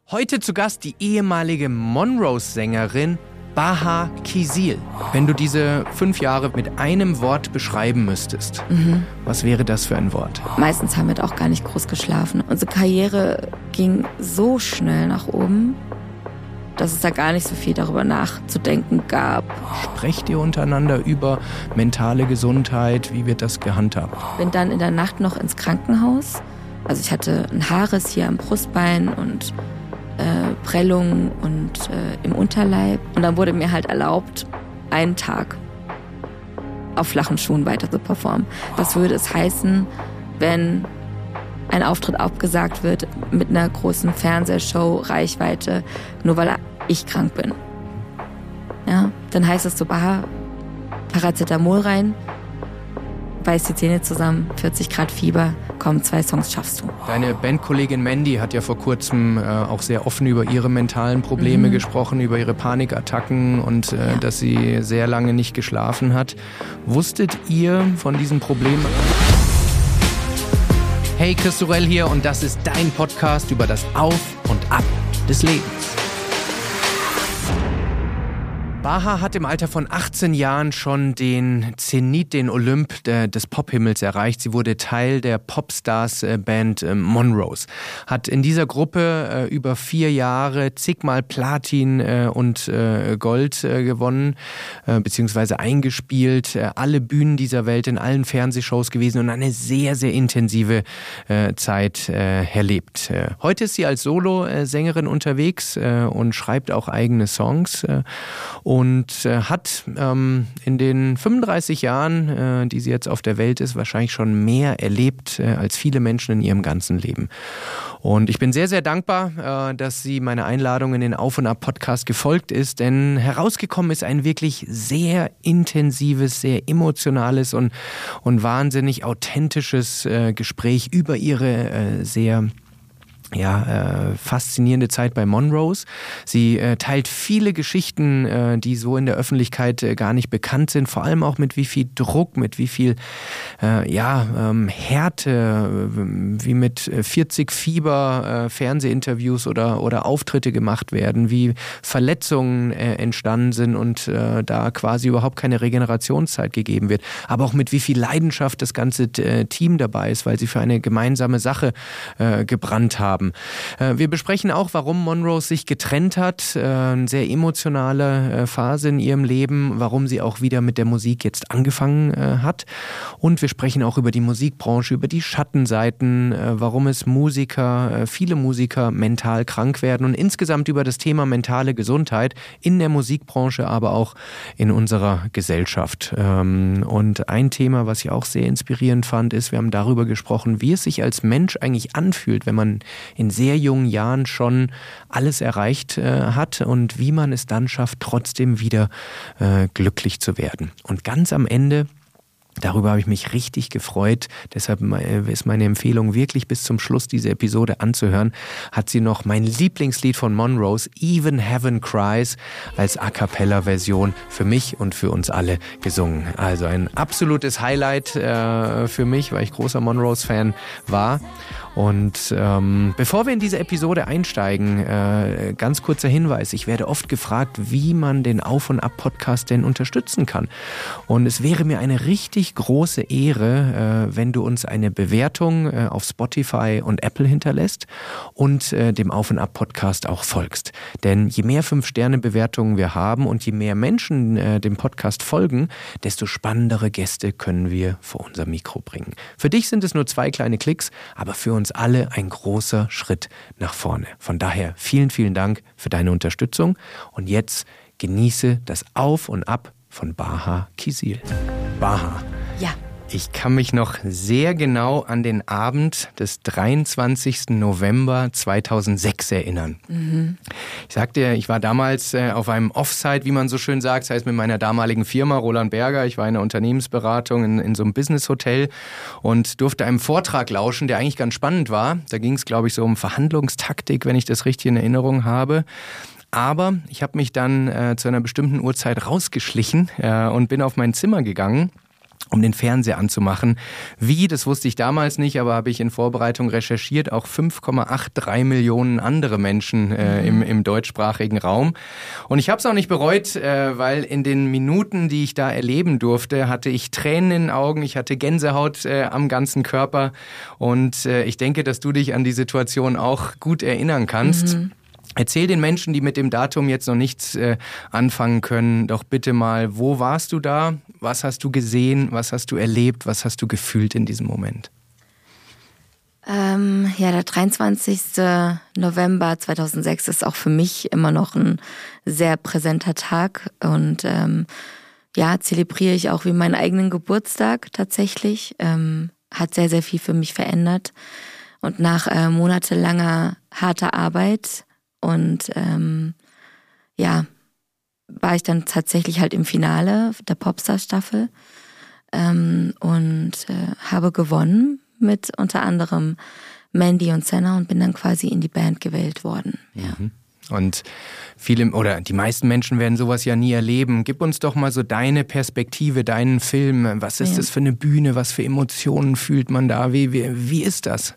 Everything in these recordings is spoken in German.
Heute zu Gast die ehemalige Monrose-Sängerin Baha Kizil. Wenn du diese 5 Jahre mit einem Wort beschreiben müsstest, was wäre das für ein Wort? Meistens haben wir auch gar nicht groß geschlafen. Unsere Karriere ging so schnell nach oben, dass es da gar nicht so viel darüber nachzudenken gab. Sprecht ihr untereinander über mentale Gesundheit? Wie wird das gehandhabt? Bin dann in der Nacht noch ins Krankenhaus. Also ich hatte einen Haarriss hier am Brustbein und Prellungen und im Unterleib. Und dann wurde mir halt erlaubt, einen Tag auf flachen Schuhen weiter zu performen. Was würde es heißen, wenn ein Auftritt abgesagt wird mit einer großen Fernsehshow, Reichweite, nur weil ich krank bin? Ja, dann heißt es so, Paracetamol rein, beiß die Zähne zusammen, 40 Grad Fieber, komm, 2 Songs schaffst du. Deine Bandkollegin Mandy hat ja vor kurzem auch sehr offen über ihre mentalen Probleme gesprochen, über ihre Panikattacken und dass sie sehr lange nicht geschlafen hat. Wusstet ihr von diesen Problemen? Hey, Chris Sorel hier und das ist dein Podcast über das Auf und Ab des Lebens. Baha hat im Alter von 18 Jahren schon den Zenit, den Olymp des Pophimmels erreicht. Sie wurde Teil der Popstars-Band Monrose. Hat in dieser Gruppe über 4 Jahre zigmal Platin und Gold gewonnen, beziehungsweise eingespielt. Alle Bühnen dieser Welt, in allen Fernsehshows gewesen und eine sehr, sehr intensive Zeit erlebt. Heute ist sie als Solo-Sängerin unterwegs und schreibt auch eigene Songs. Und hat in den 35 Jahren, die sie jetzt auf der Welt ist, wahrscheinlich schon mehr erlebt als viele Menschen in ihrem ganzen Leben. Und ich bin sehr, sehr dankbar, dass sie meiner Einladung in den Auf- und Ab-Podcast gefolgt ist, denn herausgekommen ist ein wirklich sehr intensives, sehr emotionales und wahnsinnig authentisches Gespräch über ihre sehr faszinierende Zeit bei Monrose. Sie teilt viele Geschichten, die so in der Öffentlichkeit gar nicht bekannt sind, vor allem auch mit wie viel Druck, mit wie viel Härte, wie mit 40 Fieber Fernsehinterviews oder Auftritte gemacht werden, wie Verletzungen entstanden sind und da quasi überhaupt keine Regenerationszeit gegeben wird, aber auch mit wie viel Leidenschaft das ganze Team dabei ist, weil sie für eine gemeinsame Sache gebrannt haben. Wir besprechen auch, warum Monrose sich getrennt hat, eine sehr emotionale Phase in ihrem Leben, warum sie auch wieder mit der Musik jetzt angefangen hat. Und wir sprechen auch über die Musikbranche, über die Schattenseiten, warum es viele Musiker mental krank werden und insgesamt über das Thema mentale Gesundheit in der Musikbranche, aber auch in unserer Gesellschaft. Und ein Thema, was ich auch sehr inspirierend fand, ist, wir haben darüber gesprochen, wie es sich als Mensch eigentlich anfühlt, wenn man in sehr jungen Jahren schon alles erreicht hat und wie man es dann schafft, trotzdem wieder glücklich zu werden. Und ganz am Ende, darüber habe ich mich richtig gefreut, deshalb ist meine Empfehlung, wirklich bis zum Schluss diese Episode anzuhören, hat sie noch mein Lieblingslied von Monrose, Even Heaven Cries, als A-Cappella-Version für mich und für uns alle gesungen. Also ein absolutes Highlight für mich, weil ich großer Monrose-Fan war. Und bevor wir in diese Episode einsteigen, ganz kurzer Hinweis. Ich werde oft gefragt, wie man den Auf- und Ab-Podcast denn unterstützen kann. Und es wäre mir eine richtig große Ehre, wenn du uns eine Bewertung auf Spotify und Apple hinterlässt und dem Auf- und Ab-Podcast auch folgst. Denn je mehr 5-Sterne-Bewertungen wir haben und je mehr Menschen dem Podcast folgen, desto spannendere Gäste können wir vor unser Mikro bringen. Für dich sind es nur 2 kleine Klicks, aber für uns alle ein großer Schritt nach vorne. Von daher vielen, vielen Dank für deine Unterstützung und jetzt genieße das Auf und Ab von Baha Kizil. Baha. Ja. Ich kann mich noch sehr genau an den Abend des 23. November 2006 erinnern. Ich sagte ja, ich war damals auf einem Offsite, wie man so schön sagt, das heißt mit meiner damaligen Firma Roland Berger. Ich war in der Unternehmensberatung in so einem Business-Hotel und durfte einem Vortrag lauschen, der eigentlich ganz spannend war. Da ging es, glaube ich, so um Verhandlungstaktik, wenn ich das richtig in Erinnerung habe. Aber ich habe mich dann zu einer bestimmten Uhrzeit rausgeschlichen und bin auf mein Zimmer gegangen um den Fernseher anzumachen. Wie, das wusste ich damals nicht, aber habe ich in Vorbereitung recherchiert, auch 5,83 Millionen andere Menschen im deutschsprachigen Raum. Und ich habe es auch nicht bereut, weil in den Minuten, die ich da erleben durfte, hatte ich Tränen in den Augen, ich hatte Gänsehaut am ganzen Körper und ich denke, dass du dich an die Situation auch gut erinnern kannst. Erzähl den Menschen, die mit dem Datum jetzt noch nichts anfangen können, doch bitte mal, wo warst du da? Was hast du gesehen? Was hast du erlebt? Was hast du gefühlt in diesem Moment? Der 23. November 2006 ist auch für mich immer noch ein sehr präsenter Tag und zelebriere ich auch wie meinen eigenen Geburtstag tatsächlich. Hat sehr, sehr viel für mich verändert und nach monatelanger harter Arbeit und war ich dann tatsächlich halt im Finale der Popstar-Staffel und habe gewonnen mit unter anderem Mandy und Senna und bin dann quasi in die Band gewählt worden. Ja. Und viele oder die meisten Menschen werden sowas ja nie erleben. Gib uns doch mal so deine Perspektive, deinen Film. Was ist das für eine Bühne? Was für Emotionen fühlt man da? Wie ist das?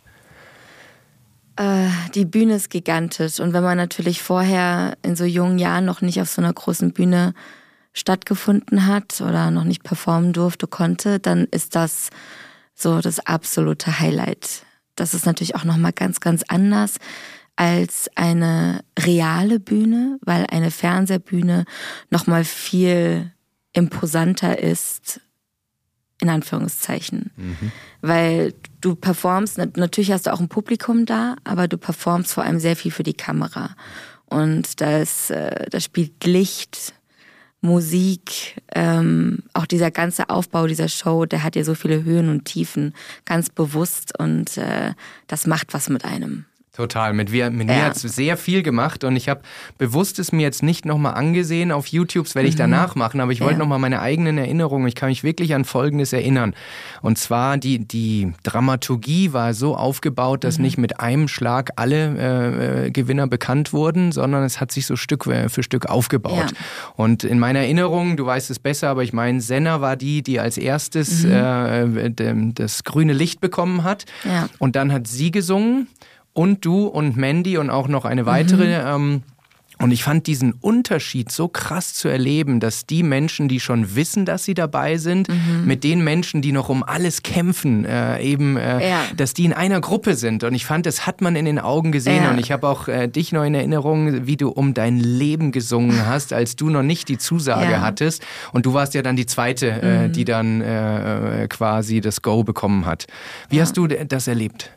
Die Bühne ist gigantisch und wenn man natürlich vorher in so jungen Jahren noch nicht auf so einer großen Bühne stattgefunden hat oder noch nicht performen konnte, dann ist das so das absolute Highlight. Das ist natürlich auch nochmal ganz, ganz anders als eine reale Bühne, weil eine Fernsehbühne nochmal viel imposanter ist, in Anführungszeichen. Weil du performst, natürlich hast du auch ein Publikum da, aber du performst vor allem sehr viel für die Kamera. Und da spielt Licht, Musik, auch dieser ganze Aufbau dieser Show, der hat ja so viele Höhen und Tiefen, ganz bewusst und das macht was mit einem. Total. Mit mir hat es sehr viel gemacht und ich habe bewusst es mir jetzt nicht nochmal angesehen. Auf YouTube, das werde ich danach machen, aber ich wollte nochmal meine eigenen Erinnerungen. Ich kann mich wirklich an Folgendes erinnern. Und zwar die Dramaturgie war so aufgebaut, dass nicht mit einem Schlag alle Gewinner bekannt wurden, sondern es hat sich so Stück für Stück aufgebaut. Ja. Und in meiner Erinnerung, du weißt es besser, aber ich meine, Senna war die als erstes das grüne Licht bekommen hat. Ja. Und dann hat sie gesungen. Und du und Mandy und auch noch eine weitere. Und ich fand diesen Unterschied so krass zu erleben, dass die Menschen, die schon wissen, dass sie dabei sind, mit den Menschen, die noch um alles kämpfen, dass die in einer Gruppe sind. Und ich fand, das hat man in den Augen gesehen. Und ich habe auch dich noch in Erinnerung, wie du um dein Leben gesungen hast, als du noch nicht die Zusage hattest. Und du warst ja dann die Zweite, die dann quasi das Go bekommen hat. Wie hast du das erlebt?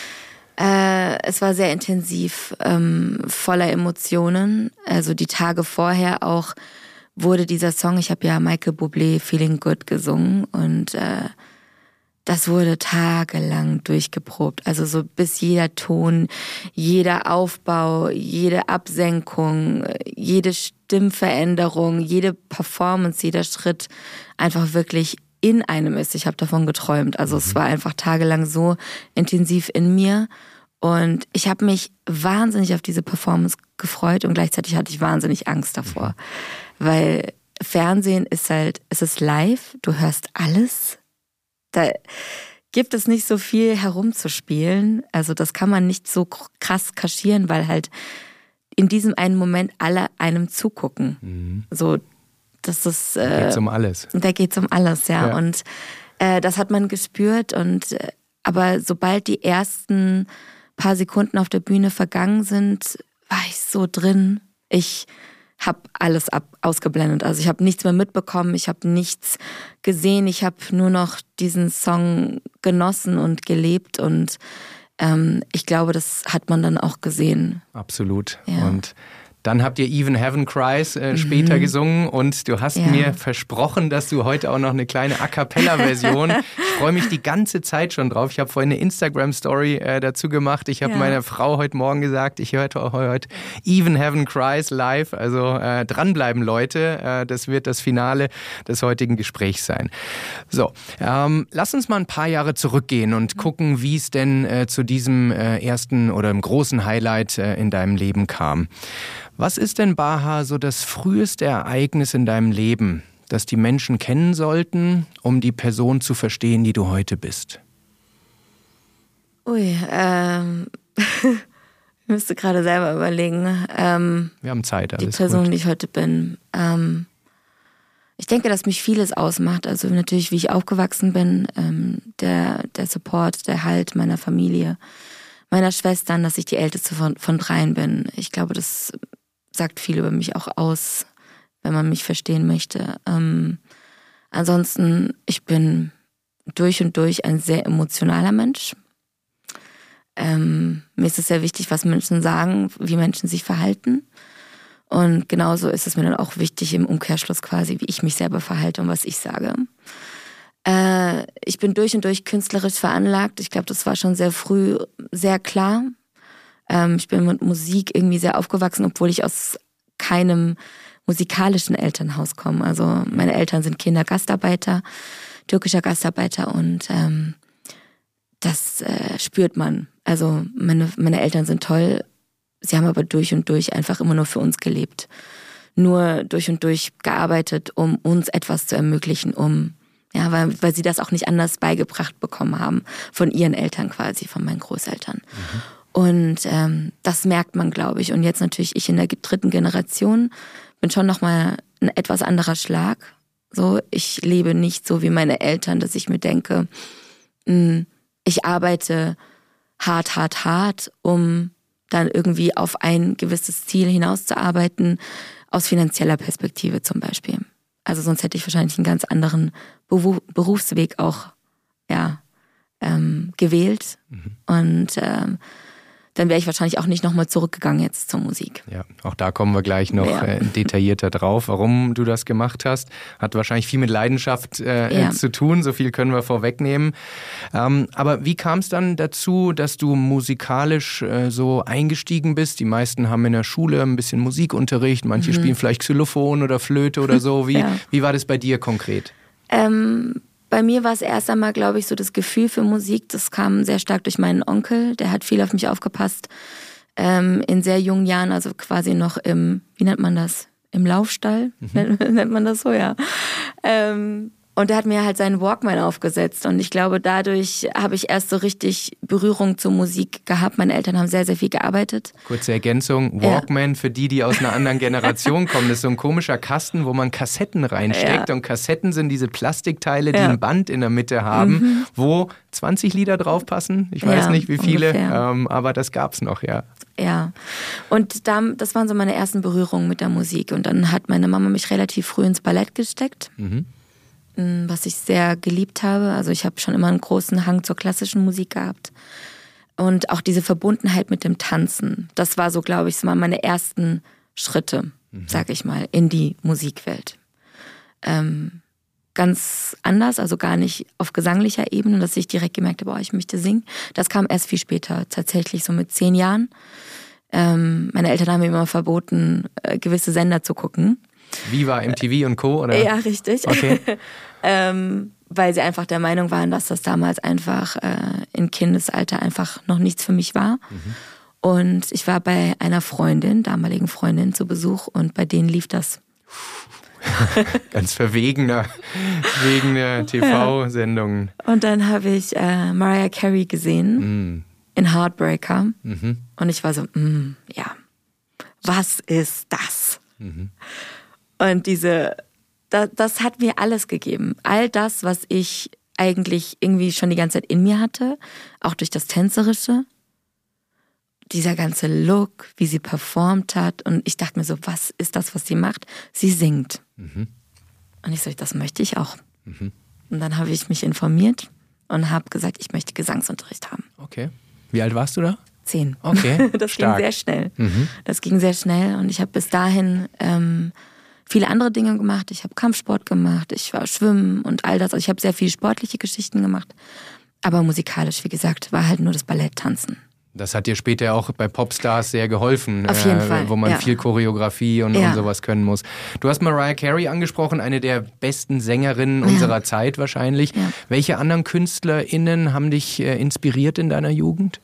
Es war sehr intensiv, voller Emotionen. Also die Tage vorher auch wurde dieser Song, ich habe ja Michael Bublé Feeling Good gesungen und das wurde tagelang durchgeprobt. Also so bis jeder Ton, jeder Aufbau, jede Absenkung, jede Stimmveränderung, jede Performance, jeder Schritt einfach wirklich in einem ist. Ich habe davon geträumt. Also es war einfach tagelang so intensiv in mir. Und ich habe mich wahnsinnig auf diese Performance gefreut und gleichzeitig hatte ich wahnsinnig Angst davor. Weil Fernsehen ist es ist live, du hörst alles. Da gibt es nicht so viel herumzuspielen. Also das kann man nicht so krass kaschieren, weil halt in diesem einen Moment alle einem zugucken. So, das ist... Da geht's um alles. Da geht's um alles, ja. Und das hat man gespürt. Aber sobald die ersten paar Sekunden auf der Bühne vergangen sind, war ich so drin. Ich habe alles ausgeblendet. Also ich habe nichts mehr mitbekommen, ich habe nichts gesehen. Ich habe nur noch diesen Song genossen und gelebt. Und ich glaube, das hat man dann auch gesehen. Absolut. Ja. Und dann habt ihr Even Heaven Cries später gesungen und du hast mir versprochen, dass du heute auch noch eine kleine A-Cappella-Version. Ich freue mich die ganze Zeit schon drauf. Ich habe vorhin eine Instagram-Story dazu gemacht. Ich habe meiner Frau heute Morgen gesagt, ich höre heute Even Heaven Cries live. Also dranbleiben, Leute. Das wird das Finale des heutigen Gesprächs sein. So, lass uns mal ein paar Jahre zurückgehen und gucken, wie es denn zu diesem ersten oder im großen Highlight in deinem Leben kam. Was ist denn, Baha, so das früheste Ereignis in deinem Leben, das die Menschen kennen sollten, um die Person zu verstehen, die du heute bist? Ui, ich müsste gerade selber überlegen. Wir haben Zeit, alles die Person, gut. die ich heute bin. Ich denke, dass mich vieles ausmacht. Also natürlich, wie ich aufgewachsen bin, der Support, der Halt meiner Familie, meiner Schwestern, dass ich die Älteste von 3 bin. Ich glaube, das sagt viel über mich auch aus, wenn man mich verstehen möchte. Ansonsten, ich bin durch und durch ein sehr emotionaler Mensch. Mir ist es sehr wichtig, was Menschen sagen, wie Menschen sich verhalten. Und genauso ist es mir dann auch wichtig im Umkehrschluss quasi, wie ich mich selber verhalte und was ich sage. Ich bin durch und durch künstlerisch veranlagt. Ich glaube, das war schon sehr früh sehr klar. Ich bin mit Musik irgendwie sehr aufgewachsen, obwohl ich aus keinem musikalischen Elternhaus komme. Also meine Eltern sind Kindergastarbeiter, türkischer Gastarbeiter und das spürt man. Also meine Eltern sind toll, sie haben aber durch und durch einfach immer nur für uns gelebt. Nur durch und durch gearbeitet, um uns etwas zu ermöglichen, weil sie das auch nicht anders beigebracht bekommen haben von ihren Eltern quasi, von meinen Großeltern. Mhm. Und das merkt man, glaube ich. Und jetzt natürlich ich in der 3. Generation bin schon nochmal ein etwas anderer Schlag. So, ich lebe nicht so wie meine Eltern, dass ich mir denke, ich arbeite hart, um dann irgendwie auf ein gewisses Ziel hinauszuarbeiten, aus finanzieller Perspektive zum Beispiel. Also sonst hätte ich wahrscheinlich einen ganz anderen Berufsweg auch gewählt. Mhm. Und dann wäre ich wahrscheinlich auch nicht nochmal zurückgegangen jetzt zur Musik. Ja, auch da kommen wir gleich noch detaillierter drauf, warum du das gemacht hast. Hat wahrscheinlich viel mit Leidenschaft zu tun, so viel können wir vorwegnehmen. Aber wie kam es dann dazu, dass du musikalisch so eingestiegen bist? Die meisten haben in der Schule ein bisschen Musikunterricht, manche spielen vielleicht Xylophon oder Flöte oder so. Wie war das bei dir konkret? Bei mir war es erst einmal, glaube ich, so das Gefühl für Musik. Das kam sehr stark durch meinen Onkel. Der hat viel auf mich aufgepasst. In sehr jungen Jahren, also quasi noch wie nennt man das? Im Laufstall? Nennt man das so, ja. Und der hat mir halt seinen Walkman aufgesetzt. Und ich glaube, dadurch habe ich erst so richtig Berührung zur Musik gehabt. Meine Eltern haben sehr, sehr viel gearbeitet. Kurze Ergänzung, Walkman für die aus einer anderen Generation kommen. Das ist so ein komischer Kasten, wo man Kassetten reinsteckt. Ja. Und Kassetten sind diese Plastikteile, die ein Band in der Mitte haben, wo 20 Lieder draufpassen. Ich weiß nicht, wie viele, aber das gab's noch, ja. Ja, und das waren so meine ersten Berührungen mit der Musik. Und dann hat meine Mama mich relativ früh ins Ballett gesteckt. Was ich sehr geliebt habe. Also ich habe schon immer einen großen Hang zur klassischen Musik gehabt. Und auch diese Verbundenheit mit dem Tanzen. Das war so, glaube ich, so mal meine ersten Schritte, sag ich mal, in die Musikwelt. Ganz anders, also gar nicht auf gesanglicher Ebene, dass ich direkt gemerkt habe, ich möchte singen. Das kam erst viel später, tatsächlich so mit 10 Jahren. Meine Eltern haben mir immer verboten, gewisse Sender zu gucken. Viva, MTV und Co., oder? Ja, richtig. Okay. Weil sie einfach der Meinung waren, dass das damals einfach im Kindesalter einfach noch nichts für mich war. Und ich war bei einer damaligen Freundin zu Besuch und bei denen lief das. Ganz verwegene TV-Sendungen. Und dann habe ich Mariah Carey gesehen in Heartbreaker. Und ich war so, was ist das? Und das hat mir alles gegeben. All das, was ich eigentlich irgendwie schon die ganze Zeit in mir hatte, auch durch das Tänzerische, dieser ganze Look, wie sie performt hat. Und ich dachte mir so, was ist das, was sie macht? Sie singt. Und ich so, das möchte ich auch. Und dann habe ich mich informiert und habe gesagt, ich möchte Gesangsunterricht haben. Okay. Wie alt warst du da? 10. Okay, das stark. Ging sehr schnell. Das ging sehr schnell und ich habe bis dahin viele andere Dinge gemacht. Ich habe Kampfsport gemacht, ich war schwimmen und all das. Also ich habe sehr viele sportliche Geschichten gemacht. Aber musikalisch, wie gesagt, war halt nur das Balletttanzen. Das hat dir später auch bei Popstars sehr geholfen. Auf jeden Fall, wo man viel Choreografie und sowas können muss. Du hast Mariah Carey angesprochen, eine der besten Sängerinnen unserer Zeit wahrscheinlich. Ja. Welche anderen KünstlerInnen haben dich inspiriert in deiner Jugend?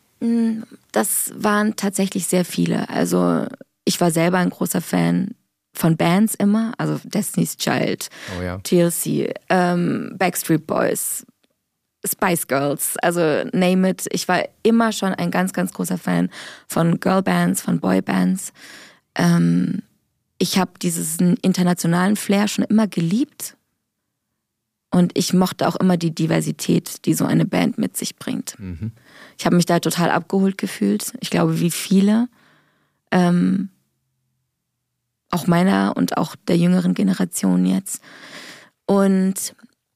Das waren tatsächlich sehr viele. Also ich war selber ein großer Fan von Bands immer, also Destiny's Child, TLC, Backstreet Boys, Spice Girls, also name it. Ich war immer schon ein ganz, ganz großer Fan von Girlbands, von Boybands. Ich habe diesen internationalen Flair schon immer geliebt. Und ich mochte auch immer die Diversität, die so eine Band mit sich bringt. Mhm. Ich habe mich da total abgeholt gefühlt. Ich glaube, wie viele. Auch meiner und auch der jüngeren Generation jetzt. Und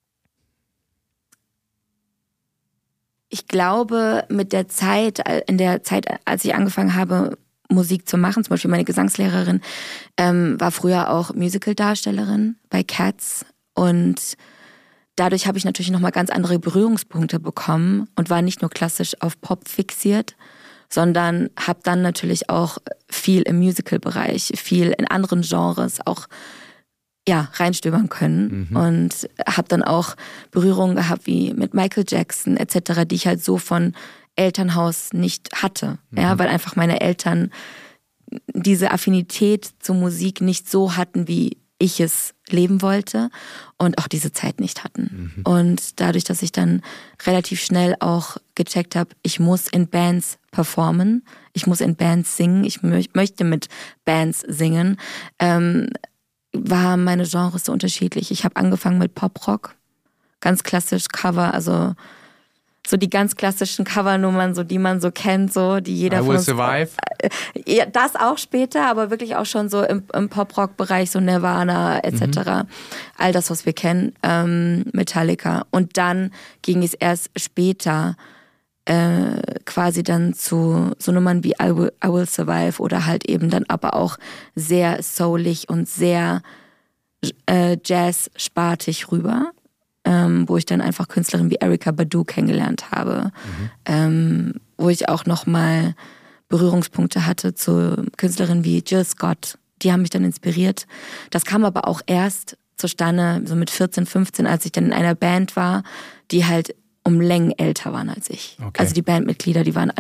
ich glaube, in der Zeit, als ich angefangen habe, Musik zu machen, zum Beispiel meine Gesangslehrerin, war früher auch Musical-Darstellerin bei Cats. Und dadurch habe ich natürlich nochmal ganz andere Berührungspunkte bekommen und war nicht nur klassisch auf Pop fixiert, sondern habe dann natürlich auch viel im Musical-Bereich, viel in anderen Genres auch reinstöbern können. Mhm. Und habe dann auch Berührungen gehabt wie mit Michael Jackson etc., die ich halt so von Elternhaus nicht hatte. Mhm. Ja, weil einfach meine Eltern diese Affinität zur Musik nicht so hatten, wie ich es leben wollte und auch diese Zeit nicht hatten. Mhm. Und dadurch, dass ich dann relativ schnell auch gecheckt habe, ich muss in Bands performen, ich muss in Bands singen, ich möchte mit Bands singen, waren meine Genres so unterschiedlich. Ich habe angefangen mit Pop-Rock, ganz klassisch Cover, also so die ganz klassischen Covernummern, so die man so kennt, so die jeder von uns... I Will Survive? Ja, das auch später, aber wirklich auch schon so im Pop-Rock-Bereich, so Nirvana etc. All das, was wir kennen, Metallica. Und dann ging es erst später quasi dann zu so Nummern wie I Will Survive oder halt eben dann aber auch sehr soulig und sehr Jazz-spartig rüber. Wo ich dann einfach Künstlerinnen wie Erykah Badu kennengelernt habe, wo ich auch nochmal Berührungspunkte hatte zu Künstlerinnen wie Jill Scott. Die haben mich dann inspiriert. Das kam aber auch erst zustande, so mit 14, 15, als ich dann in einer Band war, die halt um Längen älter waren als ich. Okay. Also die Bandmitglieder, die waren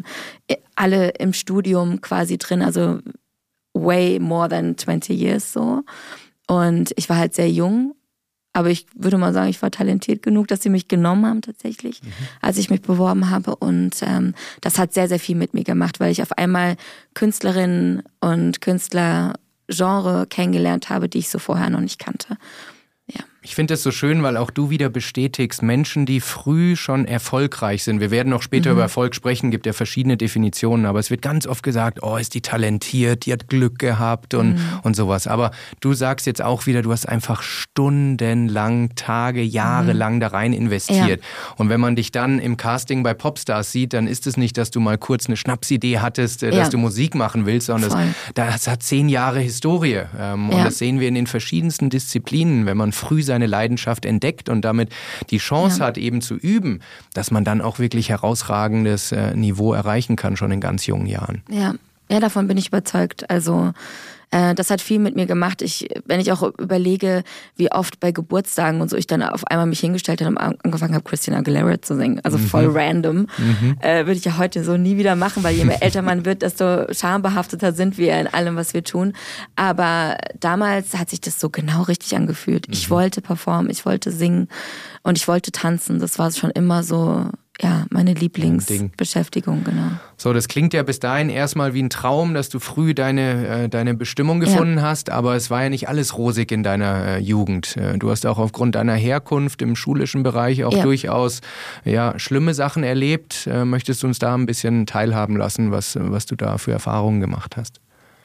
alle im Studium quasi drin, also way more than 20 years so. Und ich war halt sehr jung. Aber ich würde mal sagen, ich war talentiert genug, dass sie mich genommen haben tatsächlich, als ich mich beworben habe. Und das hat sehr, sehr viel mit mir gemacht, weil ich auf einmal Künstlerinnen und Künstlergenre kennengelernt habe, die ich so vorher noch nicht kannte. Ja. Ich finde es so schön, weil auch du wieder bestätigst, Menschen, die früh schon erfolgreich sind. Wir werden noch später über Erfolg sprechen, gibt ja verschiedene Definitionen, aber es wird ganz oft gesagt, oh, ist die talentiert, die hat Glück gehabt und sowas. Aber du sagst jetzt auch wieder, du hast einfach stundenlang, Tage, Jahre lang da rein investiert. Ja. Und wenn man dich dann im Casting bei Popstars sieht, dann ist es nicht, dass du mal kurz eine Schnapsidee hattest, dass du Musik machen willst, sondern das hat 10 Jahre Historie. Und das sehen wir in den verschiedensten Disziplinen, wenn man früh seine Leidenschaft entdeckt und damit die Chance hat, eben zu üben, dass man dann auch wirklich herausragendes Niveau erreichen kann, schon in ganz jungen Jahren. Ja, davon bin ich überzeugt. Also das hat viel mit mir gemacht. Wenn ich auch überlege, wie oft bei Geburtstagen und so ich dann auf einmal mich hingestellt habe und angefangen habe, Christina Aguilera zu singen. Also voll random. Würde ich ja heute so nie wieder machen, weil je mehr älter man wird, desto schambehafteter sind wir in allem, was wir tun. Aber damals hat sich das so genau richtig angefühlt. Ich wollte performen, ich wollte singen und ich wollte tanzen. Das war schon immer so... Ja, meine Lieblingsbeschäftigung, genau. So, das klingt ja bis dahin erstmal wie ein Traum, dass du früh deine Bestimmung gefunden hast, aber es war ja nicht alles rosig in deiner Jugend. Du hast auch aufgrund deiner Herkunft im schulischen Bereich auch durchaus schlimme Sachen erlebt. Möchtest du uns da ein bisschen teilhaben lassen, was du da für Erfahrungen gemacht hast?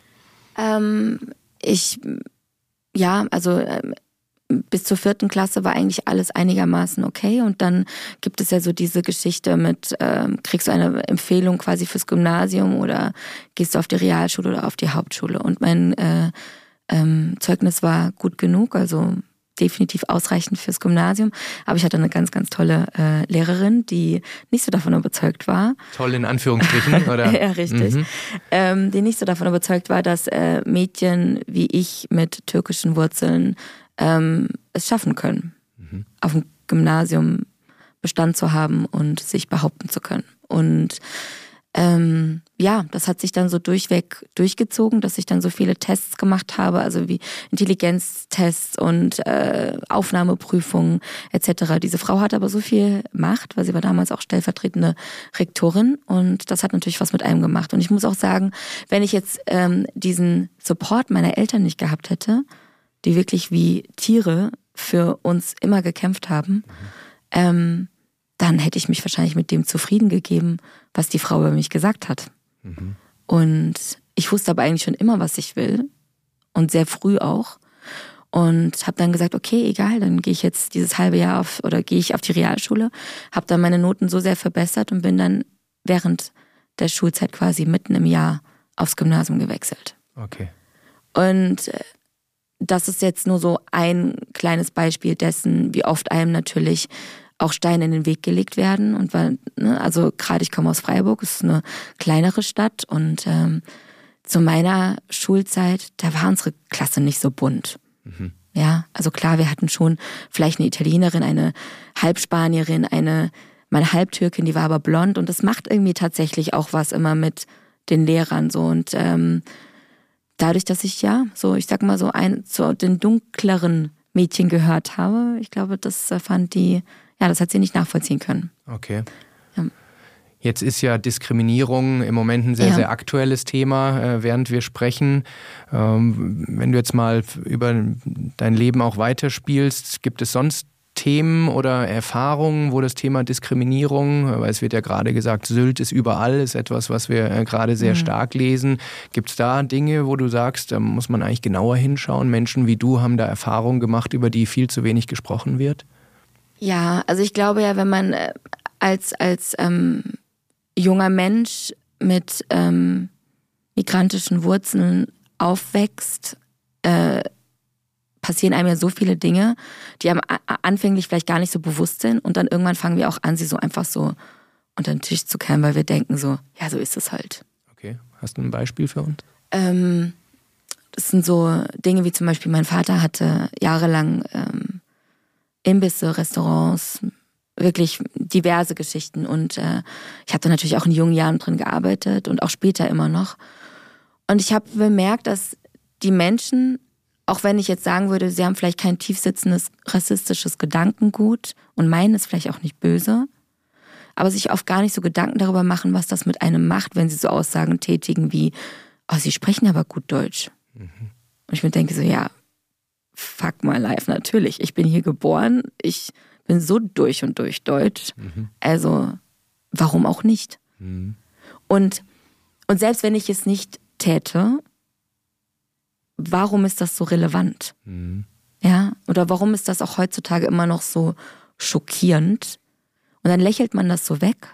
Bis zur 4. Klasse war eigentlich alles einigermaßen okay und dann gibt es ja so diese Geschichte mit, kriegst du eine Empfehlung quasi fürs Gymnasium oder gehst du auf die Realschule oder auf die Hauptschule und mein Zeugnis war gut genug, also definitiv ausreichend fürs Gymnasium, aber ich hatte eine ganz, ganz tolle Lehrerin, die nicht so davon überzeugt war. Toll in Anführungsstrichen, oder? Ja, richtig. Die nicht so davon überzeugt war, dass Mädchen wie ich mit türkischen Wurzeln es schaffen können, auf dem Gymnasium Bestand zu haben und sich behaupten zu können. Und das hat sich dann so durchweg durchgezogen, dass ich dann so viele Tests gemacht habe, also wie Intelligenztests und Aufnahmeprüfungen etc. Diese Frau hat aber so viel Macht, weil sie war damals auch stellvertretende Rektorin und das hat natürlich was mit einem gemacht. Und ich muss auch sagen, wenn ich jetzt diesen Support meiner Eltern nicht gehabt hätte, die wirklich wie Tiere für uns immer gekämpft haben, dann hätte ich mich wahrscheinlich mit dem zufrieden gegeben, was die Frau über mich gesagt hat. Und ich wusste aber eigentlich schon immer, was ich will und sehr früh auch und habe dann gesagt, okay, egal, dann gehe ich jetzt dieses halbe Jahr gehe ich auf die Realschule, habe dann meine Noten so sehr verbessert und bin dann während der Schulzeit quasi mitten im Jahr aufs Gymnasium gewechselt. Okay. Und das ist jetzt nur so ein kleines Beispiel dessen, wie oft einem natürlich auch Steine in den Weg gelegt werden. Und also gerade ich komme aus Freiburg, es ist eine kleinere Stadt und zu meiner Schulzeit, da war unsere Klasse nicht so bunt. Ja, also klar, wir hatten schon vielleicht eine Italienerin, eine Halbspanierin, meine Halbtürkin, die war aber blond und das macht irgendwie tatsächlich auch was immer mit den Lehrern so und dadurch, dass ich ich sag mal so zu den dunkleren Mädchen gehört habe, ich glaube, das fand die das hat sie nicht nachvollziehen können. Okay. Ja. Jetzt ist ja Diskriminierung im Moment ein sehr, sehr aktuelles Thema, während wir sprechen. Wenn du jetzt mal über dein Leben auch weiterspielst, gibt es sonst Themen oder Erfahrungen, wo das Thema Diskriminierung, weil es wird ja gerade gesagt, Sylt ist überall, ist etwas, was wir gerade sehr stark lesen. Gibt es da Dinge, wo du sagst, da muss man eigentlich genauer hinschauen? Menschen wie du haben da Erfahrungen gemacht, über die viel zu wenig gesprochen wird? Ja, also ich glaube ja, wenn man als junger Mensch mit migrantischen Wurzeln aufwächst, passieren einem ja so viele Dinge, die einem anfänglich vielleicht gar nicht so bewusst sind und dann irgendwann fangen wir auch an, sie so einfach so unter den Tisch zu kehren, weil wir denken so, ja, so ist es halt. Okay, hast du ein Beispiel für uns? Das sind so Dinge wie zum Beispiel, mein Vater hatte jahrelang Imbisse, Restaurants, wirklich diverse Geschichten. Und ich habe da natürlich auch in jungen Jahren drin gearbeitet und auch später immer noch. Und ich habe bemerkt, dass die Menschen, auch wenn ich jetzt sagen würde, sie haben vielleicht kein tiefsitzendes rassistisches Gedankengut und meinen es vielleicht auch nicht böse, aber sich oft gar nicht so Gedanken darüber machen, was das mit einem macht, wenn sie so Aussagen tätigen wie, oh, sie sprechen aber gut Deutsch. Und ich mir denke so, ja, fuck my life, natürlich. Ich bin hier geboren, ich bin so durch und durch deutsch. Also, warum auch nicht? Und selbst wenn ich es nicht täte, warum ist das so relevant? Ja, oder warum ist das auch heutzutage immer noch so schockierend? Und dann lächelt man das so weg.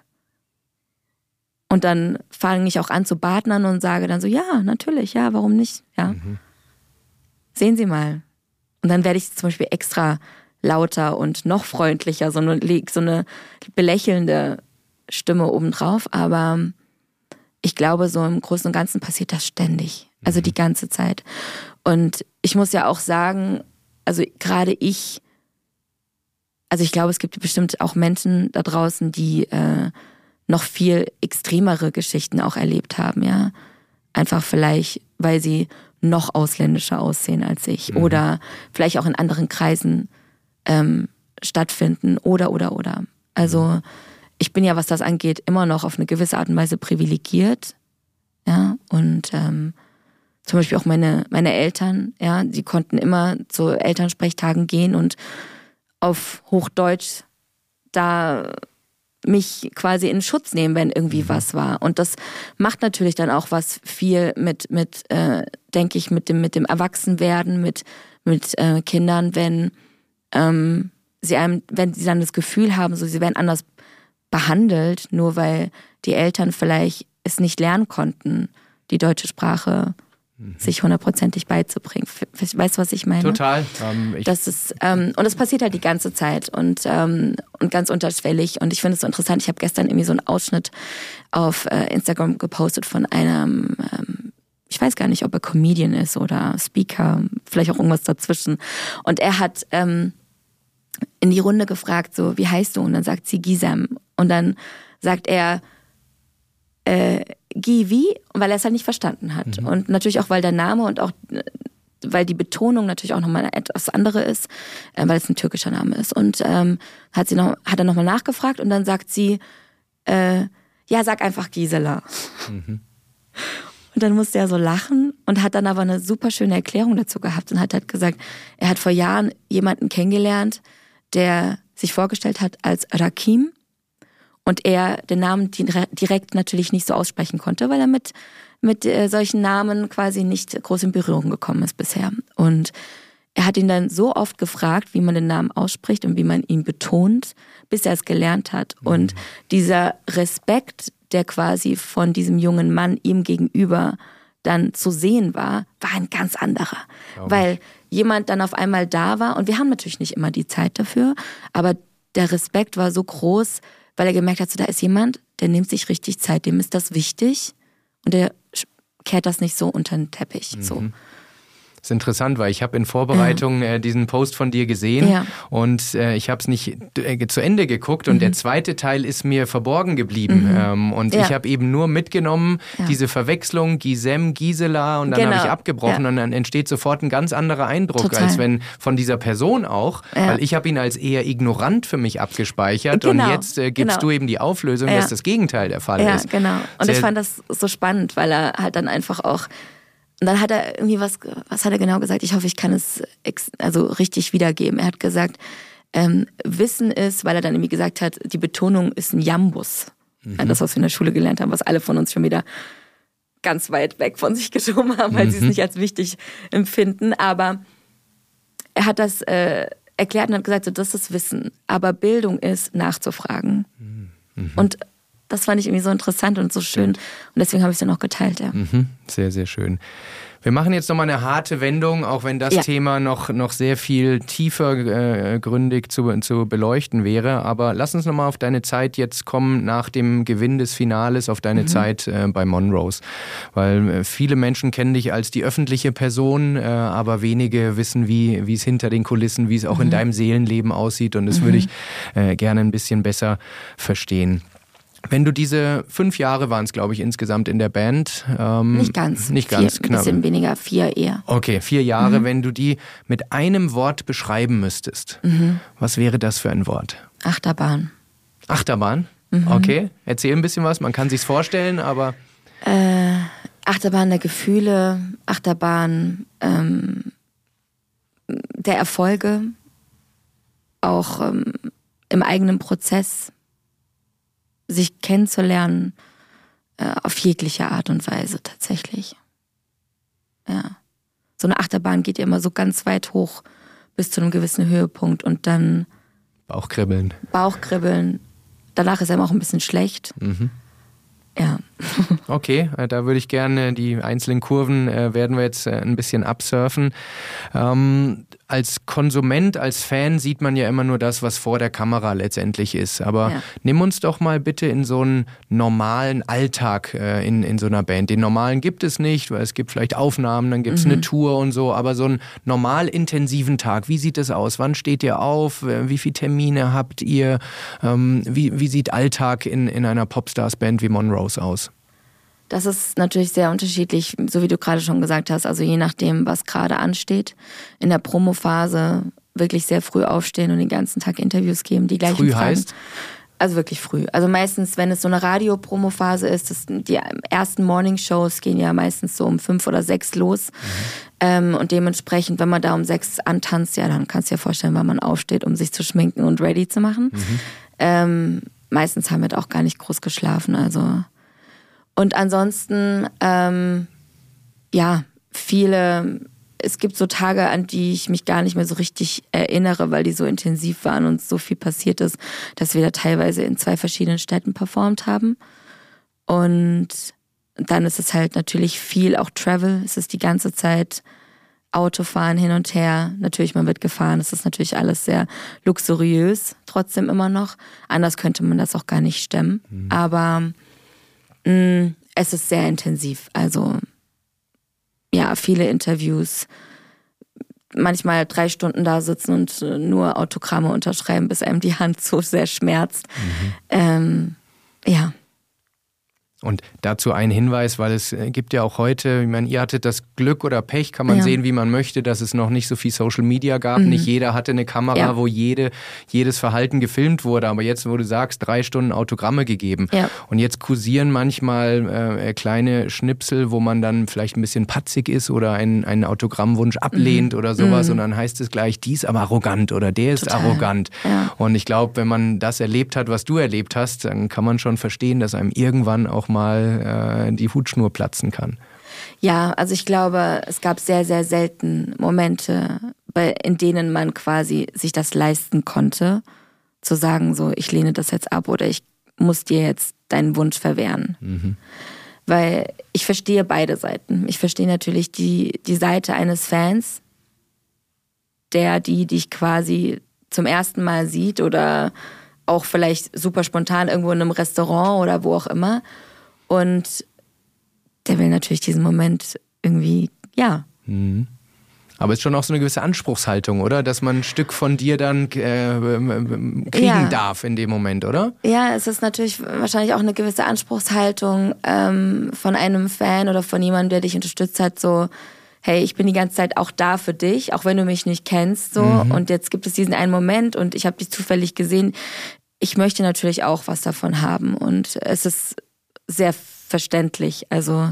Und dann fange ich auch an zu badnern und sage dann so, ja, natürlich, ja, warum nicht? Ja. Sehen Sie mal. Und dann werde ich zum Beispiel extra lauter und noch freundlicher, so eine belächelnde Stimme obendrauf. Aber ich glaube, so im Großen und Ganzen passiert das ständig. Also die ganze Zeit. Und ich muss ja auch sagen, also gerade ich glaube, es gibt bestimmt auch Menschen da draußen, die noch viel extremere Geschichten auch erlebt haben, ja. Einfach vielleicht, weil sie noch ausländischer aussehen als ich oder vielleicht auch in anderen Kreisen stattfinden oder. Also ich bin ja, was das angeht, immer noch auf eine gewisse Art und Weise privilegiert, ja, und zum Beispiel auch meine Eltern, ja, die konnten immer zu Elternsprechtagen gehen und auf Hochdeutsch da mich quasi in Schutz nehmen, wenn irgendwie was war. Und das macht natürlich dann auch was viel mit denke ich, mit dem Erwachsenwerden, mit Kindern, wenn sie dann das Gefühl haben, so sie werden anders behandelt, nur weil die Eltern vielleicht es nicht lernen konnten, die deutsche Sprache sich 100%ig beizubringen. Weißt du, was ich meine? Total. Das ist, und das passiert halt die ganze Zeit und ganz unterschwellig. Und ich finde es so interessant. Ich habe gestern irgendwie so einen Ausschnitt auf Instagram gepostet von einem, ich weiß gar nicht, ob er Comedian ist oder Speaker, vielleicht auch irgendwas dazwischen. Und er hat in die Runde gefragt, so, wie heißt du? Und dann sagt sie Gisem. Und dann sagt er, Guy wie, weil er es halt nicht verstanden hat. Und natürlich auch, weil der Name und auch weil die Betonung natürlich auch nochmal etwas andere ist, weil es ein türkischer Name ist. Und hat er nochmal nachgefragt und dann sagt sie, ja, sag einfach Gisela. Und dann musste er so lachen und hat dann aber eine super schöne Erklärung dazu gehabt und hat halt gesagt, er hat vor Jahren jemanden kennengelernt, der sich vorgestellt hat als Rakim und er den Namen direkt natürlich nicht so aussprechen konnte, weil er mit solchen Namen quasi nicht groß in Berührung gekommen ist bisher. Und er hat ihn dann so oft gefragt, wie man den Namen ausspricht und wie man ihn betont, bis er es gelernt hat. Und dieser Respekt, der quasi von diesem jungen Mann ihm gegenüber dann zu sehen war ein ganz anderer. Weil jemand dann auf einmal da war und wir haben natürlich nicht immer die Zeit dafür, aber der Respekt war so groß, weil er gemerkt hat, so, da ist jemand, der nimmt sich richtig Zeit, dem ist das wichtig und der kehrt das nicht so unter den Teppich. So. Das ist interessant, weil ich habe in Vorbereitung diesen Post von dir gesehen und ich habe es nicht zu Ende geguckt und der zweite Teil ist mir verborgen geblieben. Und ich habe eben nur mitgenommen, diese Verwechslung Gisem, Gisela und dann habe ich abgebrochen und dann entsteht sofort ein ganz anderer Eindruck, als wenn von dieser Person auch, weil ich habe ihn als eher ignorant für mich abgespeichert und jetzt gibst du eben die Auflösung, dass das Gegenteil der Fall ist. Ja, genau. Und ich fand das so spannend, weil er halt dann einfach auch. Und dann hat er irgendwie was hat er genau gesagt? Ich hoffe, ich kann es richtig wiedergeben. Er hat gesagt, Wissen ist, weil er dann irgendwie gesagt hat, die Betonung ist ein Jambus. Das, was wir in der Schule gelernt haben, was alle von uns schon wieder ganz weit weg von sich geschoben haben, weil sie es nicht als wichtig empfinden. Aber er hat das erklärt und hat gesagt, so, das ist Wissen. Aber Bildung ist, nachzufragen. Und das fand ich irgendwie so interessant und so schön. Und deswegen habe ich es dann auch geteilt. Ja. Sehr, sehr schön. Wir machen jetzt nochmal eine harte Wendung, auch wenn das Thema noch sehr viel tiefer gründig zu beleuchten wäre. Aber lass uns nochmal auf deine Zeit jetzt kommen nach dem Gewinn des Finales, auf deine Zeit bei Monrose. Weil viele Menschen kennen dich als die öffentliche Person, aber wenige wissen, wie es hinter den Kulissen, wie es auch in deinem Seelenleben aussieht. Und das würde ich gerne ein bisschen besser verstehen. Wenn du diese 5 Jahre waren es, glaube ich, insgesamt in der Band. Nicht ganz. Nicht ganz, knapp. Ein bisschen weniger, 4 eher. Okay, 4 Jahre. Wenn du die mit einem Wort beschreiben müsstest, was wäre das für ein Wort? Achterbahn. Achterbahn? Okay, erzähl ein bisschen was. Man kann sich's vorstellen, aber... Achterbahn der Gefühle, Achterbahn der Erfolge, auch im eigenen Prozess, sich kennenzulernen, auf jegliche Art und Weise tatsächlich. Ja. So eine Achterbahn geht ja immer so ganz weit hoch bis zu einem gewissen Höhepunkt und dann Bauchkribbeln. Danach ist einem auch ein bisschen schlecht. Ja. Okay, da würde ich gerne die einzelnen Kurven werden wir jetzt ein bisschen absurfen. Als Konsument, als Fan sieht man ja immer nur das, was vor der Kamera letztendlich ist. Aber nimm uns doch mal bitte in so einen normalen Alltag in so einer Band. Den normalen gibt es nicht, weil es gibt vielleicht Aufnahmen, dann gibt es eine Tour und so. Aber so einen normal intensiven Tag, wie sieht es aus? Wann steht ihr auf? Wie viele Termine habt ihr? Wie sieht Alltag in einer Popstars-Band wie Monrose aus? Das ist natürlich sehr unterschiedlich, so wie du gerade schon gesagt hast. Also je nachdem, was gerade ansteht. In der Promophase wirklich sehr früh aufstehen und den ganzen Tag Interviews geben, die gleichen Früh Fragen. Heißt? Also wirklich früh. Also meistens, wenn es so eine Radio-Promophase ist, die ersten Morning-Shows gehen ja meistens so um 5 oder 6 los. Und dementsprechend, wenn man da um 6 antanzt, ja, dann kannst du dir vorstellen, wann man aufsteht, um sich zu schminken und ready zu machen. Meistens haben wir da auch gar nicht groß geschlafen, also... Und ansonsten, es gibt so Tage, an die ich mich gar nicht mehr so richtig erinnere, weil die so intensiv waren und so viel passiert ist, dass wir da teilweise in 2 verschiedenen Städten performt haben. Und dann ist es halt natürlich viel auch Travel. Es ist die ganze Zeit Autofahren hin und her. Natürlich, man wird gefahren. Es ist natürlich alles sehr luxuriös, trotzdem immer noch. Anders könnte man das auch gar nicht stemmen. Aber... es ist sehr intensiv, also ja, viele Interviews, manchmal 3 Stunden da sitzen und nur Autogramme unterschreiben, bis einem die Hand so sehr schmerzt. Ja. Und dazu ein Hinweis, weil es gibt ja auch heute, ich meine, ihr hattet das Glück oder Pech, kann man sehen, wie man möchte, dass es noch nicht so viel Social Media gab. Nicht jeder hatte eine Kamera, wo jedes Verhalten gefilmt wurde. Aber jetzt, wo du sagst, 3 Stunden Autogramme gegeben. Ja. Und jetzt kursieren manchmal kleine Schnipsel, wo man dann vielleicht ein bisschen patzig ist oder einen Autogrammwunsch ablehnt oder sowas. Und dann heißt es gleich, die ist aber arrogant oder der ist arrogant. Ja. Und ich glaube, wenn man das erlebt hat, was du erlebt hast, dann kann man schon verstehen, dass einem irgendwann auch mal die Hutschnur platzen kann. Ja, also ich glaube, es gab sehr, sehr selten Momente, in denen man quasi sich das leisten konnte, zu sagen, so, ich lehne das jetzt ab oder ich muss dir jetzt deinen Wunsch verwehren. Mhm. Weil ich verstehe beide Seiten. Ich verstehe natürlich die Seite eines Fans, die dich quasi zum ersten Mal sieht oder auch vielleicht super spontan irgendwo in einem Restaurant oder wo auch immer. Und der will natürlich diesen Moment irgendwie, Mhm. Aber es ist schon auch so eine gewisse Anspruchshaltung, oder? Dass man ein Stück von dir dann kriegen darf in dem Moment, oder? Ja, es ist natürlich wahrscheinlich auch eine gewisse Anspruchshaltung von einem Fan oder von jemandem, der dich unterstützt hat, so, hey, ich bin die ganze Zeit auch da für dich, auch wenn du mich nicht kennst, so. Und jetzt gibt es diesen einen Moment und ich habe dich zufällig gesehen. Ich möchte natürlich auch was davon haben und es ist sehr verständlich. Also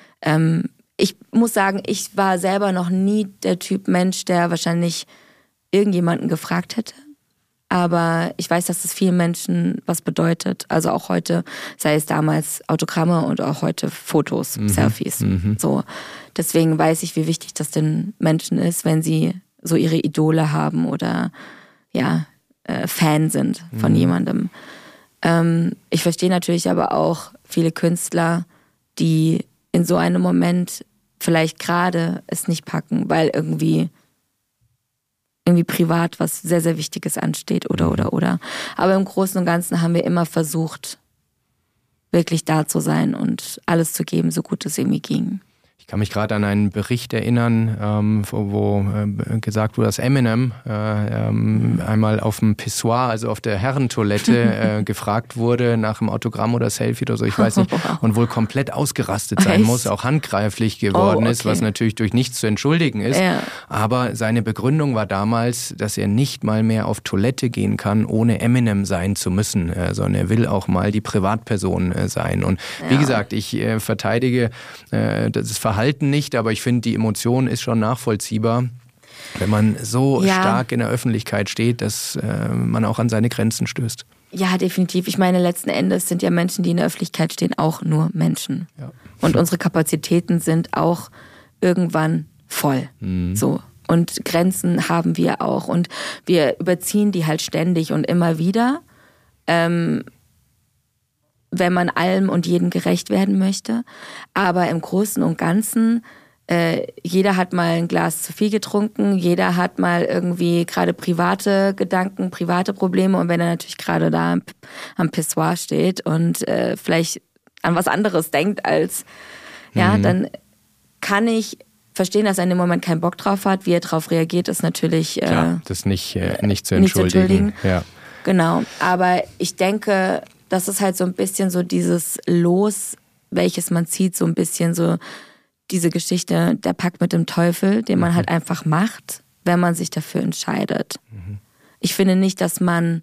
ich muss sagen, ich war selber noch nie der Typ Mensch, der wahrscheinlich irgendjemanden gefragt hätte. Aber ich weiß, dass es vielen Menschen was bedeutet. Also auch heute, sei es damals Autogramme und auch heute Fotos, Selfies. So. Deswegen weiß ich, wie wichtig das den Menschen ist, wenn sie so ihre Idole haben oder Fan sind von jemandem. Ich verstehe natürlich aber auch viele Künstler, die in so einem Moment vielleicht gerade es nicht packen, weil irgendwie privat was sehr, sehr Wichtiges ansteht oder. Aber im Großen und Ganzen haben wir immer versucht, wirklich da zu sein und alles zu geben, so gut es irgendwie ging. Ich kann mich gerade an einen Bericht erinnern, wo gesagt wurde, dass Eminem einmal auf dem Pissoir, also auf der Herrentoilette, gefragt wurde nach einem Autogramm oder Selfie oder so, ich weiß nicht, und wohl komplett ausgerastet sein muss, auch handgreiflich geworden ist, was natürlich durch nichts zu entschuldigen ist. Ja. Aber seine Begründung war damals, dass er nicht mal mehr auf Toilette gehen kann, ohne Eminem sein zu müssen, sondern er will auch mal die Privatperson sein. Und wie gesagt, ich verteidige das Verhalten nicht, aber ich finde, die Emotion ist schon nachvollziehbar, wenn man so stark in der Öffentlichkeit steht, dass man auch an seine Grenzen stößt. Ja, definitiv. Ich meine, letzten Endes sind ja Menschen, die in der Öffentlichkeit stehen, auch nur Menschen. Ja. Und unsere Kapazitäten sind auch irgendwann voll. So. Und Grenzen haben wir auch. Und wir überziehen die halt ständig und immer wieder. Wenn man allem und jedem gerecht werden möchte. Aber im Großen und Ganzen, jeder hat mal ein Glas zu viel getrunken, jeder hat mal irgendwie gerade private Gedanken, private Probleme und wenn er natürlich gerade da am Pissoir steht und vielleicht an was anderes denkt als, dann kann ich verstehen, dass er in dem Moment keinen Bock drauf hat. Wie er drauf reagiert, ist natürlich klar, das nicht zu entschuldigen. Ja. Genau, aber ich denke, das ist halt so ein bisschen so dieses Los, welches man zieht, so ein bisschen so diese Geschichte, der Pakt mit dem Teufel, den man halt einfach macht, wenn man sich dafür entscheidet. Ich finde nicht, dass man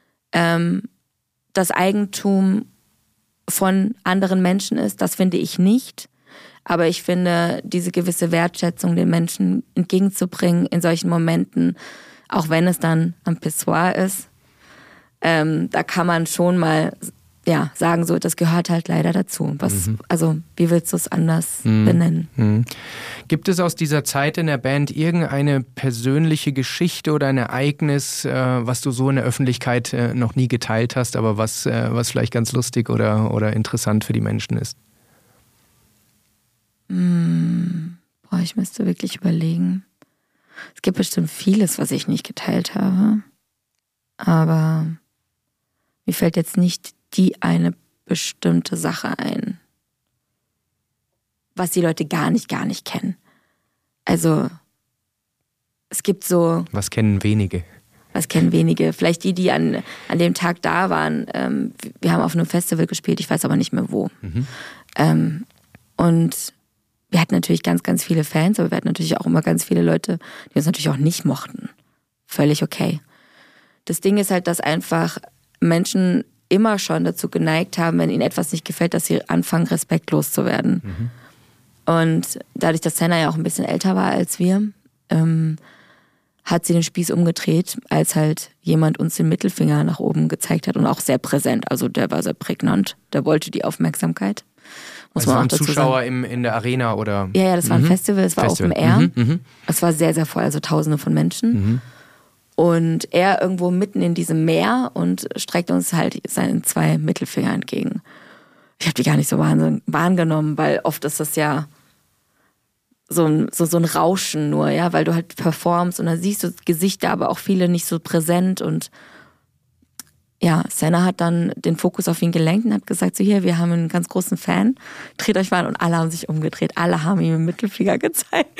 das Eigentum von anderen Menschen ist, das finde ich nicht. Aber ich finde, diese gewisse Wertschätzung den Menschen entgegenzubringen in solchen Momenten, auch wenn es dann am Pissoir ist, da kann man schon mal sagen, so, das gehört halt leider dazu. Also, wie willst du es anders benennen? Gibt es aus dieser Zeit in der Band irgendeine persönliche Geschichte oder ein Ereignis, was du so in der Öffentlichkeit noch nie geteilt hast, aber was vielleicht ganz lustig oder interessant für die Menschen ist? Ich müsste wirklich überlegen. Es gibt bestimmt vieles, was ich nicht geteilt habe. Aber mir fällt jetzt nicht die eine bestimmte Sache ein, was die Leute gar nicht kennen. Also es gibt so... Was kennen wenige? Das kennen wenige. Vielleicht die an dem Tag da waren. Wir haben auf einem Festival gespielt, ich weiß aber nicht mehr wo. Und wir hatten natürlich ganz, ganz viele Fans, aber wir hatten natürlich auch immer ganz viele Leute, die uns natürlich auch nicht mochten. Völlig okay. Das Ding ist halt, dass einfach Menschen immer schon dazu geneigt haben, wenn ihnen etwas nicht gefällt, dass sie anfangen, respektlos zu werden. Und dadurch, dass Senna ja auch ein bisschen älter war als wir, hat sie den Spieß umgedreht, als halt jemand uns den Mittelfinger nach oben gezeigt hat und auch sehr präsent. Also der war sehr prägnant. Der wollte die Aufmerksamkeit. Muss man auch dazu Zuschauer sagen. in der Arena oder? Ja, das war ein Festival, es war Open Air. Es war sehr, sehr voll, also Tausende von Menschen. Und er irgendwo mitten in diesem Meer und streckt uns halt seinen 2 Mittelfinger entgegen. Ich habe die gar nicht so wahrgenommen, weil oft ist das ja so ein Rauschen nur, ja, weil du halt performst und dann siehst du Gesichter, aber auch viele nicht so präsent und ja, Senna hat dann den Fokus auf ihn gelenkt und hat gesagt, so hier, wir haben einen ganz großen Fan, dreht euch mal an und alle haben sich umgedreht, alle haben ihm den Mittelfinger gezeigt.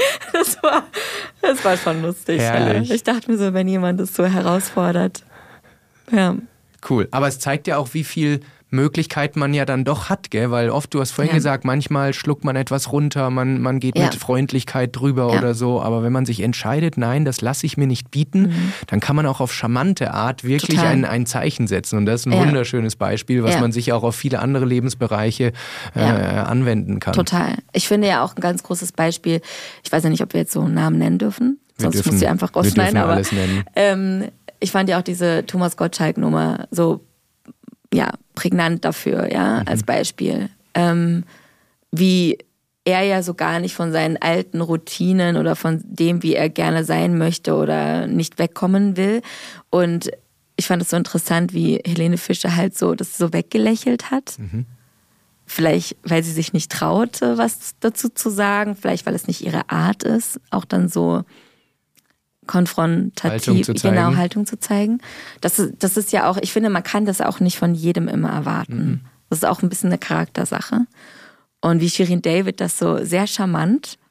Das war schon lustig. Herrlich. Ja. Ich dachte mir so, wenn jemand das so herausfordert. Ja. Cool. Aber es zeigt ja auch, wie viel Möglichkeit man ja dann doch hat, gell? Weil oft, du hast vorhin gesagt, manchmal schluckt man etwas runter, man geht mit Freundlichkeit drüber oder so, aber wenn man sich entscheidet, nein, das lasse ich mir nicht bieten, dann kann man auch auf charmante Art wirklich ein Zeichen setzen und das ist ein wunderschönes Beispiel, was man sich auch auf viele andere Lebensbereiche anwenden kann. Total. Ich finde ja auch ein ganz großes Beispiel, ich weiß ja nicht, ob wir jetzt so einen Namen nennen dürfen, sonst muss ich einfach rausschneiden, aber alles nennen. Ich fand ja auch diese Thomas Gottschalk-Nummer so prägnant dafür, als Beispiel. Wie er ja so gar nicht von seinen alten Routinen oder von dem, wie er gerne sein möchte oder nicht wegkommen will. Und ich fand es so interessant, wie Helene Fischer halt so das so weggelächelt hat. Vielleicht, weil sie sich nicht traute, was dazu zu sagen. Vielleicht, weil es nicht ihre Art ist, auch dann so konfrontativ, Haltung zu zeigen. Das ist ja auch, ich finde, man kann das auch nicht von jedem immer erwarten. Das ist auch ein bisschen eine Charaktersache. Und wie Shirin David das so sehr charmant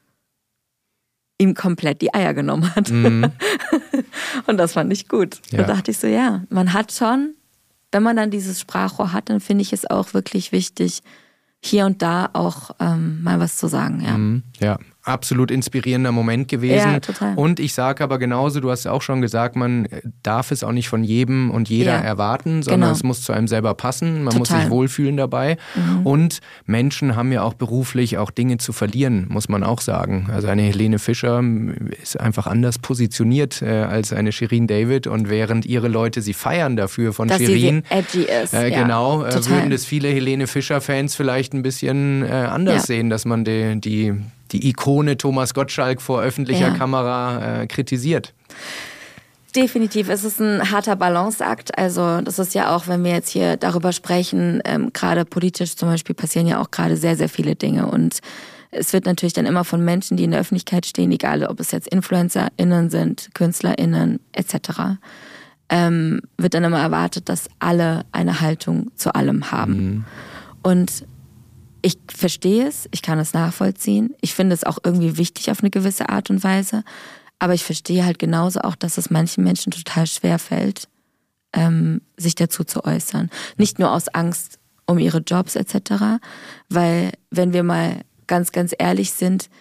ihm komplett die Eier genommen hat. Und das fand ich gut. Da dachte ich so, man hat schon, wenn man dann dieses Sprachrohr hat, dann finde ich es auch wirklich wichtig, hier und da auch mal was zu sagen. Ja, absolut inspirierender Moment gewesen. Ja, total. Und ich sage aber genauso, du hast auch schon gesagt, man darf es auch nicht von jedem und jeder erwarten, sondern es muss zu einem selber passen. Man muss sich wohlfühlen dabei. Und Menschen haben ja auch beruflich auch Dinge zu verlieren, muss man auch sagen. Also eine Helene Fischer ist einfach anders positioniert als eine Shirin David. Und während ihre Leute sie feiern dafür von dass Shirin, sie edgy ist. Genau, würden das viele Helene Fischer-Fans vielleicht ein bisschen anders sehen, dass man die Ikone Thomas Gottschalk vor öffentlicher Kamera kritisiert. Definitiv, es ist ein harter Balanceakt. Also das ist ja auch, wenn wir jetzt hier darüber sprechen, gerade politisch zum Beispiel passieren ja auch gerade sehr, sehr viele Dinge. Und es wird natürlich dann immer von Menschen, die in der Öffentlichkeit stehen, egal ob es jetzt InfluencerInnen sind, KünstlerInnen etc., wird dann immer erwartet, dass alle eine Haltung zu allem haben. Und ich verstehe es, ich kann es nachvollziehen. Ich finde es auch irgendwie wichtig auf eine gewisse Art und Weise. Aber ich verstehe halt genauso auch, dass es manchen Menschen total schwer fällt, sich dazu zu äußern. Nicht nur aus Angst um ihre Jobs etc., weil, wenn wir mal ganz, ganz ehrlich sind,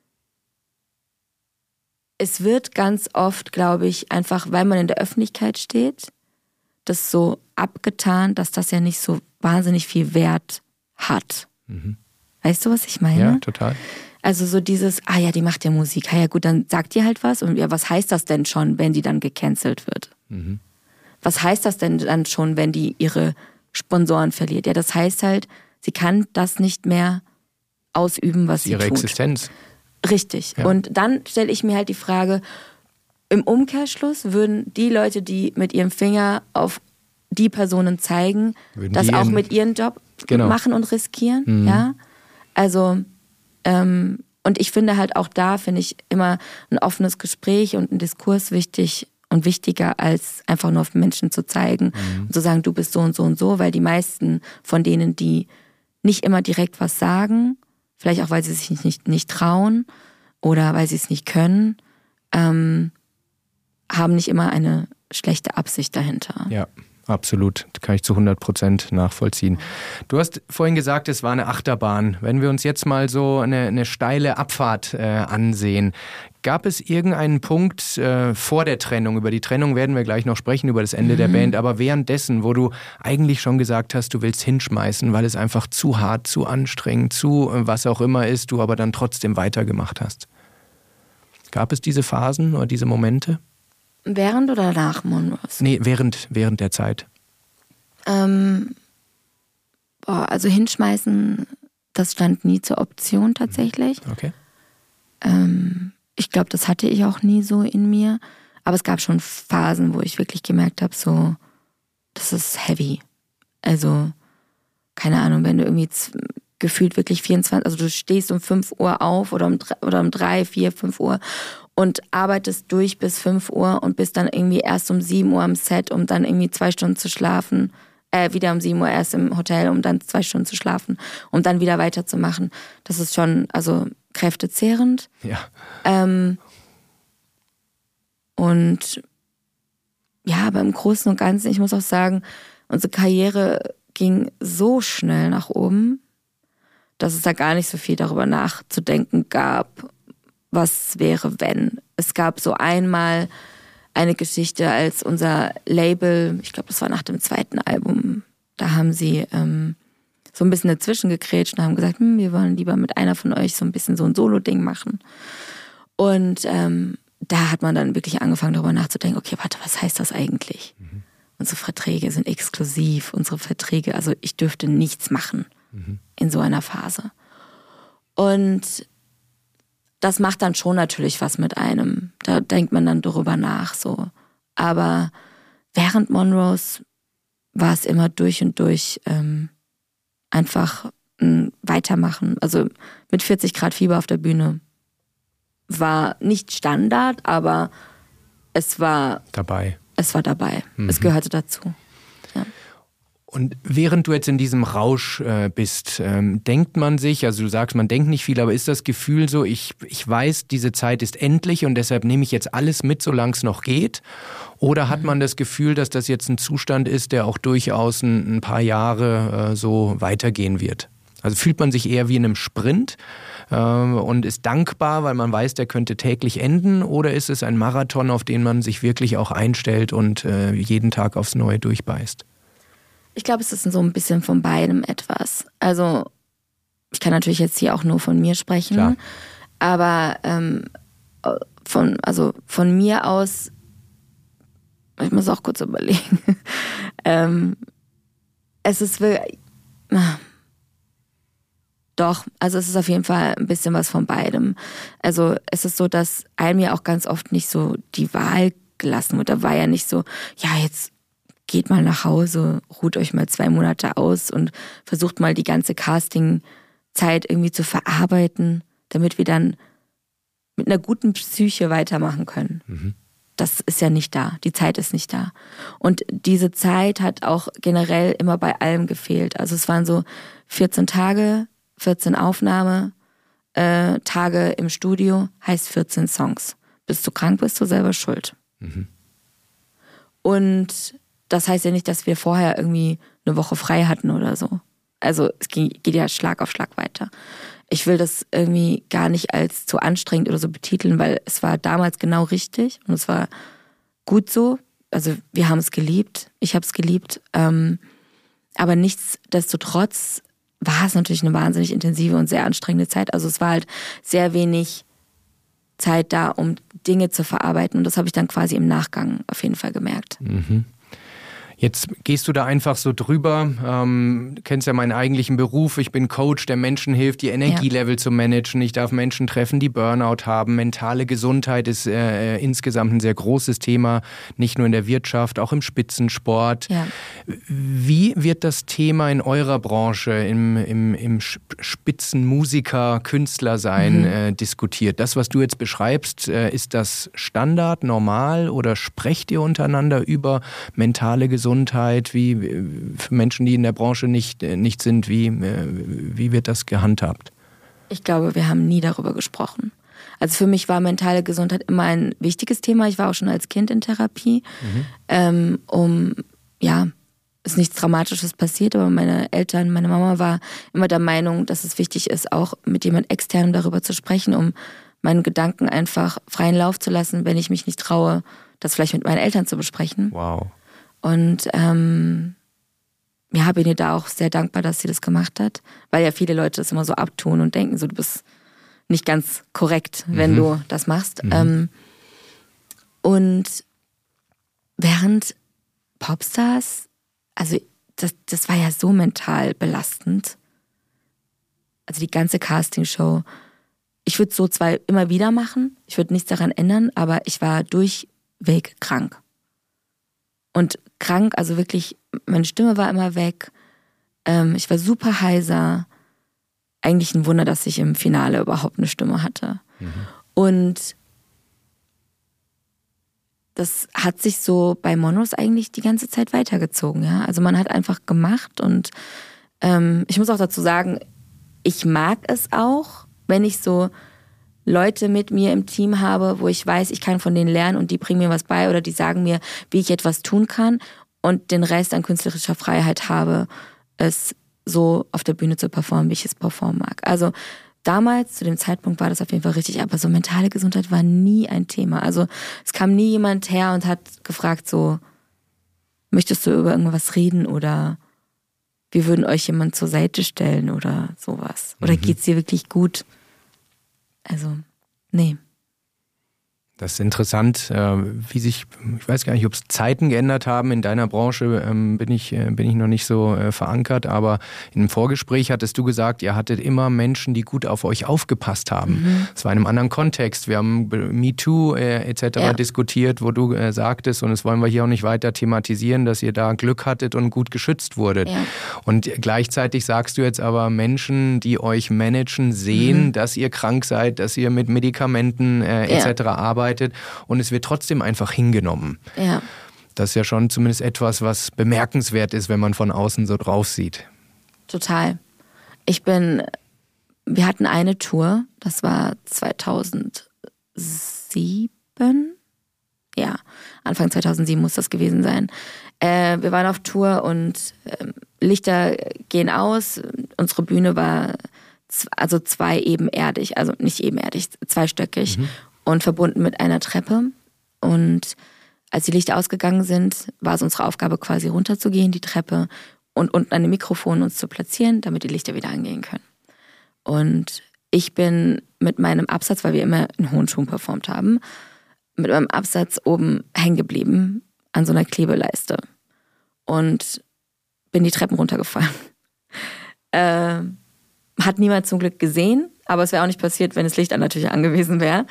es wird ganz oft, glaube ich, einfach, weil man in der Öffentlichkeit steht, das so abgetan, dass das ja nicht so wahnsinnig viel Wert hat. Weißt du, was ich meine? Ja, total. Also so dieses, die macht ja Musik. Ja gut, dann sagt die halt was. Und was heißt das denn schon, wenn die dann gecancelt wird? Was heißt das denn dann schon, wenn die ihre Sponsoren verliert? Ja, das heißt halt, sie kann das nicht mehr ausüben, was sie tut. Ihre Existenz. Richtig. Ja. Und dann stelle ich mir halt die Frage, im Umkehrschluss würden die Leute, die mit ihrem Finger auf die Personen zeigen, das auch mit ihren Job machen und riskieren. Ja? Also, und ich finde halt auch da, finde ich immer ein offenes Gespräch und ein Diskurs wichtig und wichtiger, als einfach nur auf Menschen zu zeigen und zu sagen, du bist so und so und so, weil die meisten von denen, die nicht immer direkt was sagen, vielleicht auch, weil sie sich nicht trauen oder weil sie es nicht können, haben nicht immer eine schlechte Absicht dahinter. Ja, absolut. Das kann ich zu 100% nachvollziehen. Du hast vorhin gesagt, es war eine Achterbahn. Wenn wir uns jetzt mal so eine steile Abfahrt ansehen, gab es irgendeinen Punkt vor der Trennung, über die Trennung werden wir gleich noch sprechen, über das Ende der Band, aber währenddessen, wo du eigentlich schon gesagt hast, du willst hinschmeißen, weil es einfach zu hart, zu anstrengend, zu was auch immer ist, du aber dann trotzdem weitergemacht hast? Gab es diese Phasen oder diese Momente? Während oder nach Monrose? Nee, während der Zeit. Also hinschmeißen, das stand nie zur Option tatsächlich. Okay. Ich glaube, das hatte ich auch nie so in mir. Aber es gab schon Phasen, wo ich wirklich gemerkt habe, so, das ist heavy. Also, keine Ahnung, wenn du irgendwie gefühlt wirklich 24, also du stehst um 5 Uhr auf oder um 3, 4, 5 Uhr und arbeitest durch bis 5 Uhr und bist dann irgendwie erst um 7 Uhr am Set, um dann irgendwie 2 Stunden zu schlafen. Wieder um 7 Uhr erst im Hotel, um dann 2 Stunden zu schlafen, um dann wieder weiterzumachen. Das ist schon, also kräftezehrend. Ja. Und ja, aber im Großen und Ganzen, ich muss auch sagen, unsere Karriere ging so schnell nach oben, dass es da gar nicht so viel darüber nachzudenken gab, was wäre, wenn. Es gab so einmal eine Geschichte, als unser Label, ich glaube, das war nach dem 2. Album, da haben sie so ein bisschen dazwischen gegrätscht und haben gesagt, wir wollen lieber mit einer von euch so ein bisschen so ein Solo-Ding machen. Und da hat man dann wirklich angefangen, darüber nachzudenken, okay, warte, was heißt das eigentlich? Unsere Verträge sind exklusiv, unsere Verträge, also ich dürfte nichts machen in so einer Phase. Und das macht dann schon natürlich was mit einem. Da denkt man dann darüber nach, so. Aber während Monrose war es immer durch und durch einfach weitermachen. Also mit 40 Grad Fieber auf der Bühne war nicht Standard, aber es war dabei. Es war dabei. Es gehörte dazu. Ja. Und während du jetzt in diesem Rausch bist, denkt man sich, also du sagst, man denkt nicht viel, aber ist das Gefühl so, ich weiß, diese Zeit ist endlich und deshalb nehme ich jetzt alles mit, solange es noch geht? Oder hat man das Gefühl, dass das jetzt ein Zustand ist, der auch durchaus ein paar Jahre so weitergehen wird? Also fühlt man sich eher wie in einem Sprint und ist dankbar, weil man weiß, der könnte täglich enden? Oder ist es ein Marathon, auf den man sich wirklich auch einstellt und jeden Tag aufs Neue durchbeißt? Ich glaube, es ist so ein bisschen von beidem etwas. Also ich kann natürlich jetzt hier auch nur von mir sprechen. Klar. Aber von mir aus, ich muss auch kurz überlegen, es ist wirklich... Doch, also es ist auf jeden Fall ein bisschen was von beidem. Also es ist so, dass einem ja auch ganz oft nicht so die Wahl gelassen wird. Da war ja nicht so, ja, jetzt geht mal nach Hause, ruht euch mal 2 Monate aus und versucht mal die ganze Casting-Zeit irgendwie zu verarbeiten, damit wir dann mit einer guten Psyche weitermachen können. Das ist ja nicht da. Die Zeit ist nicht da. Und diese Zeit hat auch generell immer bei allem gefehlt. Also es waren so 14 Tage, 14 Aufnahmetage im Studio, heißt 14 Songs. Bist du krank, bist du selber schuld. Und das heißt ja nicht, dass wir vorher irgendwie eine Woche frei hatten oder so. Also es geht ja Schlag auf Schlag weiter. Ich will das irgendwie gar nicht als zu anstrengend oder so betiteln, weil es war damals genau richtig und es war gut so. Also wir haben es geliebt, ich habe es geliebt. Aber nichtsdestotrotz war es natürlich eine wahnsinnig intensive und sehr anstrengende Zeit. Also es war halt sehr wenig Zeit da, um Dinge zu verarbeiten. Und das habe ich dann quasi im Nachgang auf jeden Fall gemerkt. Jetzt gehst du da einfach so drüber, du kennst ja meinen eigentlichen Beruf, ich bin Coach, der Menschen hilft, die Energielevel zu managen. Ich darf Menschen treffen, die Burnout haben. Mentale Gesundheit ist insgesamt ein sehr großes Thema, nicht nur in der Wirtschaft, auch im Spitzensport. Ja. Wie wird das Thema in eurer Branche, im Spitzenmusiker, Künstlersein diskutiert? Das, was du jetzt beschreibst, ist das Standard, normal oder sprecht ihr untereinander über mentale Gesundheit, wie für Menschen, die in der Branche nicht sind, wie wird das gehandhabt? Ich glaube, wir haben nie darüber gesprochen. Also für mich war mentale Gesundheit immer ein wichtiges Thema. Ich war auch schon als Kind in Therapie, ist nichts Dramatisches passiert, aber meine Mama war immer der Meinung, dass es wichtig ist, auch mit jemand Externem darüber zu sprechen, um meinen Gedanken einfach freien Lauf zu lassen, wenn ich mich nicht traue, das vielleicht mit meinen Eltern zu besprechen. Wow. Und bin ihr da auch sehr dankbar, dass sie das gemacht hat, weil ja viele Leute das immer so abtun und denken, so du bist nicht ganz korrekt, wenn du das machst. Und während Popstars, also das war ja so mental belastend. Also die ganze Castingshow. Ich würde so zwar immer wieder machen, ich würde nichts daran ändern, aber ich war durchweg krank. Und krank, also wirklich, meine Stimme war immer weg. Ich war super heiser. Eigentlich ein Wunder, dass ich im Finale überhaupt eine Stimme hatte. Und das hat sich so bei Monos eigentlich die ganze Zeit weitergezogen. Ja? Also man hat einfach gemacht und ich muss auch dazu sagen, ich mag es auch, wenn ich so Leute mit mir im Team habe, wo ich weiß, ich kann von denen lernen und die bringen mir was bei oder die sagen mir, wie ich etwas tun kann und den Rest an künstlerischer Freiheit habe, es so auf der Bühne zu performen, wie ich es performen mag. Also damals, zu dem Zeitpunkt war das auf jeden Fall richtig, aber so mentale Gesundheit war nie ein Thema. Also es kam nie jemand her und hat gefragt so, möchtest du über irgendwas reden oder wir würden euch jemand zur Seite stellen oder sowas. Oder geht's dir wirklich gut? Also, nee. Das ist interessant, wie sich, ich weiß gar nicht, ob es Zeiten geändert haben. In deiner Branche bin ich noch nicht so verankert, aber im Vorgespräch hattest du gesagt, ihr hattet immer Menschen, die gut auf euch aufgepasst haben. Das war in einem anderen Kontext. Wir haben MeToo etc. diskutiert, wo du sagtest, und das wollen wir hier auch nicht weiter thematisieren, dass ihr da Glück hattet und gut geschützt wurdet. Ja. Und gleichzeitig sagst du jetzt aber, Menschen, die euch managen, sehen, dass ihr krank seid, dass ihr mit Medikamenten etc. arbeitet. Und es wird trotzdem einfach hingenommen. Ja. Das ist ja schon zumindest etwas, was bemerkenswert ist, wenn man von außen so drauf sieht. Total. Wir hatten eine Tour, das war 2007. Ja, Anfang 2007 muss das gewesen sein. Wir waren auf Tour und Lichter gehen aus. Unsere Bühne war zweistöckig und verbunden mit einer Treppe. Und als die Lichter ausgegangen sind, war es unsere Aufgabe, quasi runterzugehen, die Treppe, und unten an dem Mikrofon uns zu platzieren, damit die Lichter wieder angehen können. Und ich bin mit meinem Absatz, weil wir immer in hohen Schuhen performt haben, mit meinem Absatz oben hängen geblieben an so einer Klebeleiste und bin die Treppen runtergefallen. Hat niemand zum Glück gesehen, aber es wäre auch nicht passiert, wenn das Licht natürlich angewiesen wäre.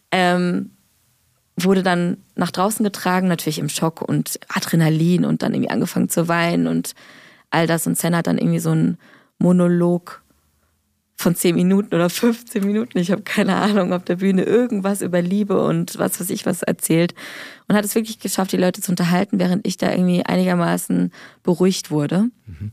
Wurde dann nach draußen getragen, natürlich im Schock und Adrenalin und dann irgendwie angefangen zu weinen und all das. Und Sen hat dann irgendwie so einen Monolog von 10 Minuten oder 15 Minuten, ich habe keine Ahnung, auf der Bühne irgendwas über Liebe und was weiß ich was erzählt. Und hat es wirklich geschafft, die Leute zu unterhalten, während ich da irgendwie einigermaßen beruhigt wurde.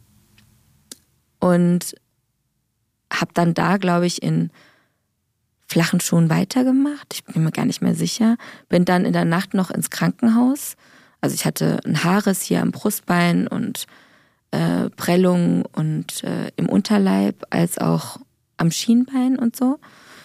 Und habe dann da, glaube ich, in flachen Schuhen weitergemacht. Ich bin mir gar nicht mehr sicher. Bin dann in der Nacht noch ins Krankenhaus. Also ich hatte einen Haarriss hier am Brustbein und Prellungen und im Unterleib als auch am Schienbein und so.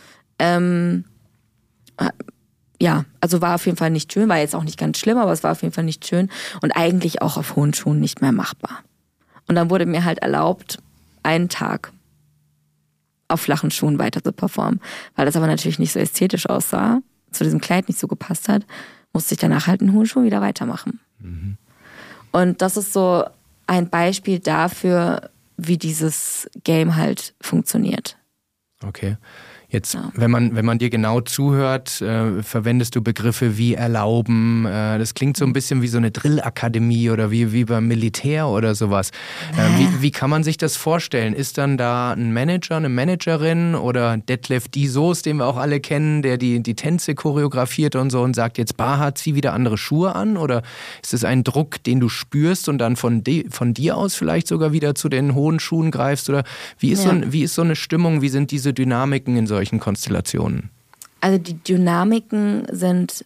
Ja, also war auf jeden Fall nicht schön. War jetzt auch nicht ganz schlimm, aber es war auf jeden Fall nicht schön. Und eigentlich auch auf hohen Schuhen nicht mehr machbar. Und dann wurde mir halt erlaubt, einen Tag auf flachen Schuhen weiter zu performen. Weil das aber natürlich nicht so ästhetisch aussah, zu diesem Kleid nicht so gepasst hat, musste ich danach halt in hohen Schuhen wieder weitermachen. Und das ist so ein Beispiel dafür, wie dieses Game halt funktioniert. Okay. Jetzt, wenn man dir genau zuhört, verwendest du Begriffe wie erlauben. Das klingt so ein bisschen wie so eine Drillakademie oder wie beim Militär oder sowas. Wie kann man sich das vorstellen? Ist dann da ein Manager, eine Managerin oder Detlef D. Soos, den wir auch alle kennen, der die Tänze choreografiert und so und sagt, jetzt Baha, zieh wieder andere Schuhe an? Oder ist es ein Druck, den du spürst und dann von dir aus vielleicht sogar wieder zu den hohen Schuhen greifst? Oder wie ist so eine Stimmung? Wie sind diese Dynamiken in solchen Konstellationen? Also die Dynamiken sind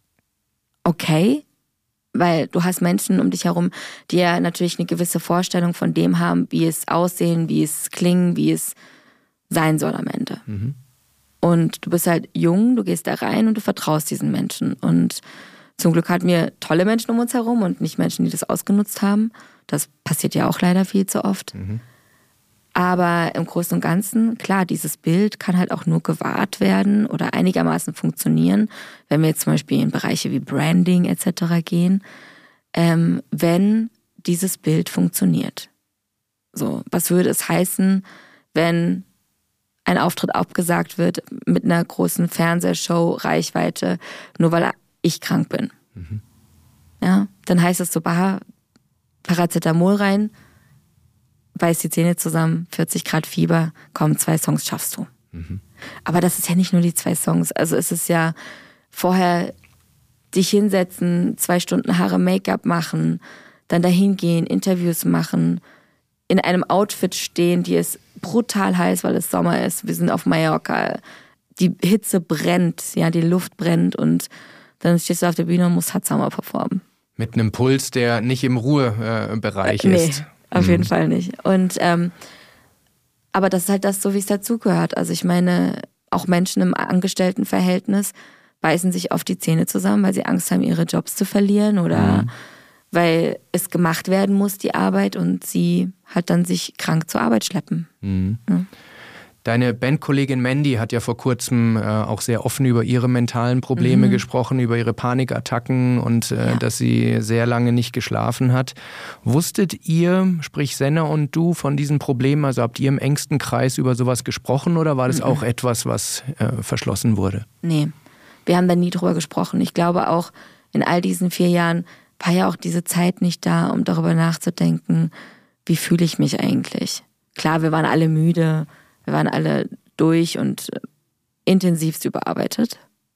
okay, weil du hast Menschen um dich herum, die ja natürlich eine gewisse Vorstellung von dem haben, wie es aussehen, wie es klingen, wie es sein soll am Ende. Mhm. Und du bist halt jung, du gehst da rein und du vertraust diesen Menschen. Und zum Glück hatten wir tolle Menschen um uns herum und nicht Menschen, die das ausgenutzt haben. Das passiert ja auch leider viel zu oft. Mhm. Aber im Großen und Ganzen, klar, dieses Bild kann halt auch nur gewahrt werden oder einigermaßen funktionieren, wenn wir jetzt zum Beispiel in Bereiche wie Branding etc. gehen, wenn dieses Bild funktioniert. So, was würde es heißen, wenn ein Auftritt abgesagt wird mit einer großen Fernsehshow, Reichweite, nur weil ich krank bin? Mhm. Ja, dann heißt es so, Paracetamol rein, beiß die Zähne zusammen, 40 Grad Fieber, komm, 2 Songs schaffst du. Mhm. Aber das ist ja nicht nur die 2 Songs. Also es ist ja vorher dich hinsetzen, 2 Stunden Haare, Make-up machen, dann dahin gehen, Interviews machen, in einem Outfit stehen, die ist brutal heiß, weil es Sommer ist. Wir sind auf Mallorca. Die Hitze brennt, ja, die Luft brennt und dann stehst du auf der Bühne und musst Hot Summer performen. Mit einem Puls, der nicht im Ruhebereich ist. Auf jeden Fall nicht. Und aber das ist halt das so, wie es dazugehört. Also ich meine, auch Menschen im Angestelltenverhältnis beißen sich oft die Zähne zusammen, weil sie Angst haben, ihre Jobs zu verlieren oder weil es gemacht werden muss, die Arbeit, und sie halt dann sich krank zur Arbeit schleppen. Mhm. Ja. Deine Bandkollegin Mandy hat ja vor kurzem auch sehr offen über ihre mentalen Probleme gesprochen, über ihre Panikattacken und dass sie sehr lange nicht geschlafen hat. Wusstet ihr, sprich Senna und du, von diesen Problemen? Also habt ihr im engsten Kreis über sowas gesprochen oder war das auch etwas, was verschlossen wurde? Nee, wir haben da nie drüber gesprochen. Ich glaube auch, in all diesen 4 Jahren war ja auch diese Zeit nicht da, um darüber nachzudenken, wie fühle ich mich eigentlich? Klar, wir waren alle müde, wir waren alle durch und intensivst überarbeitet.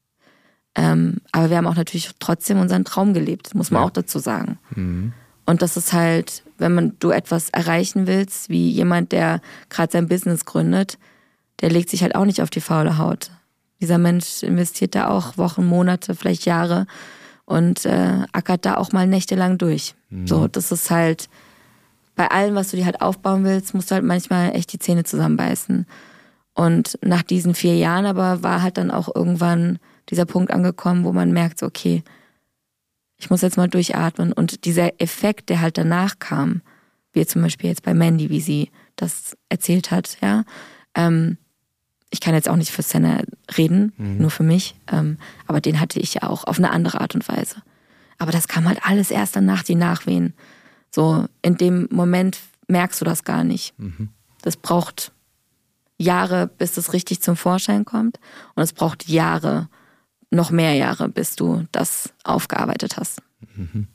Aber wir haben auch natürlich trotzdem unseren Traum gelebt, muss man auch dazu sagen. Mhm. Und das ist halt, wenn du etwas erreichen willst, wie jemand, der gerade sein Business gründet, der legt sich halt auch nicht auf die faule Haut. Dieser Mensch investiert da auch Wochen, Monate, vielleicht Jahre und ackert da auch mal nächtelang durch. Mhm. So, das ist halt, bei allem, was du dir halt aufbauen willst, musst du halt manchmal echt die Zähne zusammenbeißen. Und nach diesen 4 Jahren aber war halt dann auch irgendwann dieser Punkt angekommen, wo man merkt, so, okay, ich muss jetzt mal durchatmen. Und dieser Effekt, der halt danach kam, wie zum Beispiel jetzt bei Mandy, wie sie das erzählt hat, ja, ich kann jetzt auch nicht für Senna reden, nur für mich, aber den hatte ich ja auch auf eine andere Art und Weise. Aber das kam halt alles erst danach, die Nachwehen. So, in dem Moment merkst du das gar nicht. Mhm. Das braucht Jahre, bis das richtig zum Vorschein kommt. Und es braucht Jahre, noch mehr Jahre, bis du das aufgearbeitet hast. Mhm.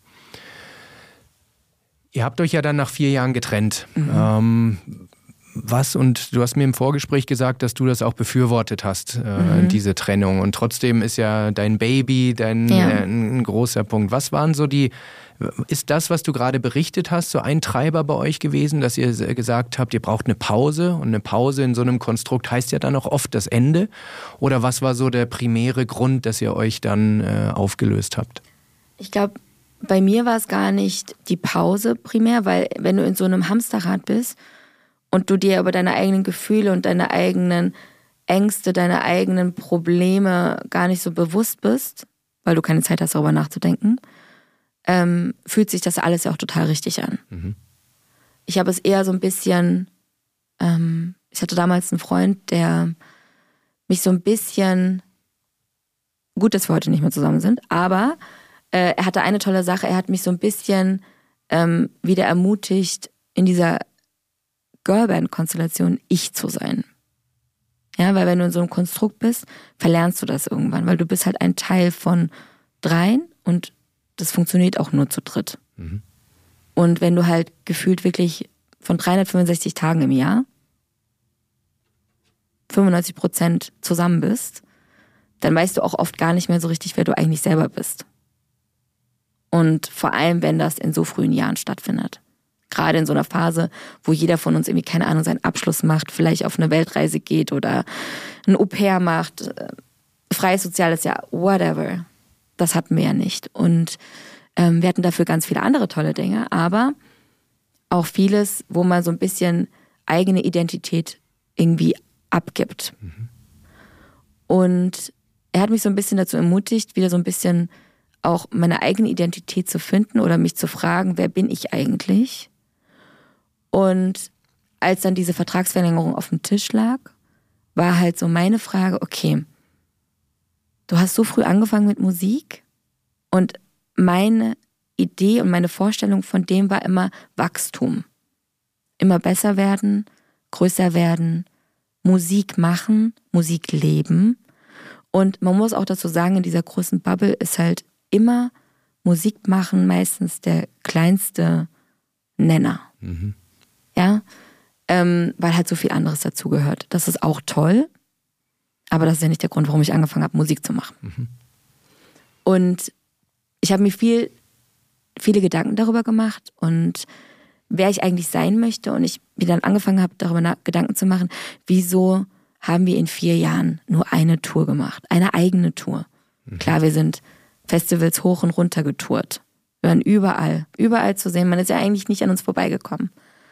Ihr habt euch ja dann nach 4 Jahren getrennt. Mhm. Und du hast mir im Vorgespräch gesagt, dass du das auch befürwortet hast, diese Trennung. Und trotzdem ist ja dein Baby ein großer Punkt. Was waren so ist das, was du gerade berichtet hast, so ein Treiber bei euch gewesen, dass ihr gesagt habt, ihr braucht eine Pause? Und eine Pause in so einem Konstrukt heißt ja dann auch oft das Ende. Oder was war so der primäre Grund, dass ihr euch dann aufgelöst habt? Ich glaube, bei mir war es gar nicht die Pause primär, weil wenn du in so einem Hamsterrad bist und du dir über deine eigenen Gefühle und deine eigenen Ängste, deine eigenen Probleme gar nicht so bewusst bist, weil du keine Zeit hast, darüber nachzudenken, fühlt sich das alles ja auch total richtig an. Mhm. Ich habe es eher so ein bisschen, ich hatte damals einen Freund, der mich so ein bisschen, gut, dass wir heute nicht mehr zusammen sind, aber er hatte eine tolle Sache, er hat mich so ein bisschen wieder ermutigt, in dieser Girlband-Konstellation ich zu sein. Ja, weil wenn du in so einem Konstrukt bist, verlernst du das irgendwann, weil du bist halt ein Teil von 3 und das funktioniert auch nur zu dritt. Mhm. Und wenn du halt gefühlt wirklich von 365 Tagen im Jahr 95% zusammen bist, dann weißt du auch oft gar nicht mehr so richtig, wer du eigentlich selber bist. Und vor allem, wenn das in so frühen Jahren stattfindet. Gerade in so einer Phase, wo jeder von uns irgendwie, keine Ahnung, seinen Abschluss macht, vielleicht auf eine Weltreise geht oder ein Au-pair macht. freies soziales Jahr, whatever. Das hatten wir ja nicht. Und wir hatten dafür ganz viele andere tolle Dinge, aber auch vieles, wo man so ein bisschen eigene Identität irgendwie abgibt. Und er hat mich so ein bisschen dazu ermutigt, wieder so ein bisschen auch meine eigene Identität zu finden oder mich zu fragen, wer bin ich eigentlich? Und als dann diese Vertragsverlängerung auf dem Tisch lag, war halt so meine Frage, okay, du hast so früh angefangen mit Musik und meine Idee und meine Vorstellung von dem war immer Wachstum. Immer besser werden, größer werden, Musik machen, Musik leben. Und man muss auch dazu sagen, in dieser großen Bubble ist halt immer Musik machen meistens der kleinste Nenner. Ja, weil halt so viel anderes dazugehört. Das ist auch toll, aber das ist ja nicht der Grund, warum ich angefangen habe, Musik zu machen. Und ich habe mir viele Gedanken darüber gemacht und wer ich eigentlich sein möchte. Und ich mir dann angefangen habe, darüber Gedanken zu machen, wieso haben wir in 4 Jahren nur eine Tour gemacht, eine eigene Tour. Klar, wir sind Festivals hoch und runter getourt. Wir waren überall zu sehen. Man ist ja eigentlich nicht an uns vorbeigekommen.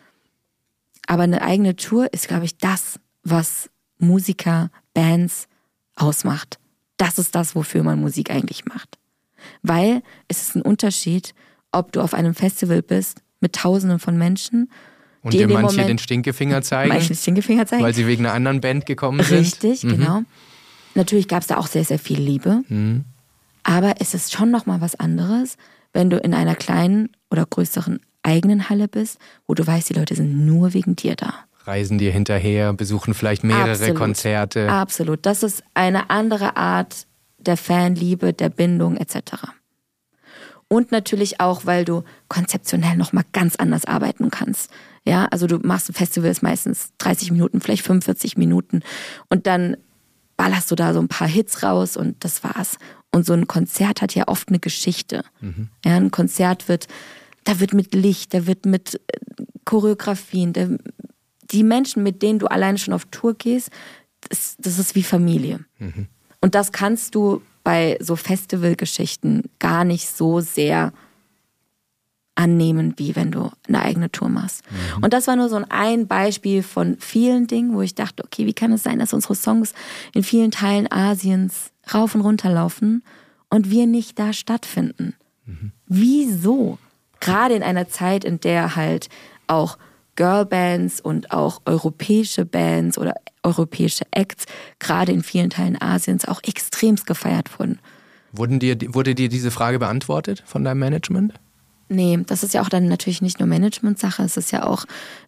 Aber eine eigene Tour ist, glaube ich, das, was Musiker, Bands ausmacht. Das ist das, wofür man Musik eigentlich macht. Weil es ist ein Unterschied, ob du auf einem Festival bist mit Tausenden von Menschen, und dir manche den Stinkefinger zeigen, weil sie wegen einer anderen Band gekommen sind. Richtig, genau. Natürlich gab es da auch sehr, sehr viel Liebe. Aber es ist schon nochmal was anderes, wenn du in einer kleinen oder größeren eigenen Halle bist, wo du weißt, die Leute sind nur wegen dir da. Reisen dir hinterher, besuchen vielleicht mehrere Konzerte. Absolut. Das ist eine andere Art der Fanliebe, der Bindung etc. Und natürlich auch, weil du konzeptionell nochmal ganz anders arbeiten kannst. Ja, also du machst Festivals meistens 30 Minuten, vielleicht 45 Minuten und dann ballerst du da so ein paar Hits raus und das war's. Und so ein Konzert hat ja oft eine Geschichte. Ja, ein Konzert da wird mit Licht, da wird mit Choreografien, die Menschen, mit denen du alleine schon auf Tour gehst, das ist wie Familie. Und das kannst du bei so Festivalgeschichten gar nicht so sehr annehmen, wie wenn du eine eigene Tour machst. Und das war nur so ein Beispiel von vielen Dingen, wo ich dachte, okay, wie kann es sein, dass unsere Songs in vielen Teilen Asiens rauf und runter laufen und wir nicht da stattfinden? Wieso? Gerade in einer Zeit, in der halt auch Girlbands und auch europäische Bands oder europäische Acts gerade in vielen Teilen Asiens auch extremst gefeiert wurden. Wurde dir diese Frage beantwortet von deinem Management? Nee, das ist ja auch dann natürlich nicht nur Management-Sache, es ist ja auch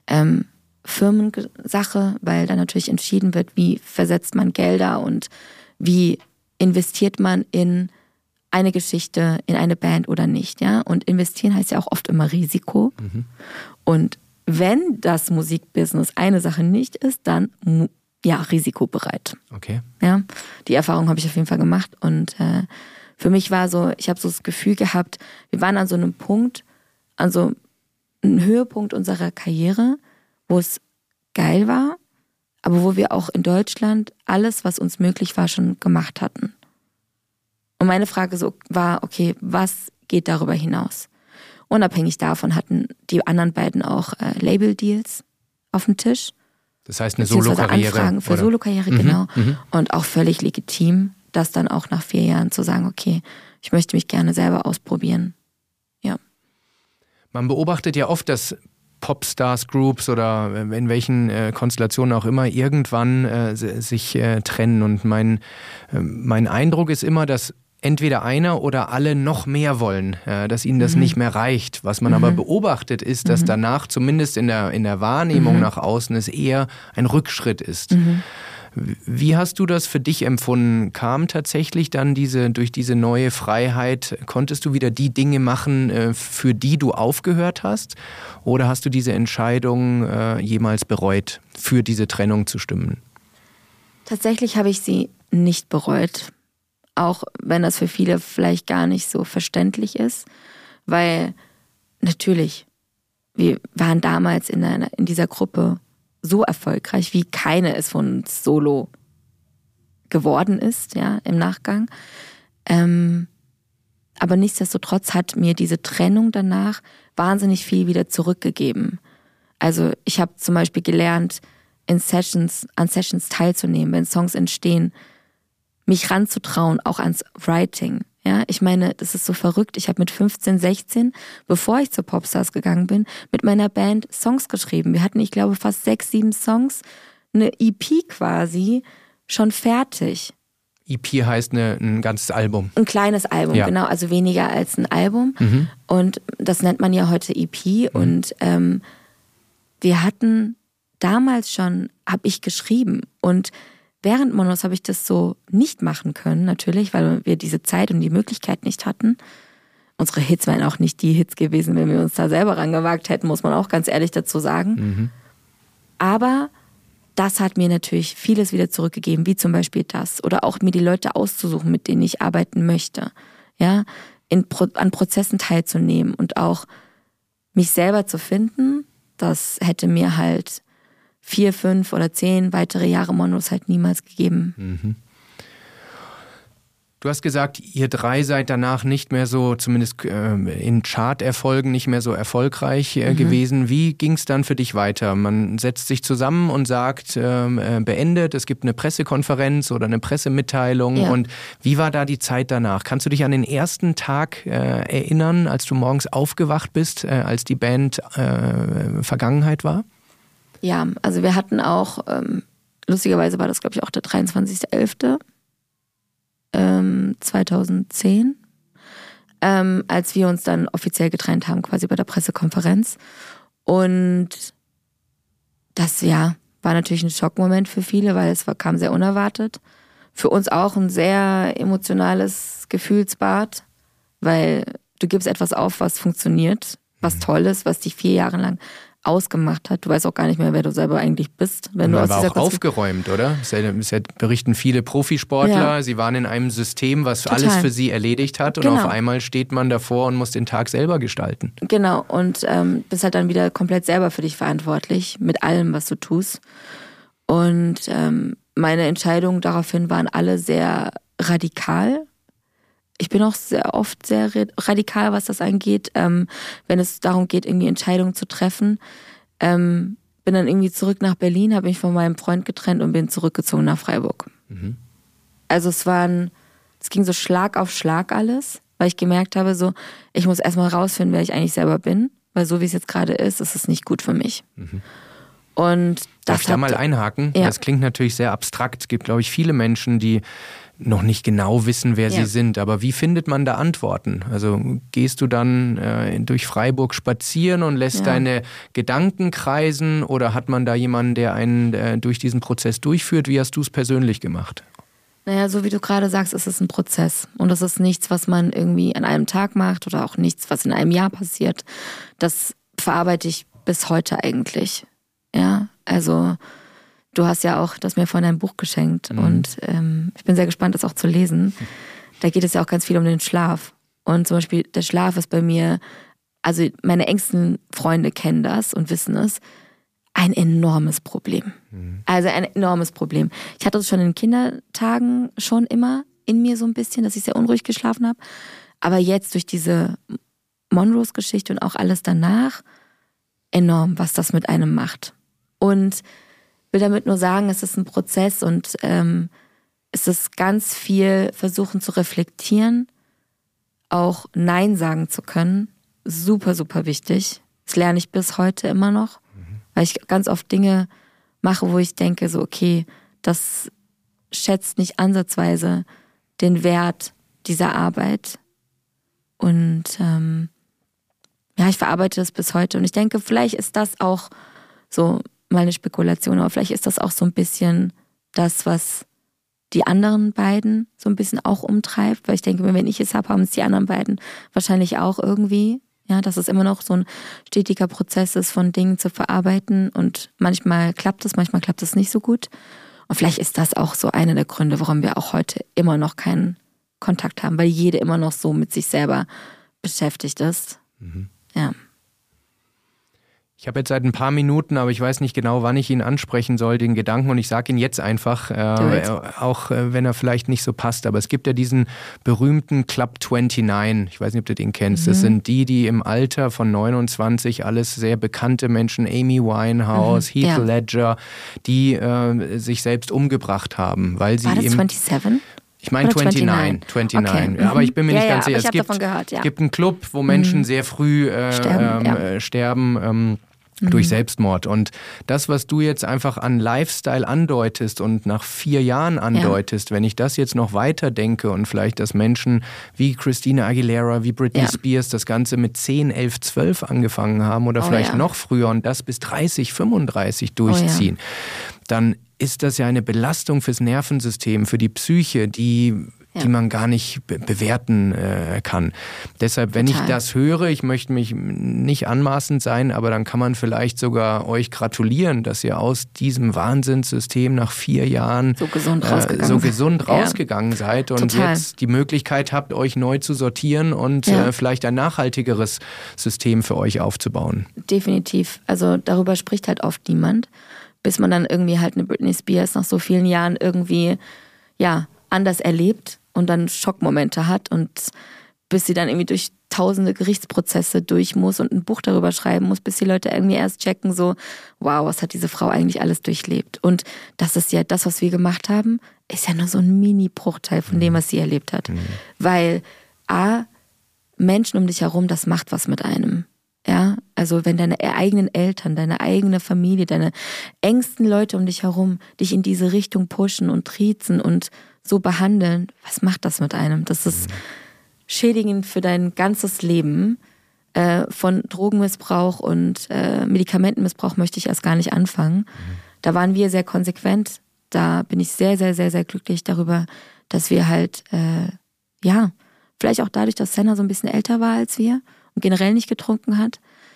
Firmensache, weil dann natürlich entschieden wird, wie versetzt man Gelder und wie investiert man in eine Geschichte, in eine Band oder nicht. Ja? Und investieren heißt ja auch oft immer Risiko. Und wenn das Musikbusiness eine Sache nicht ist, dann risikobereit. Okay. Ja, die Erfahrung habe ich auf jeden Fall gemacht und für mich war so, ich habe so das Gefühl gehabt, wir waren an so einem Punkt, an so einem Höhepunkt unserer Karriere, wo es geil war, aber wo wir auch in Deutschland alles, was uns möglich war, schon gemacht hatten. Und meine Frage so war, okay, was geht darüber hinaus? Unabhängig davon hatten die anderen beiden auch Label-Deals auf dem Tisch. Das heißt eine Solo-Karriere. Anfragen für Solo-Karriere, genau. Und auch völlig legitim, das dann auch nach 4 Jahren zu sagen, okay, ich möchte mich gerne selber ausprobieren. Ja. Man beobachtet ja oft, dass Popstars, Groups oder in welchen Konstellationen auch immer irgendwann sich trennen. Und mein Eindruck ist immer, dass entweder einer oder alle noch mehr wollen, dass ihnen das nicht mehr reicht. Was man aber beobachtet ist, dass danach zumindest in der Wahrnehmung nach außen es eher ein Rückschritt ist. Wie hast du das für dich empfunden? Kam tatsächlich dann durch diese neue Freiheit, konntest du wieder die Dinge machen, für die du aufgehört hast? Oder hast du diese Entscheidung jemals bereut, für diese Trennung zu stimmen? Tatsächlich habe ich sie nicht bereut. Auch wenn das für viele vielleicht gar nicht so verständlich ist. Weil natürlich, wir waren damals in dieser Gruppe so erfolgreich, wie keine es von uns solo geworden ist, ja, im Nachgang. Aber nichtsdestotrotz hat mir diese Trennung danach wahnsinnig viel wieder zurückgegeben. Also ich habe zum Beispiel gelernt, an Sessions teilzunehmen, wenn Songs entstehen, mich ranzutrauen, auch ans Writing. Ja, ich meine, das ist so verrückt. Ich habe mit 15, 16, bevor ich zu Popstars gegangen bin, mit meiner Band Songs geschrieben. Wir hatten, ich glaube, fast 6, 7 Songs, eine EP quasi, schon fertig. EP heißt ein ganzes Album. Ein kleines Album, ja. Genau, also weniger als ein Album. Mhm. Und das nennt man ja heute EP. Mhm. Und wir hatten damals schon, habe ich geschrieben. Und während Monos habe ich das so nicht machen können, natürlich, weil wir diese Zeit und die Möglichkeit nicht hatten. Unsere Hits wären auch nicht die Hits gewesen, wenn wir uns da selber rangewagt hätten, muss man auch ganz ehrlich dazu sagen. Mhm. Aber das hat mir natürlich vieles wieder zurückgegeben, wie zum Beispiel das. Oder auch mir die Leute auszusuchen, mit denen ich arbeiten möchte. Ja, an Prozessen teilzunehmen und auch mich selber zu finden. Das hätte mir halt 4, 5 oder 10 weitere Jahre Monos halt niemals gegeben. Mhm. Du hast gesagt, ihr 3 seid danach nicht mehr so, zumindest in Charterfolgen, nicht mehr so erfolgreich gewesen. Wie ging es dann für dich weiter? Man setzt sich zusammen und sagt, beendet, es gibt eine Pressekonferenz oder eine Pressemitteilung. Ja. Und wie war da die Zeit danach? Kannst du dich an den ersten Tag erinnern, als du morgens aufgewacht bist, als die Band Vergangenheit war? Ja, also wir hatten auch, lustigerweise war das, glaube ich, auch der 23.11., 2010, als wir uns dann offiziell getrennt haben, quasi bei der Pressekonferenz. Und das, ja, war natürlich ein Schockmoment für viele, weil es kam sehr unerwartet. Für uns auch ein sehr emotionales Gefühlsbad, weil du gibst etwas auf, was funktioniert, was toll ist, was dich 4 Jahre lang ausgemacht hat. Du weißt auch gar nicht mehr, wer du selber eigentlich bist. Wenn man du war auch aufgeräumt, oder? Das berichten viele Profisportler. Ja. Sie waren in einem System, was Total. Alles für sie erledigt hat. Und auf einmal steht man davor und muss den Tag selber gestalten. Genau. Und bist halt dann wieder komplett selber für dich verantwortlich mit allem, was du tust. Und meine Entscheidungen daraufhin waren alle sehr radikal. Ich bin auch sehr oft sehr radikal, was das angeht, wenn es darum geht, irgendwie Entscheidungen zu treffen. Bin dann irgendwie zurück nach Berlin, habe mich von meinem Freund getrennt und bin zurückgezogen nach Freiburg. Mhm. Also es ging so Schlag auf Schlag alles, weil ich gemerkt habe, so, ich muss erstmal rausfinden, wer ich eigentlich selber bin, weil so wie es jetzt gerade ist es nicht gut für mich. Mhm. Und Darf ich da mal einhaken? Ja. Das klingt natürlich sehr abstrakt. Es gibt, glaube ich, viele Menschen, die noch nicht genau wissen, wer sie sind. Aber wie findet man da Antworten? Also gehst du dann durch Freiburg spazieren und lässt deine Gedanken kreisen? Oder hat man da jemanden, der einen durch diesen Prozess durchführt? Wie hast du es persönlich gemacht? Naja, so wie du gerade sagst, ist es ein Prozess. Und das ist nichts, was man irgendwie an einem Tag macht oder auch nichts, was in einem Jahr passiert. Das verarbeite ich bis heute eigentlich. Ja, also du hast ja auch das mir von deinem Buch geschenkt und ich bin sehr gespannt, das auch zu lesen. Da geht es ja auch ganz viel um den Schlaf. Und zum Beispiel der Schlaf ist bei mir, also meine engsten Freunde kennen das und wissen es, ein enormes Problem. Also ein enormes Problem. Ich hatte es schon in Kindertagen schon immer in mir so ein bisschen, dass ich sehr unruhig geschlafen habe. Aber jetzt durch diese Monrose-Geschichte und auch alles danach, enorm, was das mit einem macht. Und will damit nur sagen, es ist ein Prozess und es ist ganz viel versuchen zu reflektieren, auch Nein sagen zu können. Super, super wichtig. Das lerne ich bis heute immer noch, weil ich ganz oft Dinge mache, wo ich denke, so okay, das schätzt nicht ansatzweise den Wert dieser Arbeit. Und ich verarbeite das bis heute. Und ich denke, vielleicht ist das auch so meine Spekulation, aber vielleicht ist das auch so ein bisschen das, was die anderen beiden so ein bisschen auch umtreibt, weil ich denke, wenn ich es habe, haben es die anderen beiden wahrscheinlich auch irgendwie, ja, dass es immer noch so ein stetiger Prozess ist, von Dingen zu verarbeiten und manchmal klappt es nicht so gut und vielleicht ist das auch so einer der Gründe, warum wir auch heute immer noch keinen Kontakt haben, weil jede immer noch so mit sich selber beschäftigt ist. Mhm. Ja. Ich habe jetzt seit ein paar Minuten, aber ich weiß nicht genau, wann ich ihn ansprechen soll, den Gedanken, und ich sage ihn jetzt einfach, auch wenn er vielleicht nicht so passt. Aber es gibt ja diesen berühmten Club 29, ich weiß nicht, ob du den kennst. Das sind die im Alter von 29, alles sehr bekannte Menschen, Amy Winehouse, Heath Ledger, die sich selbst umgebracht haben, weil sie War das 27? Ich meine 29. Okay. Ja, aber ich bin mir nicht ganz sicher. Es gibt einen Club, wo Menschen sehr früh sterben durch Selbstmord. Und das, was du jetzt einfach an Lifestyle andeutest und nach 4 Jahren andeutest, wenn ich das jetzt noch weiter denke und vielleicht, dass Menschen wie Christina Aguilera, wie Britney Spears das Ganze mit 10, 11, 12 angefangen haben oder vielleicht noch früher und das bis 30, 35 durchziehen, dann ist das ja eine Belastung fürs Nervensystem, für die Psyche, die man gar nicht bewerten kann. Deshalb, wenn ich das höre, ich möchte mich nicht anmaßend sein, aber dann kann man vielleicht sogar euch gratulieren, dass ihr aus diesem Wahnsinnssystem nach 4 Jahren so gesund rausgegangen seid und jetzt die Möglichkeit habt, euch neu zu sortieren und vielleicht ein nachhaltigeres System für euch aufzubauen. Definitiv. Also darüber spricht halt oft niemand, bis man dann irgendwie halt eine Britney Spears nach so vielen Jahren irgendwie anders erlebt und dann Schockmomente hat und bis sie dann irgendwie durch tausende Gerichtsprozesse durch muss und ein Buch darüber schreiben muss, bis die Leute irgendwie erst checken, so, wow, was hat diese Frau eigentlich alles durchlebt? Und das ist ja das, was wir gemacht haben, ist ja nur so ein Mini-Bruchteil von dem, was sie erlebt hat. Weil Menschen um dich herum, das macht was mit einem. Ja, also wenn deine eigenen Eltern, deine eigene Familie, deine engsten Leute um dich herum dich in diese Richtung pushen und triezen und so behandeln, was macht das mit einem? Das ist schädigend für dein ganzes Leben. Von Drogenmissbrauch und Medikamentenmissbrauch möchte ich erst gar nicht anfangen. Da waren wir sehr konsequent. Da bin ich sehr, sehr, sehr, sehr glücklich darüber, dass wir halt, vielleicht auch dadurch, dass Senna so ein bisschen älter war als wir und generell nicht getrunken hat.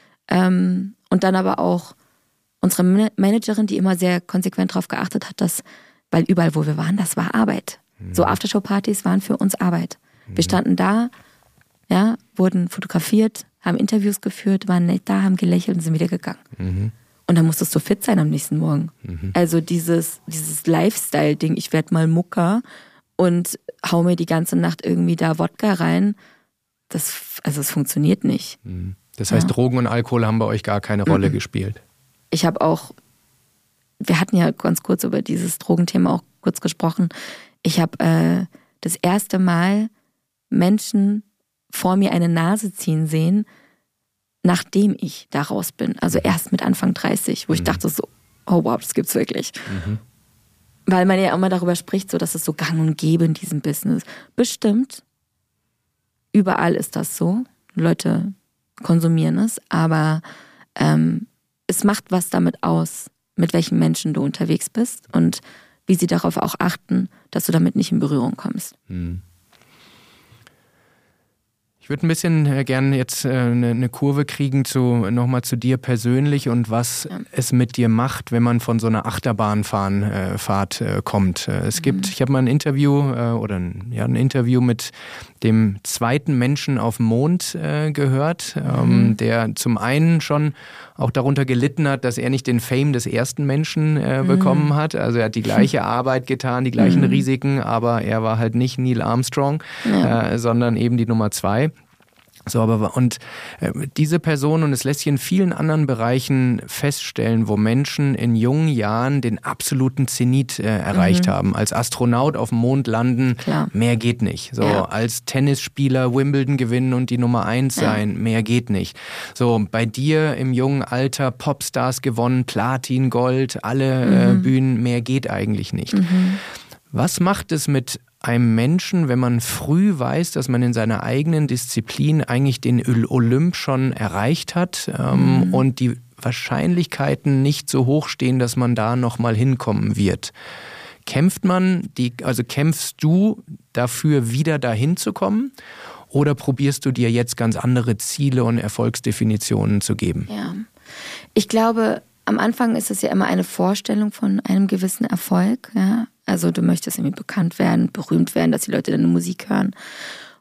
Und dann aber auch unsere Managerin, die immer sehr konsequent darauf geachtet hat, dass, weil überall, wo wir waren, das war Arbeit. So Aftershow-Partys waren für uns Arbeit. Wir standen da, wurden fotografiert, haben Interviews geführt, waren nett da, haben gelächelt und sind wieder gegangen. Und dann musstest du fit sein am nächsten Morgen. Also dieses Lifestyle-Ding, ich werde mal Mucker und hau mir die ganze Nacht irgendwie da Wodka rein, es funktioniert nicht. Das heißt, Drogen und Alkohol haben bei euch gar keine Rolle gespielt? Wir hatten ja ganz kurz über dieses Drogenthema auch kurz gesprochen. Ich habe das erste Mal Menschen vor mir eine Nase ziehen sehen, nachdem ich da raus bin. Also erst mit Anfang 30, wo ich dachte so, oh wow, das gibt's wirklich. Weil man ja immer darüber spricht, so, dass es so gang und gäbe in diesem Business. Bestimmt. Überall ist das so. Leute konsumieren es, aber es macht was damit aus, mit welchen Menschen du unterwegs bist und wie sie darauf auch achten, dass du damit nicht in Berührung kommst. Ich würde ein bisschen gerne jetzt eine Kurve kriegen nochmal zu dir persönlich und was es mit dir macht, wenn man von so einer Achterbahnfahrt kommt. Ich habe mal ein Interview ein Interview mit dem zweiten Menschen auf dem Mond gehört, der zum einen schon auch darunter gelitten hat, dass er nicht den Fame des ersten Menschen bekommen hat. Also er hat die gleiche Arbeit getan, die gleichen Risiken, aber er war halt nicht Neil Armstrong, sondern eben die Nummer 2. So, diese Person, und es lässt sich in vielen anderen Bereichen feststellen, wo Menschen in jungen Jahren den absoluten Zenit erreicht haben. Als Astronaut auf dem Mond landen, mehr geht nicht. So, als Tennisspieler Wimbledon gewinnen und die Nummer 1 sein, mehr geht nicht. So, bei dir im jungen Alter Popstars gewonnen, Platin, Gold, alle Bühnen, mehr geht eigentlich nicht. Was macht es mit einem Menschen, wenn man früh weiß, dass man in seiner eigenen Disziplin eigentlich den Olymp schon erreicht hat und die Wahrscheinlichkeiten nicht so hoch stehen, dass man da nochmal hinkommen wird? Kämpfst du dafür, wieder dahin zu kommen? Oder probierst du dir jetzt ganz andere Ziele und Erfolgsdefinitionen zu geben? Ja, ich glaube, am Anfang ist es ja immer eine Vorstellung von einem gewissen Erfolg, ja. Also du möchtest irgendwie bekannt werden, berühmt werden, dass die Leute deine Musik hören.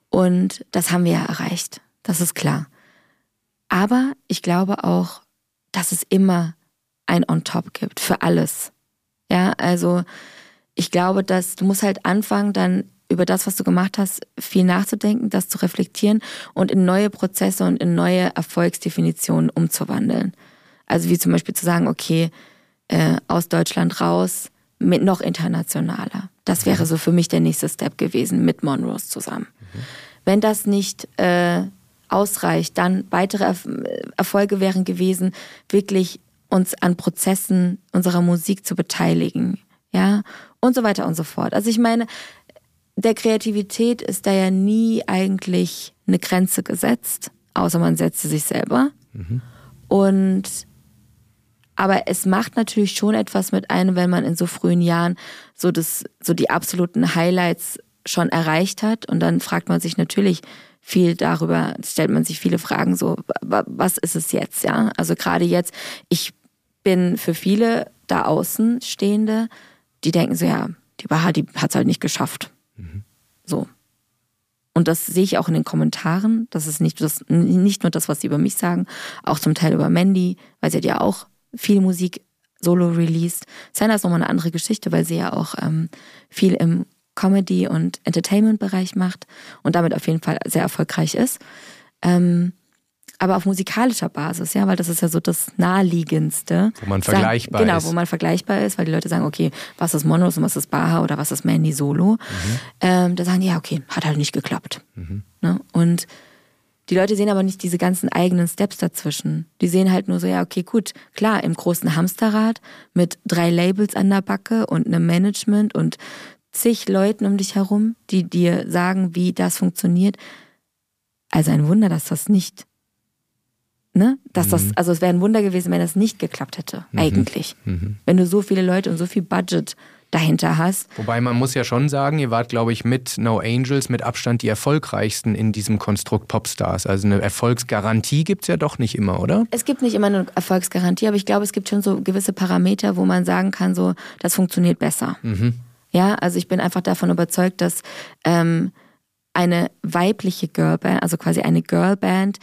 Und das haben wir ja erreicht. Das ist klar. Aber ich glaube auch, dass es immer ein on top gibt für alles. Ja, also ich glaube, dass du musst halt anfangen, dann über das, was du gemacht hast, viel nachzudenken, das zu reflektieren und in neue Prozesse und in neue Erfolgsdefinitionen umzuwandeln. Also wie zum Beispiel zu sagen, okay, aus Deutschland raus, mit noch internationaler. Das wäre so für mich der nächste Step gewesen, mit Monrose zusammen. Wenn das nicht ausreicht, dann weitere Erfolge wären gewesen, wirklich uns an Prozessen unserer Musik zu beteiligen, ja, und so weiter und so fort. Also ich meine, der Kreativität ist da ja nie eigentlich eine Grenze gesetzt, außer man setzt sie sich selber. Aber es macht natürlich schon etwas mit einem, wenn man in so frühen Jahren so die absoluten Highlights schon erreicht hat. Und dann fragt man sich natürlich viel darüber, stellt man sich viele Fragen so, was ist es jetzt, ja? Also gerade jetzt, ich bin für viele da außen Stehende, die denken so, ja, die Baha, die hat es halt nicht geschafft. So. Und das sehe ich auch in den Kommentaren. Das ist nicht nur das, was sie über mich sagen, auch zum Teil über Mandy, weil sie hat ja auch viel Musik solo released. Senna ist nochmal eine andere Geschichte, weil sie ja auch viel im Comedy- und Entertainment-Bereich macht und damit auf jeden Fall sehr erfolgreich ist. Aber auf musikalischer Basis, ja, weil das ist ja so das Naheliegendste. Wo man vergleichbar ist. Genau, wo man vergleichbar ist, weil die Leute sagen, okay, was ist Monrose und was ist Baha oder was ist Mandy solo? Da sagen die, ja, okay, hat halt nicht geklappt. Ne? Und die Leute sehen aber nicht diese ganzen eigenen Steps dazwischen. Die sehen halt nur so, ja, okay, gut, klar, im großen Hamsterrad mit 3 Labels an der Backe und einem Management und zig Leuten um dich herum, die dir sagen, wie das funktioniert. Also ein Wunder, dass das nicht, ne? Also es wäre ein Wunder gewesen, wenn das nicht geklappt hätte, eigentlich. Wenn du so viele Leute und so viel Budget dahinter hast. Wobei man muss ja schon sagen, ihr wart, glaube ich, mit No Angels mit Abstand die erfolgreichsten in diesem Konstrukt Popstars. Also eine Erfolgsgarantie gibt es ja doch nicht immer, oder? Es gibt nicht immer eine Erfolgsgarantie, aber ich glaube, es gibt schon so gewisse Parameter, wo man sagen kann, so, das funktioniert besser. Ja, also ich bin einfach davon überzeugt, dass eine weibliche Girlband, also quasi eine Girlband,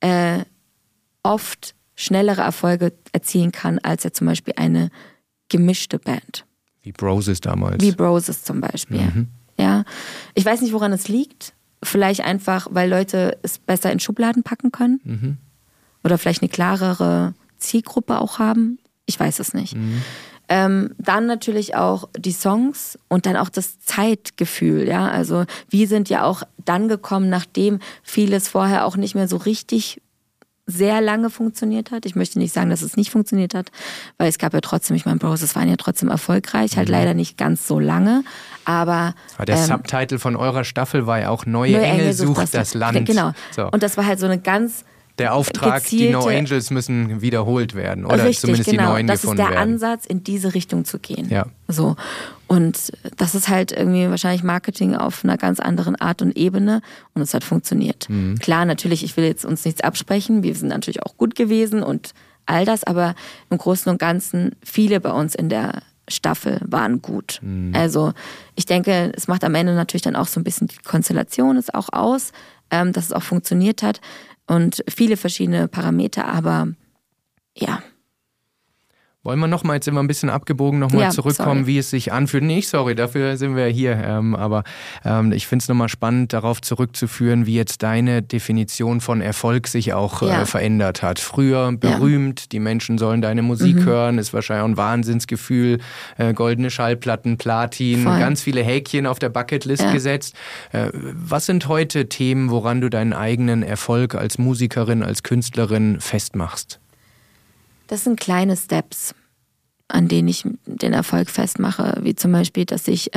oft schnellere Erfolge erzielen kann, als ja zum Beispiel eine gemischte Band. Wie Broses damals. Wie Broses zum Beispiel. Ja. Ich weiß nicht, woran es liegt. Vielleicht einfach, weil Leute es besser in Schubladen packen können. Oder vielleicht eine klarere Zielgruppe auch haben. Ich weiß es nicht. Dann natürlich auch die Songs und dann auch das Zeitgefühl. Ja? Also wir sind ja auch dann gekommen, nachdem vieles vorher auch nicht mehr so richtig sehr lange funktioniert hat. Ich möchte nicht sagen, dass es nicht funktioniert hat, weil es gab ja trotzdem, ich meine, Broses waren ja trotzdem erfolgreich, halt leider nicht ganz so lange, aber... Der Subtitle von eurer Staffel war ja auch Neue Engel sucht das Land. Genau, so. Und das war halt so eine ganz... Der Auftrag, die No Angels müssen wiederholt werden. Oder richtig, zumindest genau. Die neuen gefunden werden. Das ist der Ansatz, in diese Richtung zu gehen. Ja. So. Und das ist halt irgendwie wahrscheinlich Marketing auf einer ganz anderen Art und Ebene. Und es hat funktioniert. Klar, natürlich, ich will jetzt uns nichts absprechen. Wir sind natürlich auch gut gewesen und all das. Aber im Großen und Ganzen, viele bei uns in der Staffel waren gut. Also ich denke, es macht am Ende natürlich dann auch so ein bisschen die Konstellation ist auch aus, dass es auch funktioniert hat. Und viele verschiedene Parameter, aber ja. Wollen wir nochmal, jetzt sind wir ein bisschen abgebogen, nochmal zurückkommen, wie es sich anfühlt. Nee, sorry, dafür sind wir hier. Aber ich finde es nochmal spannend, darauf zurückzuführen, wie jetzt deine Definition von Erfolg sich auch verändert hat. Früher berühmt, die Menschen sollen deine Musik hören, ist wahrscheinlich auch ein Wahnsinnsgefühl. Goldene Schallplatten, Platin, ganz viele Häkchen auf der Bucketlist gesetzt. Was sind heute Themen, woran du deinen eigenen Erfolg als Musikerin, als Künstlerin festmachst? Das sind kleine Steps, an denen ich den Erfolg festmache, wie zum Beispiel, dass ich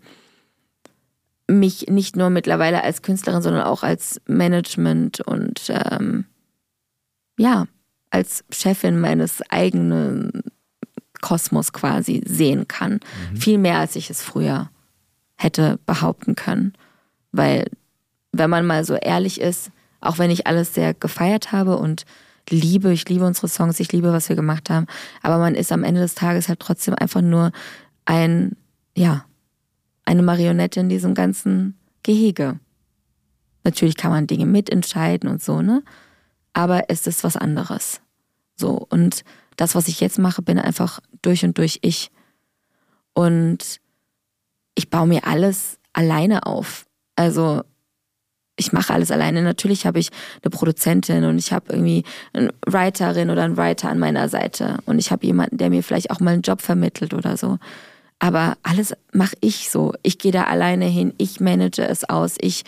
mich nicht nur mittlerweile als Künstlerin, sondern auch als Management und als Chefin meines eigenen Kosmos quasi sehen kann. Viel mehr, als ich es früher hätte behaupten können. Weil, wenn man mal so ehrlich ist, auch wenn ich alles sehr gefeiert habe und ich liebe unsere Songs, ich liebe, was wir gemacht haben, aber man ist am Ende des Tages halt trotzdem einfach nur eine Marionette in diesem ganzen Gehege. Natürlich kann man Dinge mitentscheiden und so, ne? Aber es ist was anderes. So, und das, was ich jetzt mache, bin einfach durch und durch ich. Und ich baue mir alles alleine auf. Also ich mache alles alleine. Natürlich habe ich eine Produzentin und ich habe irgendwie eine Writerin oder einen Writer an meiner Seite. Und ich habe jemanden, der mir vielleicht auch mal einen Job vermittelt oder so. Aber alles mache ich so. Ich gehe da alleine hin, ich manage es aus, ich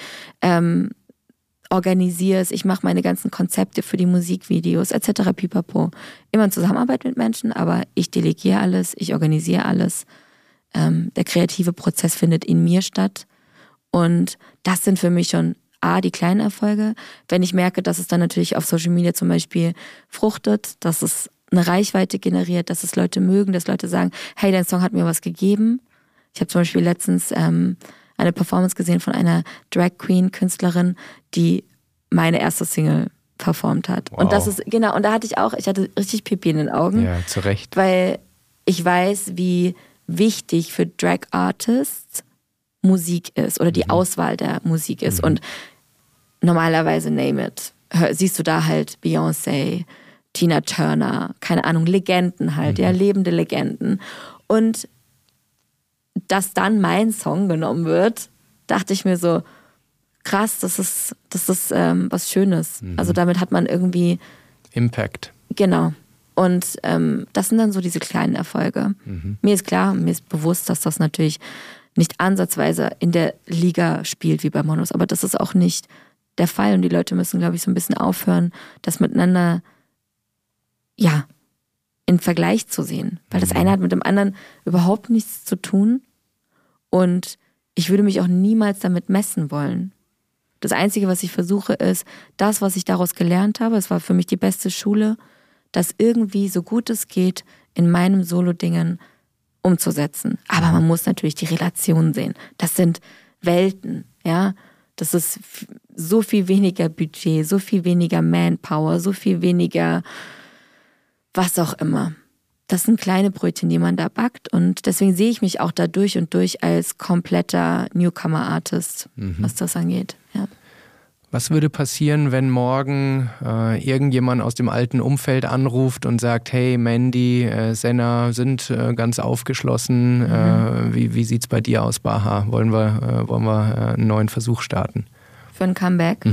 organisiere es, ich mache meine ganzen Konzepte für die Musikvideos etc. pipapo. Immer in Zusammenarbeit mit Menschen, aber ich delegiere alles, ich organisiere alles. Der kreative Prozess findet in mir statt. Und das sind für mich schon die kleinen Erfolge. Wenn ich merke, dass es dann natürlich auf Social Media zum Beispiel fruchtet, dass es eine Reichweite generiert, dass es Leute mögen, dass Leute sagen, hey, dein Song hat mir was gegeben. Ich habe zum Beispiel letztens eine Performance gesehen von einer Drag-Queen-Künstlerin, die meine erste Single performt hat. Wow. Und das ist, genau, und da hatte ich hatte richtig Pipi in den Augen. Ja, zu Recht. Weil ich weiß, wie wichtig für Drag-Artists Musik ist oder die Auswahl der Musik ist. Und normalerweise, name it, siehst du da halt Beyoncé, Tina Turner, keine Ahnung, Legenden halt, ja, lebende Legenden. Und dass dann mein Song genommen wird, dachte ich mir so, krass, das ist was Schönes. Also damit hat man irgendwie Impact. Genau. Und das sind dann so diese kleinen Erfolge. Mir ist klar, mir ist bewusst, dass das natürlich nicht ansatzweise in der Liga spielt wie bei Monos, aber das ist auch nicht der Fall. Und die Leute müssen, glaube ich, so ein bisschen aufhören, das miteinander, ja, in Vergleich zu sehen. Weil das eine hat mit dem anderen überhaupt nichts zu tun. Und ich würde mich auch niemals damit messen wollen. Das Einzige, was ich versuche, ist, das, was ich daraus gelernt habe, es war für mich die beste Schule, das irgendwie so gut es geht, in meinem Solo-Dingen umzusetzen. Aber man muss natürlich die Relation sehen. Das sind Welten, ja. Das ist so viel weniger Budget, so viel weniger Manpower, so viel weniger was auch immer. Das sind kleine Brötchen, die man da backt. Und deswegen sehe ich mich auch da durch und durch als kompletter Newcomer-Artist, was das angeht. Ja. Was würde passieren, wenn morgen irgendjemand aus dem alten Umfeld anruft und sagt, hey Mandy, Senna sind ganz aufgeschlossen. Wie sieht's bei dir aus, Baha? Wollen wir einen neuen Versuch starten? Für ein Comeback?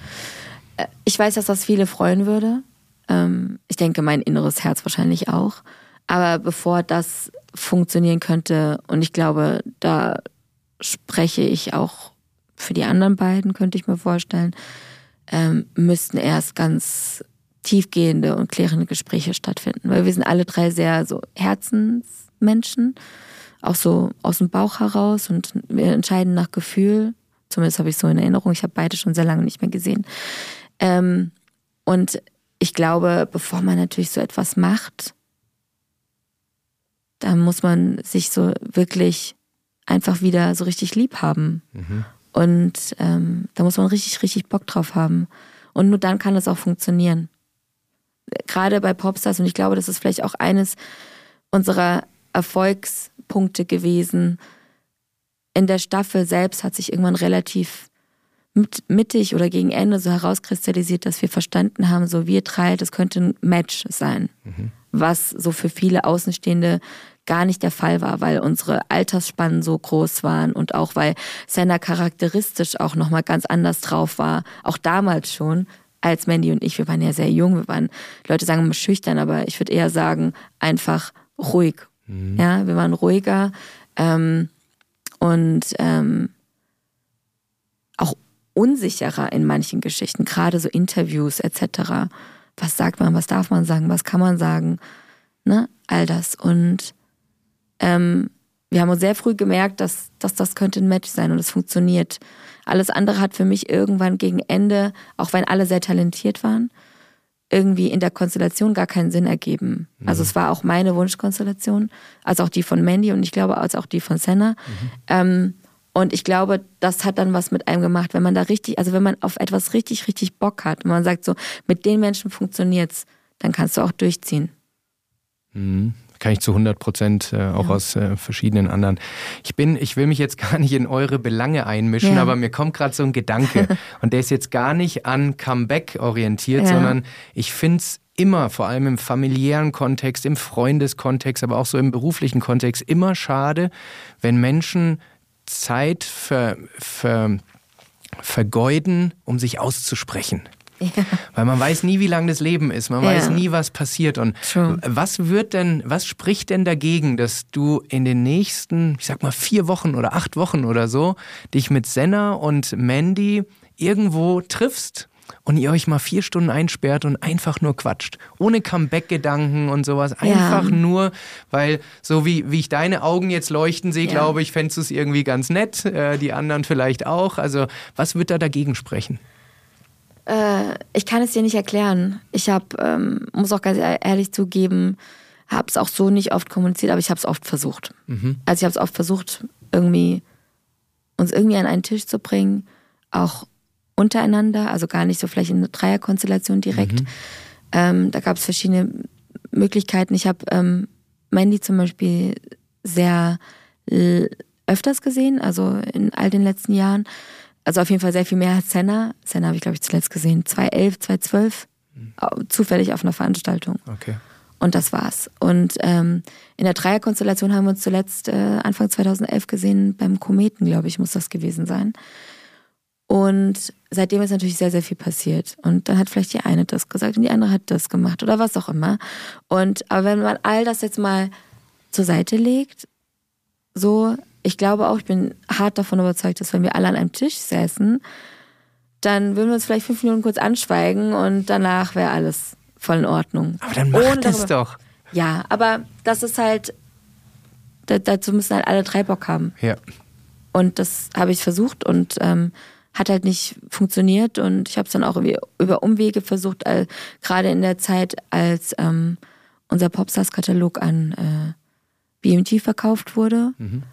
Ich weiß, dass das viele freuen würde. Ich denke, mein inneres Herz wahrscheinlich auch. Aber bevor das funktionieren könnte, und ich glaube, da spreche ich auch für die anderen beiden, könnte ich mir vorstellen, müssten erst ganz tiefgehende und klärende Gespräche stattfinden. Weil wir sind alle drei sehr so Herzensmenschen, auch so aus dem Bauch heraus, und wir entscheiden nach Gefühl. Zumindest habe ich so in Erinnerung. Ich habe beide schon sehr lange nicht mehr gesehen. Und ich glaube, bevor man natürlich so etwas macht, da muss man sich so wirklich einfach wieder so richtig lieb haben. Und da muss man richtig, richtig Bock drauf haben. Und nur dann kann das auch funktionieren. Gerade bei Popstars, und ich glaube, das ist vielleicht auch eines unserer Erfolgspunkte gewesen. In der Staffel selbst hat sich irgendwann relativ mittig oder gegen Ende so herauskristallisiert, dass wir verstanden haben, so wir drei, das könnte ein Match sein. Was so für viele Außenstehende gar nicht der Fall war, weil unsere Altersspannen so groß waren und auch weil Senna charakteristisch auch nochmal ganz anders drauf war, auch damals schon, als Mandy und ich. Wir waren ja sehr jung, Leute sagen immer schüchtern, aber ich würde eher sagen, einfach ruhig. Ja, wir waren ruhiger und auch unsicherer in manchen Geschichten, gerade so Interviews etc. Was sagt man, was darf man sagen, was kann man sagen, ne? All das. Und wir haben uns sehr früh gemerkt, dass das könnte ein Match sein und es funktioniert. Alles andere hat für mich irgendwann gegen Ende, auch wenn alle sehr talentiert waren, irgendwie in der Konstellation gar keinen Sinn ergeben. Also es war auch meine Wunschkonstellation, als auch die von Mandy und ich glaube als auch die von Senna. Und ich glaube, das hat dann was mit einem gemacht, wenn man da richtig, also wenn man auf etwas richtig, richtig Bock hat und man sagt so, mit den Menschen funktioniert's, dann kannst du auch durchziehen. Kann ich zu 100% auch aus verschiedenen anderen. Ich will mich jetzt gar nicht in eure Belange einmischen, aber mir kommt gerade so ein Gedanke und der ist jetzt gar nicht an Comeback orientiert, sondern ich finde es immer, vor allem im familiären Kontext, im Freundeskontext, aber auch so im beruflichen Kontext, immer schade, wenn Menschen Zeit vergeuden, um sich auszusprechen. Ja. Weil man weiß nie, wie lang das Leben ist. Man weiß nie, was passiert. Und was spricht denn dagegen, dass du in den nächsten, ich sag mal 4 Wochen oder 8 Wochen oder so, dich mit Senna und Mandy irgendwo triffst und ihr euch mal 4 Stunden einsperrt und einfach nur quatscht. Ohne Comeback-Gedanken und sowas. Einfach nur, weil so wie ich deine Augen jetzt leuchten sehe, glaube ich, fändest du es irgendwie ganz nett. Die anderen vielleicht auch. Also was wird da dagegen sprechen? Ich kann es dir nicht erklären. Ich muss auch ganz ehrlich zugeben, habe es auch so nicht oft kommuniziert, aber ich habe es oft versucht. Also ich habe es oft versucht, uns irgendwie an einen Tisch zu bringen, auch untereinander, also gar nicht so vielleicht in einer Dreierkonstellation direkt. Da gab es verschiedene Möglichkeiten. Ich habe Mandy zum Beispiel sehr öfters gesehen, also in all den letzten Jahren. Also auf jeden Fall sehr viel mehr als Senna. Senna habe ich, glaube ich, zuletzt gesehen. 2011, 2012. Zufällig auf einer Veranstaltung. Okay. Und das war's. Und in der Dreierkonstellation haben wir uns zuletzt Anfang 2011 gesehen, beim Kometen, glaube ich, muss das gewesen sein. Und seitdem ist natürlich sehr, sehr viel passiert. Und dann hat vielleicht die eine das gesagt und die andere hat das gemacht oder was auch immer. Aber wenn man all das jetzt mal zur Seite legt, so, ich glaube auch, ich bin hart davon überzeugt, dass wenn wir alle an einem Tisch säßen, dann würden wir uns vielleicht 5 Minuten kurz anschweigen und danach wäre alles voll in Ordnung. Aber dann macht es doch. Ja, aber das ist halt, dazu müssen halt alle 3 Bock haben. Ja. Und das habe ich versucht und hat halt nicht funktioniert und ich habe es dann auch über Umwege versucht, gerade in der Zeit, als unser Popstars-Katalog an BMG verkauft wurde.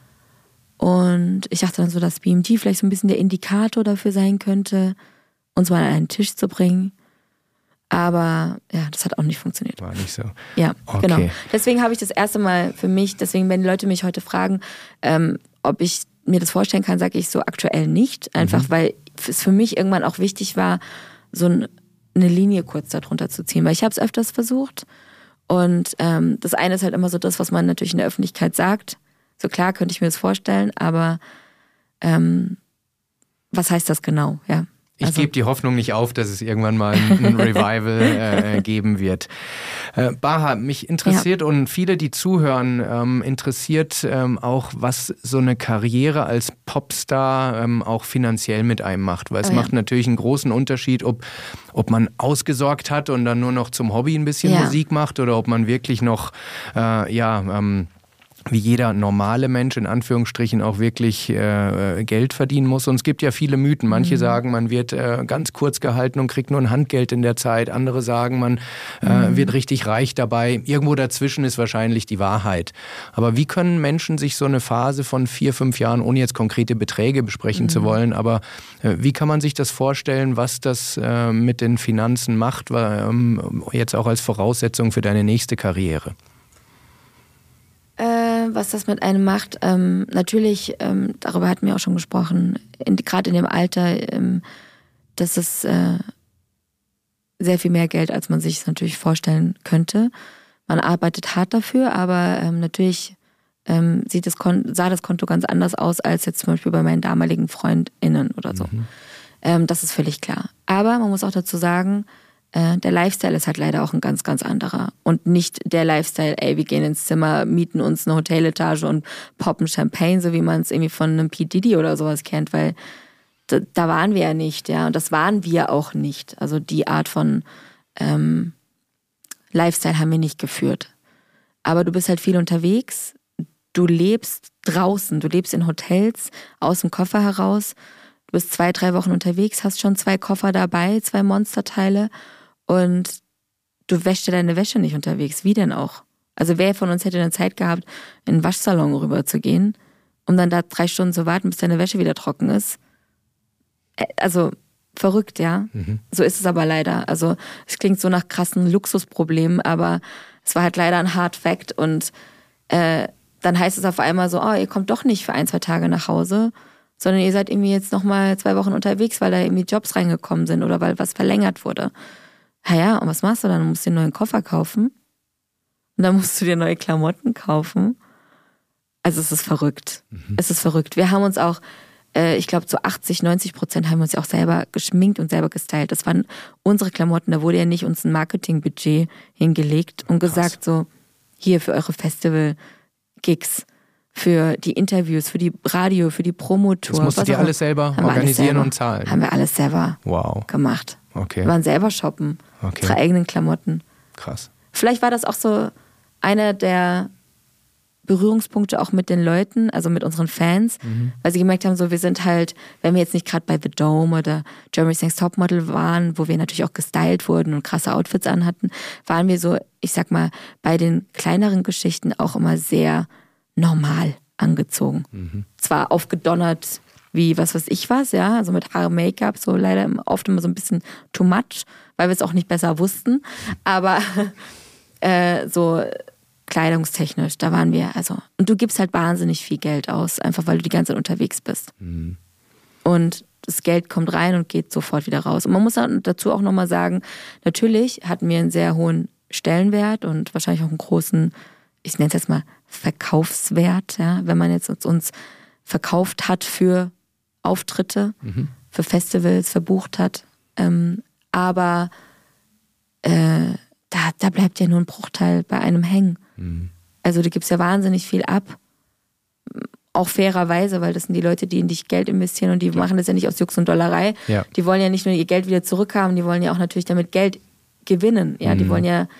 Und ich dachte dann so, dass BMG vielleicht so ein bisschen der Indikator dafür sein könnte, uns mal an einen Tisch zu bringen. Aber ja, das hat auch nicht funktioniert. War nicht so. Ja, okay. Genau. Deswegen habe ich das erste Mal für mich, wenn die Leute mich heute fragen, ob ich mir das vorstellen kann, sage ich so aktuell nicht. Einfach weil es für mich irgendwann auch wichtig war, so eine Linie kurz darunter zu ziehen. Weil ich habe es öfters versucht. Und das eine ist halt immer so das, was man natürlich in der Öffentlichkeit sagt. So klar könnte ich mir das vorstellen, aber was heißt das genau? Ja. Ich gebe die Hoffnung nicht auf, dass es irgendwann mal ein Revival geben wird. Baha, mich interessiert und viele, die zuhören, interessiert auch, was so eine Karriere als Popstar auch finanziell mit einem macht. Weil es macht natürlich einen großen Unterschied, ob man ausgesorgt hat und dann nur noch zum Hobby ein bisschen Musik macht oder ob man wirklich noch, wie jeder normale Mensch in Anführungsstrichen auch wirklich Geld verdienen muss. Und es gibt ja viele Mythen. Manche sagen, man wird ganz kurz gehalten und kriegt nur ein Handgeld in der Zeit. Andere sagen, man wird richtig reich dabei. Irgendwo dazwischen ist wahrscheinlich die Wahrheit. Aber wie können Menschen sich so eine Phase von 4, 5 Jahren, ohne jetzt konkrete Beträge besprechen zu wollen, aber wie kann man sich das vorstellen, was das mit den Finanzen macht, jetzt auch als Voraussetzung für deine nächste Karriere? Was das mit einem macht, natürlich, darüber hatten wir auch schon gesprochen, gerade in dem Alter, das ist sehr viel mehr Geld, als man sich natürlich vorstellen könnte. Man arbeitet hart dafür, aber natürlich sah das Konto ganz anders aus, als jetzt zum Beispiel bei meinen damaligen FreundInnen oder so. Das ist völlig klar. Aber man muss auch dazu sagen, der Lifestyle ist halt leider auch ein ganz, ganz anderer. Und nicht der Lifestyle, wir gehen ins Zimmer, mieten uns eine Hoteletage und poppen Champagne, so wie man es irgendwie von einem P. Diddy oder sowas kennt, weil da waren wir ja nicht, ja. Und das waren wir auch nicht. Also die Art von Lifestyle haben wir nicht geführt. Aber du bist halt viel unterwegs, du lebst draußen, du lebst in Hotels, aus dem Koffer heraus. Du bist 2, 3 Wochen unterwegs, hast schon 2 Koffer dabei, 2 Monsterteile. Und du wäschst dir deine Wäsche nicht unterwegs. Wie denn auch? Also wer von uns hätte denn Zeit gehabt, in den Waschsalon rüber zu gehen, um dann da 3 Stunden zu warten, bis deine Wäsche wieder trocken ist? Also verrückt, ja. So ist es aber leider. Also es klingt so nach krassen Luxusproblemen, aber es war halt leider ein Hard Fact. Und dann heißt es auf einmal so, ihr kommt doch nicht für 1, 2 Tage nach Hause, sondern ihr seid irgendwie jetzt nochmal 2 Wochen unterwegs, weil da irgendwie Jobs reingekommen sind oder weil was verlängert wurde. Ja, und was machst du dann? Du musst dir einen neuen Koffer kaufen. Und dann musst du dir neue Klamotten kaufen. Also es ist verrückt. Es ist verrückt. Wir haben uns auch, ich glaube zu 80-90% haben wir uns ja auch selber geschminkt und selber gestylt. Das waren unsere Klamotten. Da wurde ja nicht uns ein Marketingbudget hingelegt und gesagt so, hier für eure Festival-Gigs, für die Interviews, für die Radio, für die Promotour. Das musstet ihr alles selber organisieren und zahlen? Haben wir alles selber gemacht. Okay. Wir waren selber shoppen. Unsere eigenen Klamotten. Krass. Vielleicht war das auch so einer der Berührungspunkte auch mit den Leuten, also mit unseren Fans, weil sie gemerkt haben, so wir sind halt, wenn wir jetzt nicht gerade bei The Dome oder Germany's Next Topmodel waren, wo wir natürlich auch gestylt wurden und krasse Outfits anhatten, waren wir so, ich sag mal, bei den kleineren Geschichten auch immer sehr normal angezogen. Zwar aufgedonnert wie was weiß ich was, ja, also mit Haare, Make-up, so leider oft immer so ein bisschen too much, weil wir es auch nicht besser wussten, aber so kleidungstechnisch, da waren wir, also, und du gibst halt wahnsinnig viel Geld aus, einfach weil du die ganze Zeit unterwegs bist. Und das Geld kommt rein und geht sofort wieder raus. Und man muss dazu auch nochmal sagen, natürlich hatten wir einen sehr hohen Stellenwert und wahrscheinlich auch einen großen, ich nenne es jetzt mal Verkaufswert, ja, wenn man jetzt uns verkauft hat für Auftritte, für Festivals verbucht hat. Aber da bleibt ja nur ein Bruchteil bei einem hängen. Also du gibst ja wahnsinnig viel ab. Auch fairerweise, weil das sind die Leute, die in dich Geld investieren und die machen das ja nicht aus Jux und Dollerei. Ja. Die wollen ja nicht nur ihr Geld wieder zurückhaben, die wollen ja auch natürlich damit Geld gewinnen. Ja, die wollen ja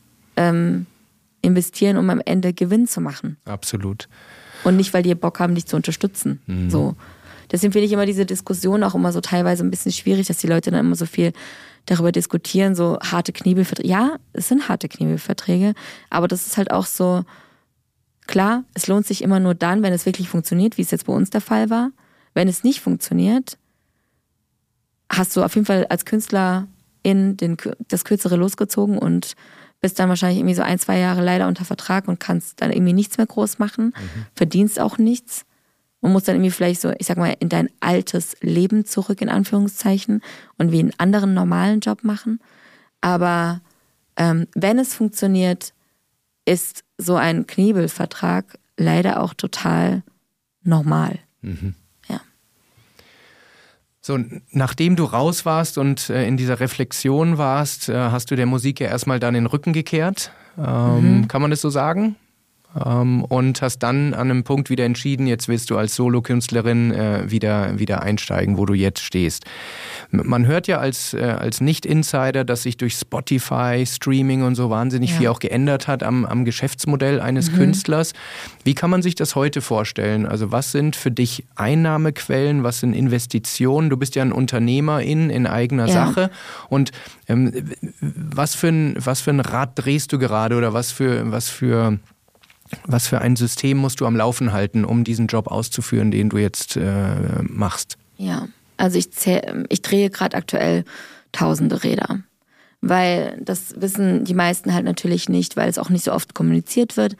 investieren, um am Ende Gewinn zu machen. Absolut. Und nicht, weil die Bock haben, dich zu unterstützen. So. Deswegen finde ich immer diese Diskussion auch immer so teilweise ein bisschen schwierig, dass die Leute dann immer so viel darüber diskutieren, so harte Knebelverträge. Ja, es sind harte Knebelverträge, aber das ist halt auch so, klar, es lohnt sich immer nur dann, wenn es wirklich funktioniert, wie es jetzt bei uns der Fall war. Wenn es nicht funktioniert, hast du auf jeden Fall als Künstler das Kürzere losgezogen und bist dann wahrscheinlich irgendwie so 1-2 Jahre leider unter Vertrag und kannst dann irgendwie nichts mehr groß machen, verdienst auch nichts und musst dann irgendwie vielleicht so, ich sag mal, in dein altes Leben zurück, in Anführungszeichen, und wie einen anderen normalen Job machen. Aber wenn es funktioniert, ist so ein Knebelvertrag leider auch total normal. Ja. So, nachdem du raus warst und in dieser Reflexion warst, hast du der Musik ja erstmal dann den Rücken gekehrt. Kann man das so sagen? Und hast dann an einem Punkt wieder entschieden, jetzt willst du als Solokünstlerin wieder einsteigen, wo du jetzt stehst. Man hört ja als Nicht-Insider, dass sich durch Spotify, Streaming und so wahnsinnig viel auch geändert hat am Geschäftsmodell eines Künstlers. Wie kann man sich das heute vorstellen? Also was sind für dich Einnahmequellen, was sind Investitionen? Du bist ja ein Unternehmer in eigener Sache. Und was für ein Rad drehst du gerade oder was für ein System musst du am Laufen halten, um diesen Job auszuführen, den du jetzt machst? Ja, also ich drehe gerade aktuell tausende Räder. Weil das wissen die meisten halt natürlich nicht, weil es auch nicht so oft kommuniziert wird.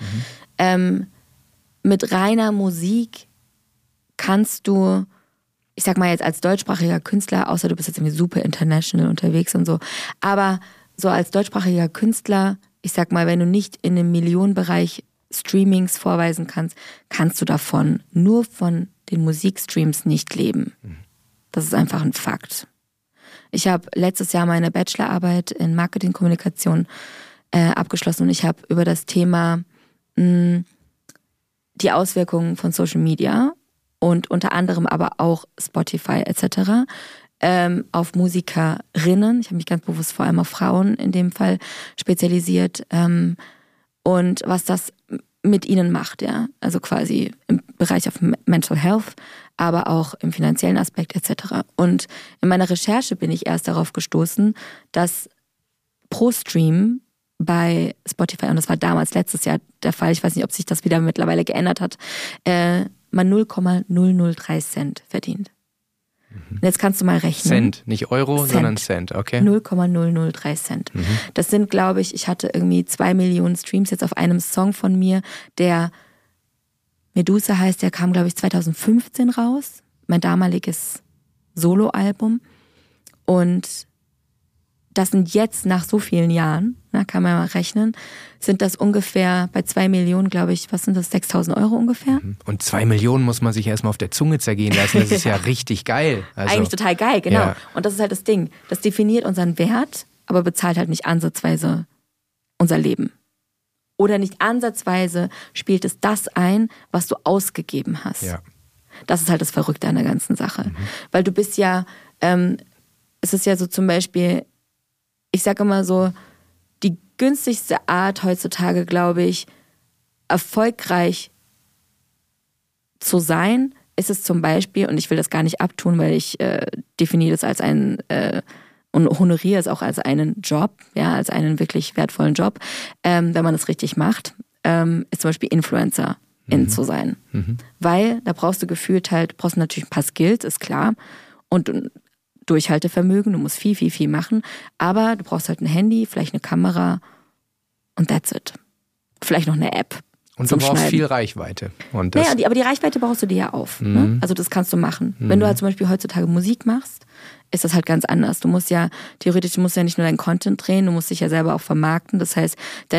Mit reiner Musik kannst du, ich sag mal jetzt als deutschsprachiger Künstler, außer du bist jetzt irgendwie super international unterwegs und so, aber so als deutschsprachiger Künstler, ich sag mal, wenn du nicht in einem Millionenbereich Streamings vorweisen kannst du davon nur von den Musikstreams nicht leben. Das ist einfach ein Fakt. Ich habe letztes Jahr meine Bachelorarbeit in Marketingkommunikation abgeschlossen und ich habe über das Thema die Auswirkungen von Social Media und unter anderem aber auch Spotify etc. Auf Musikerinnen, ich habe mich ganz bewusst vor allem auf Frauen in dem Fall spezialisiert, und was das mit ihnen macht, ja. Also quasi im Bereich auf Mental Health, aber auch im finanziellen Aspekt etc. Und in meiner Recherche bin ich erst darauf gestoßen, dass pro Stream bei Spotify, und das war damals letztes Jahr der Fall, ich weiß nicht, ob sich das wieder mittlerweile geändert hat, man 0,003 Cent verdient. Und jetzt kannst du mal rechnen. Cent, nicht Euro, sondern Cent, okay. 0,003 Cent. Das sind, glaube ich hatte irgendwie 2 Millionen Streams jetzt auf einem Song von mir, der Medusa heißt, der kam, glaube ich, 2015 raus. Mein damaliges Soloalbum. Und das sind jetzt nach so vielen Jahren, kann man mal rechnen, sind das ungefähr bei 2 Millionen, glaube ich, was sind das, 6.000 Euro ungefähr? Und 2 Millionen muss man sich erstmal auf der Zunge zergehen lassen, das ist ja richtig geil. Also, eigentlich total geil, genau. Ja. Und das ist halt das Ding, das definiert unseren Wert, aber bezahlt halt nicht ansatzweise unser Leben. Oder nicht ansatzweise spielt es das ein, was du ausgegeben hast. Ja. Das ist halt das Verrückte an der ganzen Sache. Weil du bist ja, es ist ja so zum Beispiel, ich sage immer so, die günstigste Art heutzutage, glaube ich, erfolgreich zu sein, ist es zum Beispiel, und ich will das gar nicht abtun, weil ich definiere das als einen und honoriere es auch als einen Job, ja, als einen wirklich wertvollen Job, wenn man es richtig macht, ist zum Beispiel Influencerin zu sein. Weil da brauchst du gefühlt halt, brauchst du natürlich ein paar Skills, ist klar, und Durchhaltevermögen, du musst viel, viel, viel machen, aber du brauchst halt ein Handy, vielleicht eine Kamera und that's it. Vielleicht noch eine App. Und du brauchst viel Reichweite. Und das aber die Reichweite baust du dir ja auf. Ne? Also das kannst du machen. Wenn du halt zum Beispiel heutzutage Musik machst, ist das halt ganz anders. Du musst ja, theoretisch musst du ja nicht nur deinen Content drehen, du musst dich ja selber auch vermarkten. Das heißt,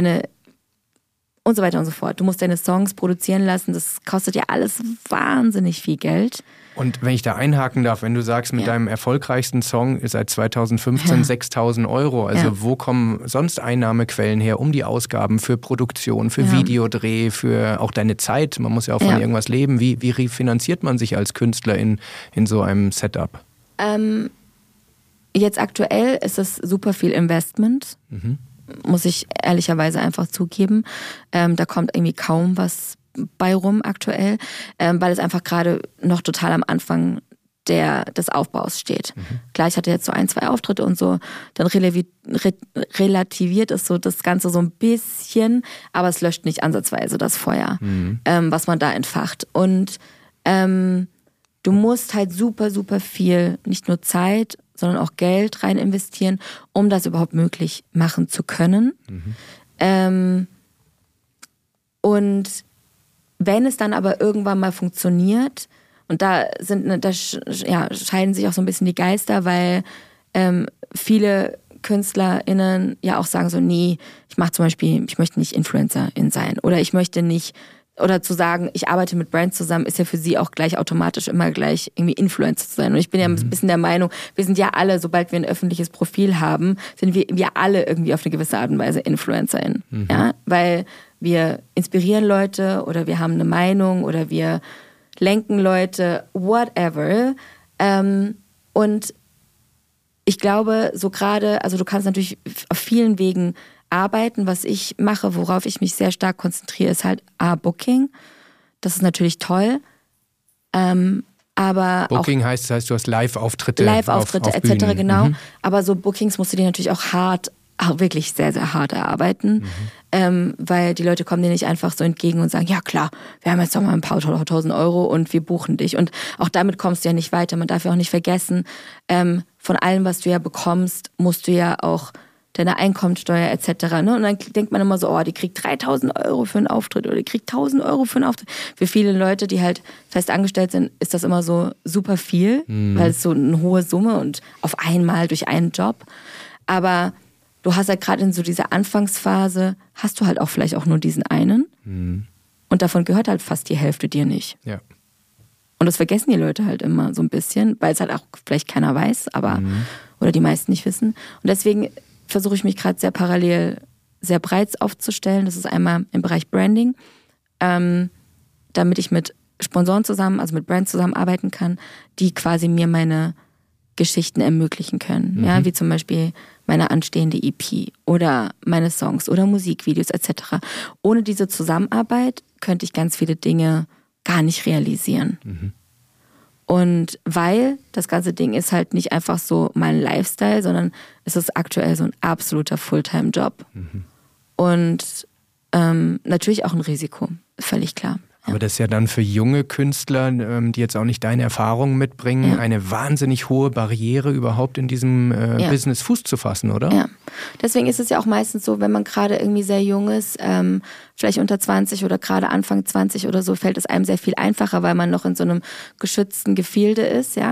und so weiter und so fort. Du musst deine Songs produzieren lassen, das kostet ja alles wahnsinnig viel Geld. Und wenn ich da einhaken darf, wenn du sagst, mit deinem erfolgreichsten Song ist seit 2015 6.000 Euro, also wo kommen sonst Einnahmequellen her, um die Ausgaben für Produktion, für Videodreh, für auch deine Zeit? Man muss ja auch von irgendwas leben. Wie refinanziert man sich als Künstler in so einem Setup? Jetzt aktuell ist es super viel Investment, muss ich ehrlicherweise einfach zugeben. Da kommt irgendwie kaum was bei rum aktuell, weil es einfach gerade noch total am Anfang des Aufbaus steht. Klar, ich hatte jetzt so 1, 2 Auftritte und so, dann relativiert es so das Ganze so ein bisschen, aber es löscht nicht ansatzweise das Feuer, was man da entfacht. Und du musst halt super, super viel, nicht nur Zeit, sondern auch Geld rein investieren, um das überhaupt möglich machen zu können. Und wenn es dann aber irgendwann mal funktioniert, und da scheiden sich auch so ein bisschen die Geister, weil viele KünstlerInnen ja auch sagen so, nee, ich möchte nicht Influencerin sein oder ich möchte nicht, oder zu sagen, ich arbeite mit Brands zusammen, ist ja für sie auch gleich automatisch immer gleich irgendwie Influencer zu sein. Und ich bin ja ein bisschen der Meinung, wir sind ja alle, sobald wir ein öffentliches Profil haben, sind wir alle irgendwie auf eine gewisse Art und Weise InfluencerInnen. Ja? Weil wir inspirieren Leute oder wir haben eine Meinung oder wir lenken Leute, whatever. Und ich glaube, so gerade, also du kannst natürlich auf vielen Wegen arbeiten. Was ich mache, worauf ich mich sehr stark konzentriere, ist halt Booking. Das ist natürlich toll. Aber Booking heißt, du hast Live-Auftritte. Live-Auftritte auf etc., Bühnen. genau. Aber so Bookings musst du dir natürlich auch wirklich sehr, sehr hart erarbeiten. Weil die Leute kommen dir nicht einfach so entgegen und sagen, ja klar, wir haben jetzt doch mal ein paar 1.000 Euro und wir buchen dich. Und auch damit kommst du ja nicht weiter. Man darf ja auch nicht vergessen, von allem, was du ja bekommst, musst du ja auch deine Einkommensteuer etc. Ne? Und dann denkt man immer so, oh, die kriegt 3.000 Euro für einen Auftritt oder die kriegt 1.000 Euro für einen Auftritt. Für viele Leute, die halt fest angestellt sind, ist das immer so super viel, weil es so eine hohe Summe und auf einmal durch einen Job. Aber du hast halt gerade in so dieser Anfangsphase, hast du halt auch vielleicht auch nur diesen einen. Und davon gehört halt fast die Hälfte dir nicht. Ja. Und das vergessen die Leute halt immer so ein bisschen, weil es halt auch vielleicht keiner weiß, aber oder die meisten nicht wissen. Und deswegen versuche ich mich gerade sehr parallel, sehr breit aufzustellen. Das ist einmal im Bereich Branding, damit ich mit Sponsoren zusammen, also mit Brands zusammenarbeiten kann, die quasi mir meine Geschichten ermöglichen können. Ja, wie zum Beispiel meine anstehende EP oder meine Songs oder Musikvideos etc. Ohne diese Zusammenarbeit könnte ich ganz viele Dinge gar nicht realisieren. Und weil das ganze Ding ist halt nicht einfach so mein Lifestyle, sondern es ist aktuell so ein absoluter Fulltime-Job. Und natürlich auch ein Risiko, völlig klar. Aber das ist ja dann für junge Künstler, die jetzt auch nicht deine Erfahrungen mitbringen, eine wahnsinnig hohe Barriere, überhaupt in diesem Business Fuß zu fassen, oder? Ja, deswegen ist es ja auch meistens so, wenn man gerade irgendwie sehr jung ist, vielleicht unter 20 oder gerade Anfang 20 oder so, fällt es einem sehr viel einfacher, weil man noch in so einem geschützten Gefilde ist, ja.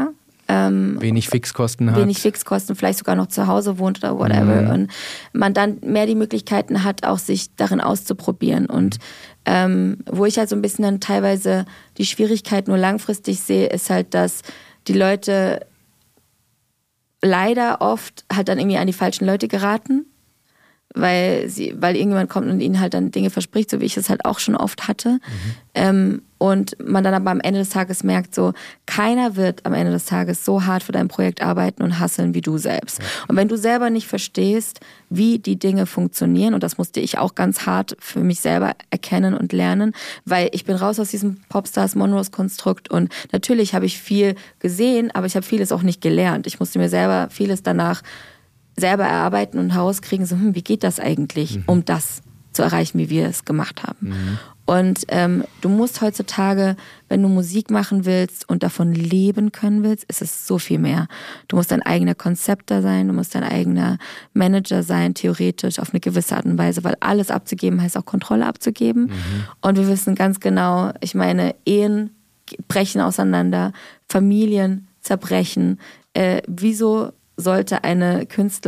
wenig Fixkosten hat. Wenig Fixkosten, vielleicht sogar noch zu Hause wohnt oder whatever. Und man dann mehr die Möglichkeiten hat, auch sich darin auszuprobieren. Und wo ich halt so ein bisschen dann teilweise die Schwierigkeit nur langfristig sehe, ist halt, dass die Leute leider oft halt dann irgendwie an die falschen Leute geraten, weil irgendjemand kommt und ihnen halt dann Dinge verspricht, so wie ich es halt auch schon oft hatte. Und man dann aber am Ende des Tages merkt, so, keiner wird am Ende des Tages so hart für dein Projekt arbeiten und hustlen wie du selbst. Ja. Und wenn du selber nicht verstehst, wie die Dinge funktionieren, und das musste ich auch ganz hart für mich selber erkennen und lernen, weil ich bin raus aus diesem Popstars-Monrose-Konstrukt und natürlich habe ich viel gesehen, aber ich habe vieles auch nicht gelernt. Ich musste mir selber vieles danach selber erarbeiten und herauskriegen, so, wie geht das eigentlich, um das zu erreichen, wie wir es gemacht haben. Und du musst heutzutage, wenn du Musik machen willst und davon leben können willst, ist es so viel mehr. Du musst dein eigener Konzepter sein, du musst dein eigener Manager sein, theoretisch auf eine gewisse Art und Weise, weil alles abzugeben heißt auch Kontrolle abzugeben. Und wir wissen ganz genau, ich meine, Ehen brechen auseinander, Familien zerbrechen. Wieso sollte eine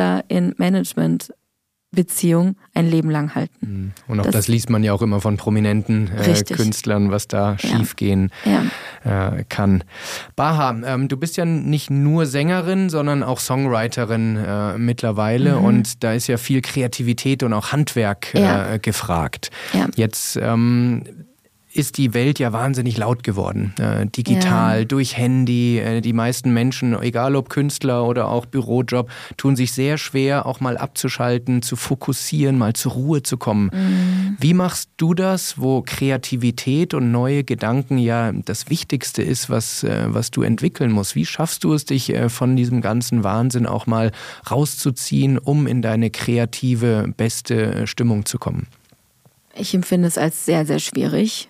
Künstler-in-Management-Beziehung ein Leben lang halten? Und auch das liest man ja auch immer von prominenten Künstlern, was da schiefgehen kann. Baha, du bist ja nicht nur Sängerin, sondern auch Songwriterin mittlerweile und da ist ja viel Kreativität und auch Handwerk gefragt. Ja. Jetzt ist die Welt ja wahnsinnig laut geworden. Digital, durch Handy. Die meisten Menschen, egal ob Künstler oder auch Bürojob, tun sich sehr schwer, auch mal abzuschalten, zu fokussieren, mal zur Ruhe zu kommen. Wie machst du das, wo Kreativität und neue Gedanken ja das Wichtigste ist, was du entwickeln musst? Wie schaffst du es, dich von diesem ganzen Wahnsinn auch mal rauszuziehen, um in deine kreative, beste Stimmung zu kommen? Ich empfinde es als sehr, sehr schwierig.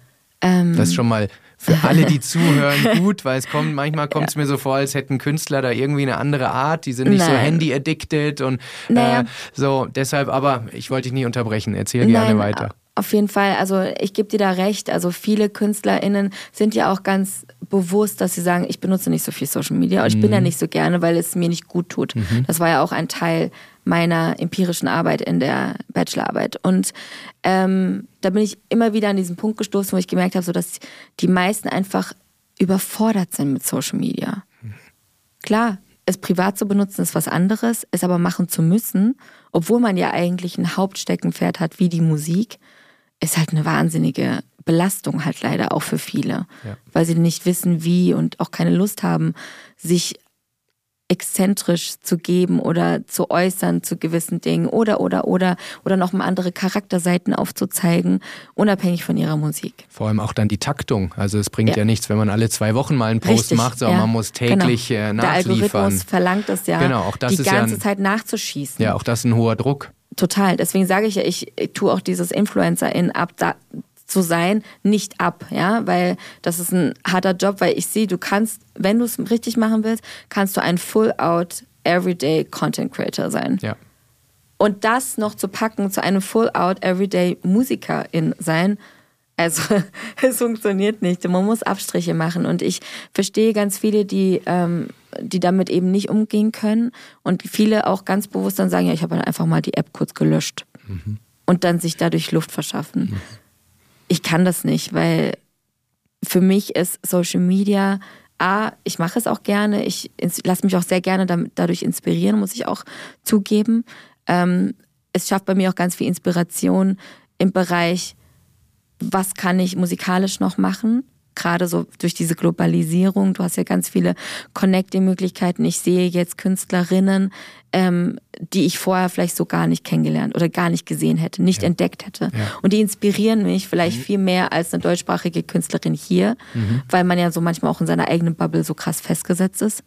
Das ist schon mal für alle, die zuhören, gut, weil manchmal kommt es mir so vor, als hätten Künstler da irgendwie eine andere Art, die sind nicht so handy-addicted und so, deshalb, aber ich wollte dich nie unterbrechen, erzähl gerne weiter. Auf jeden Fall, also ich gebe dir da recht, also viele KünstlerInnen sind ja auch ganz bewusst, dass sie sagen, ich benutze nicht so viel Social Media, ich bin ja nicht so gerne, weil es mir nicht gut tut. Das war ja auch ein Teil meiner empirischen Arbeit in der Bachelorarbeit. Und da bin ich immer wieder an diesen Punkt gestoßen, wo ich gemerkt habe, so dass die meisten einfach überfordert sind mit Social Media. Klar, es privat zu benutzen ist was anderes, es aber machen zu müssen, obwohl man ja eigentlich ein Hauptsteckenpferd hat wie die Musik, ist halt eine wahnsinnige Belastung halt leider auch für viele, weil sie nicht wissen, wie und auch keine Lust haben, sich exzentrisch zu geben oder zu äußern zu gewissen Dingen oder nochmal andere Charakterseiten aufzuzeigen, unabhängig von ihrer Musik. Vor allem auch dann die Taktung. Also es bringt ja nichts, wenn man alle 2 Wochen mal einen Post macht, sondern man muss täglich nachliefern. Der Algorithmus verlangt es auch die ganze Zeit nachzuschießen. Ja, auch das ist ein hoher Druck. Total. Deswegen sage ich ja, ich tue auch dieses Influencer-in zu sein, nicht ab, ja, weil das ist ein harter Job, weil ich sehe, du kannst, wenn du es richtig machen willst, kannst du ein Full-out Everyday Content Creator sein. Ja. Und das noch zu packen zu einem Full-out Everyday Musikerin sein, also es funktioniert nicht. Man muss Abstriche machen und ich verstehe ganz viele, die damit eben nicht umgehen können und viele auch ganz bewusst dann sagen, ja, ich habe dann einfach mal die App kurz gelöscht und dann sich dadurch Luft verschaffen. Ich kann das nicht, weil für mich ist Social Media, ich mache es auch gerne, ich lasse mich auch sehr gerne dadurch inspirieren, muss ich auch zugeben. Es schafft bei mir auch ganz viel Inspiration im Bereich, was kann ich musikalisch noch machen? Gerade so durch diese Globalisierung, du hast ja ganz viele Connecting-Möglichkeiten. Ich sehe jetzt Künstlerinnen, die ich vorher vielleicht so gar nicht kennengelernt oder gar nicht gesehen hätte, nicht entdeckt hätte. Ja. Und die inspirieren mich vielleicht viel mehr als eine deutschsprachige Künstlerin hier, weil man ja so manchmal auch in seiner eigenen Bubble so krass festgesetzt ist.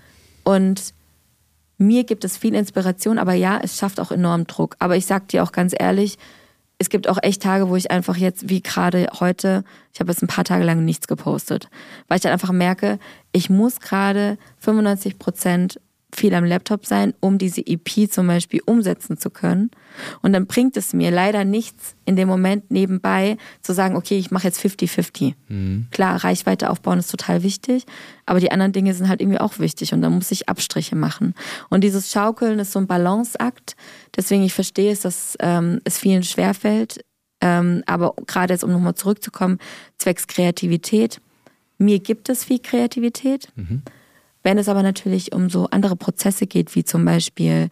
Und mir gibt es viel Inspiration, aber ja, es schafft auch enormen Druck. Aber ich sag dir auch ganz ehrlich, es gibt auch echt Tage, wo ich einfach jetzt, wie gerade heute, ich habe jetzt ein paar Tage lang nichts gepostet, weil ich dann einfach merke, ich muss gerade 95% viel am Laptop sein, um diese EP zum Beispiel umsetzen zu können. Und dann bringt es mir leider nichts, in dem Moment nebenbei zu sagen, okay, ich mache jetzt 50-50. Klar, Reichweite aufbauen ist total wichtig, aber die anderen Dinge sind halt irgendwie auch wichtig und da muss ich Abstriche machen. Und dieses Schaukeln ist so ein Balanceakt, deswegen ich verstehe es, dass es vielen schwerfällt, aber gerade jetzt, um nochmal zurückzukommen, zwecks Kreativität, mir gibt es viel Kreativität. Wenn es aber natürlich um so andere Prozesse geht, wie zum Beispiel,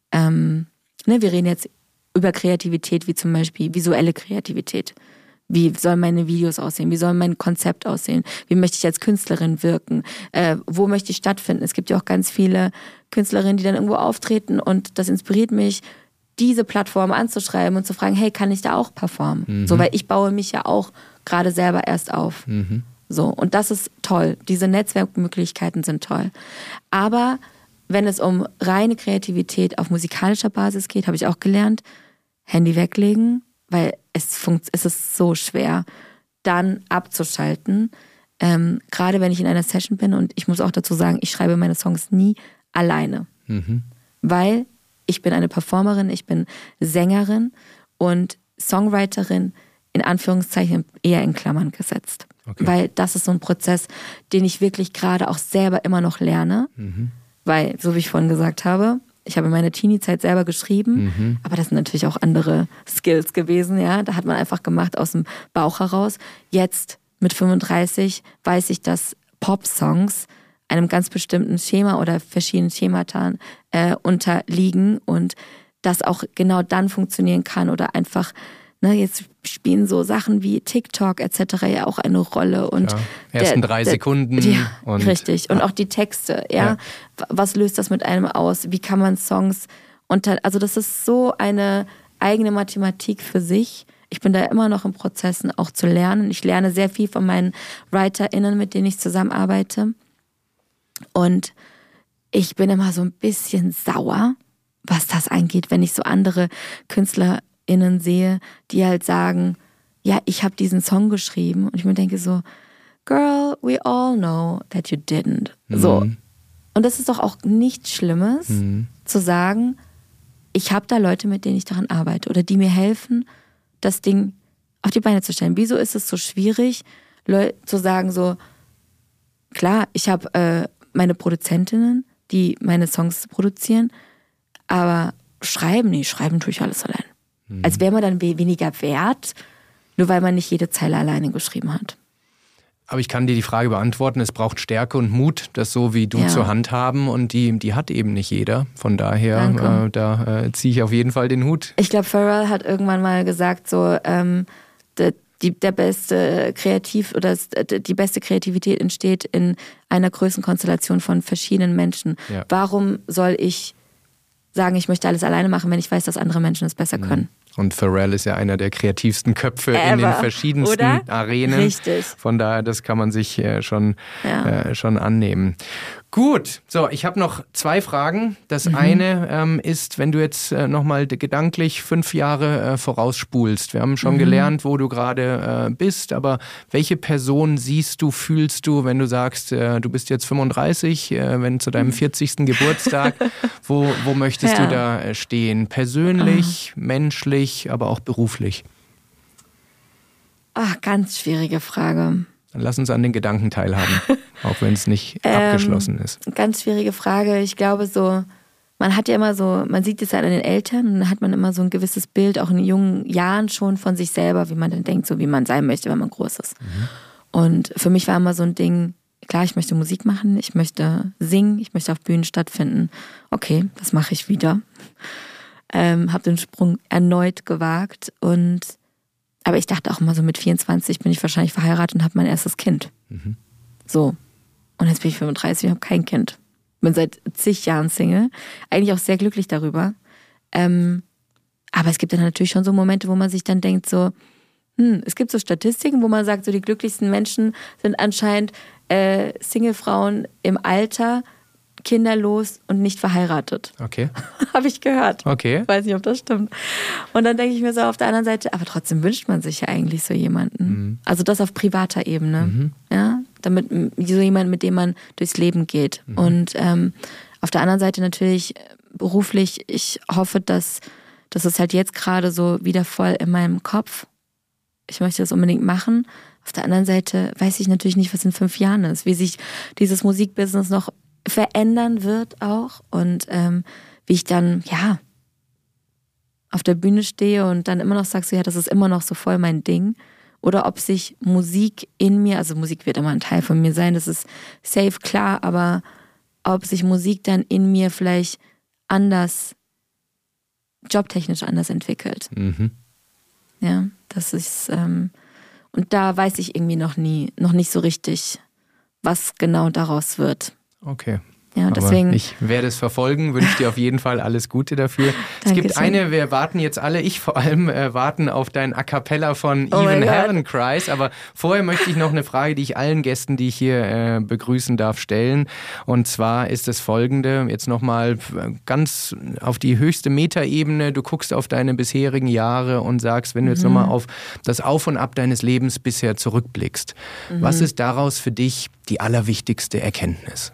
wir reden jetzt über Kreativität, wie zum Beispiel visuelle Kreativität. Wie sollen meine Videos aussehen? Wie soll mein Konzept aussehen? Wie möchte ich als Künstlerin wirken? Wo möchte ich stattfinden? Es gibt ja auch ganz viele Künstlerinnen, die dann irgendwo auftreten und das inspiriert mich, diese Plattform anzuschreiben und zu fragen, hey, kann ich da auch performen? So, weil ich baue mich ja auch gerade selber erst auf. So, und das ist toll. Diese Netzwerkmöglichkeiten sind toll. Aber wenn es um reine Kreativität auf musikalischer Basis geht, habe ich auch gelernt, Handy weglegen, weil es ist so schwer, dann abzuschalten. Gerade wenn ich in einer Session bin und ich muss auch dazu sagen, ich schreibe meine Songs nie alleine. Weil ich bin eine Performerin, ich bin Sängerin und Songwriterin in Anführungszeichen eher in Klammern gesetzt. Okay. Weil das ist so ein Prozess, den ich wirklich gerade auch selber immer noch lerne. Weil, so wie ich vorhin gesagt habe, ich habe in meiner Teenie-Zeit selber geschrieben, aber das sind natürlich auch andere Skills gewesen, ja. Da hat man einfach gemacht aus dem Bauch heraus. Jetzt mit 35 weiß ich, dass Pop-Songs einem ganz bestimmten Schema oder verschiedenen Schemata unterliegen und das auch genau dann funktionieren kann oder einfach, jetzt spielen so Sachen wie TikTok etc. ja auch eine Rolle. Und ja, ersten 3 Sekunden. Ja, und, richtig. Und auch die Texte, ja. Was löst das mit einem aus? Wie kann man Songs also das ist so eine eigene Mathematik für sich. Ich bin da immer noch in Prozessen auch zu lernen. Ich lerne sehr viel von meinen WriterInnen, mit denen ich zusammenarbeite. Und ich bin immer so ein bisschen sauer, was das angeht, wenn ich so andere KünstlerInnen sehe, die halt sagen, ja, ich habe diesen Song geschrieben. Und ich mir denke so, girl, we all know that you didn't. So. Und das ist doch auch nichts Schlimmes, zu sagen, ich habe da Leute, mit denen ich daran arbeite oder die mir helfen, das Ding auf die Beine zu stellen. Wieso ist es so schwierig, zu sagen so, klar, ich habe meine Produzentinnen, die meine Songs produzieren, aber schreiben tue ich alles allein. Als wäre man dann weniger wert, nur weil man nicht jede Zeile alleine geschrieben hat. Aber ich kann dir die Frage beantworten, es braucht Stärke und Mut, das so wie du zur Hand haben und die hat eben nicht jeder. Von daher, da ziehe ich auf jeden Fall den Hut. Ich glaube, Pharrell hat irgendwann mal gesagt, so der beste die beste Kreativität entsteht in einer Größenkonstellation von verschiedenen Menschen. Ja. Warum soll ich sagen, ich möchte alles alleine machen, wenn ich weiß, dass andere Menschen es besser können? Und Pharrell ist ja einer der kreativsten Köpfe in den verschiedensten Arenen. Richtig. Von daher, das kann man sich schon annehmen. Gut, so, ich habe noch 2 Fragen. Das eine ist, wenn du jetzt nochmal gedanklich 5 Jahre vorausspulst. Wir haben schon gelernt, wo du gerade bist, aber welche Person siehst du, fühlst du, wenn du sagst, du bist jetzt 35, wenn zu deinem 40. Geburtstag, wo möchtest du da stehen? Persönlich, menschlich, aber auch beruflich? Ach, ganz schwierige Frage. Dann lass uns an den Gedanken teilhaben, auch wenn es nicht abgeschlossen ist. Ganz schwierige Frage. Ich glaube so, man hat ja immer so, man sieht es ja an den Eltern und dann hat man immer so ein gewisses Bild, auch in jungen Jahren schon von sich selber, wie man dann denkt, so wie man sein möchte, wenn man groß ist. Und für mich war immer so ein Ding, klar, ich möchte Musik machen, ich möchte singen, ich möchte auf Bühnen stattfinden. Okay, das mache ich wieder. Habe den Sprung erneut gewagt aber ich dachte auch immer so, mit 24 bin ich wahrscheinlich verheiratet und habe mein erstes Kind. So. Und jetzt bin ich 35 und habe kein Kind. Bin seit zig Jahren Single. Eigentlich auch sehr glücklich darüber. Aber es gibt dann natürlich schon so Momente, wo man sich dann denkt so, es gibt so Statistiken, wo man sagt, so die glücklichsten Menschen sind anscheinend Singlefrauen im Alter, kinderlos und nicht verheiratet. Okay. Habe ich gehört. Okay. Weiß nicht, ob das stimmt. Und dann denke ich mir so auf der anderen Seite, aber trotzdem wünscht man sich ja eigentlich so jemanden. Also das auf privater Ebene. Ja, damit so jemand, mit dem man durchs Leben geht. Und Auf der anderen Seite natürlich beruflich, ich hoffe, dass es halt jetzt gerade so wieder voll in meinem Kopf. Ich möchte das unbedingt machen. Auf der anderen Seite weiß ich natürlich nicht, was in 5 Jahren ist, wie sich dieses Musikbusiness noch verändern wird auch und wie ich dann, auf der Bühne stehe und dann immer noch sage, so, ja, das ist immer noch so voll mein Ding. Oder ob sich Musik in mir, also Musik wird immer ein Teil von mir sein, das ist safe, klar, aber ob sich Musik dann in mir vielleicht anders, jobtechnisch anders entwickelt. Mhm. Ja, das ist, und da weiß ich irgendwie noch nicht so richtig, was genau daraus wird. Okay. Ja, aber deswegen. Ich werde es verfolgen, wünsche dir auf jeden Fall alles Gute dafür. Es gibt wir warten jetzt alle, ich vor allem, warten auf dein A Cappella von Even Heaven Cries, aber vorher möchte ich noch eine Frage, die ich allen Gästen, die ich hier begrüßen darf, stellen. Und zwar ist das folgende, jetzt nochmal ganz auf die höchste Metaebene, du guckst auf deine bisherigen Jahre und sagst, wenn du jetzt nochmal auf das Auf und Ab deines Lebens bisher zurückblickst, was ist daraus für dich die allerwichtigste Erkenntnis?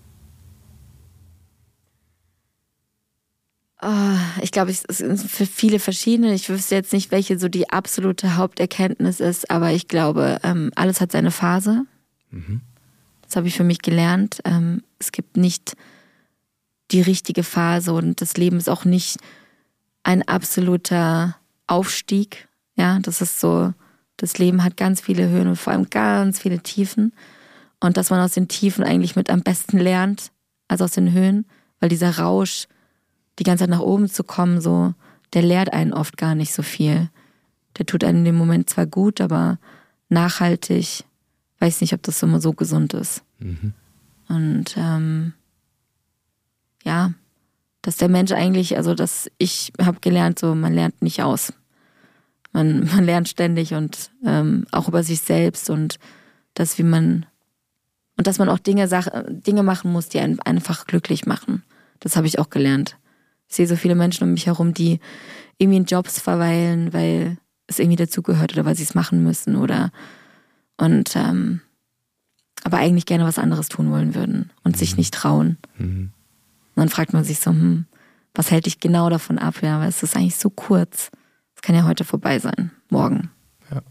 Ich glaube, es sind für viele verschiedene. Ich wüsste jetzt nicht, welche so die absolute Haupterkenntnis ist, aber ich glaube, alles hat seine Phase. Mhm. Das habe ich für mich gelernt. Es gibt nicht die richtige Phase und das Leben ist auch nicht ein absoluter Aufstieg. Ja, das ist so, das Leben hat ganz viele Höhen und vor allem ganz viele Tiefen. Und dass man aus den Tiefen eigentlich mit am besten lernt, als aus den Höhen, weil dieser Rausch, die ganze Zeit nach oben zu kommen, so, der lehrt einen oft gar nicht so viel. Der tut einen in dem Moment zwar gut, aber nachhaltig, weiß nicht, ob das immer so gesund ist. Mhm. Und dass der Mensch eigentlich, also ich habe gelernt, so, man lernt nicht aus. Man lernt ständig und auch über sich selbst und dass man auch Dinge machen muss, die einen einfach glücklich machen. Das habe ich auch gelernt. Ich sehe so viele Menschen um mich herum, die irgendwie in Jobs verweilen, weil es irgendwie dazugehört oder weil sie es machen müssen aber eigentlich gerne was anderes tun wollen würden und sich nicht trauen. Mhm. Und dann fragt man sich so, was hält dich genau davon ab? Ja, weil es ist eigentlich so kurz. Es kann ja heute vorbei sein, morgen. Ja.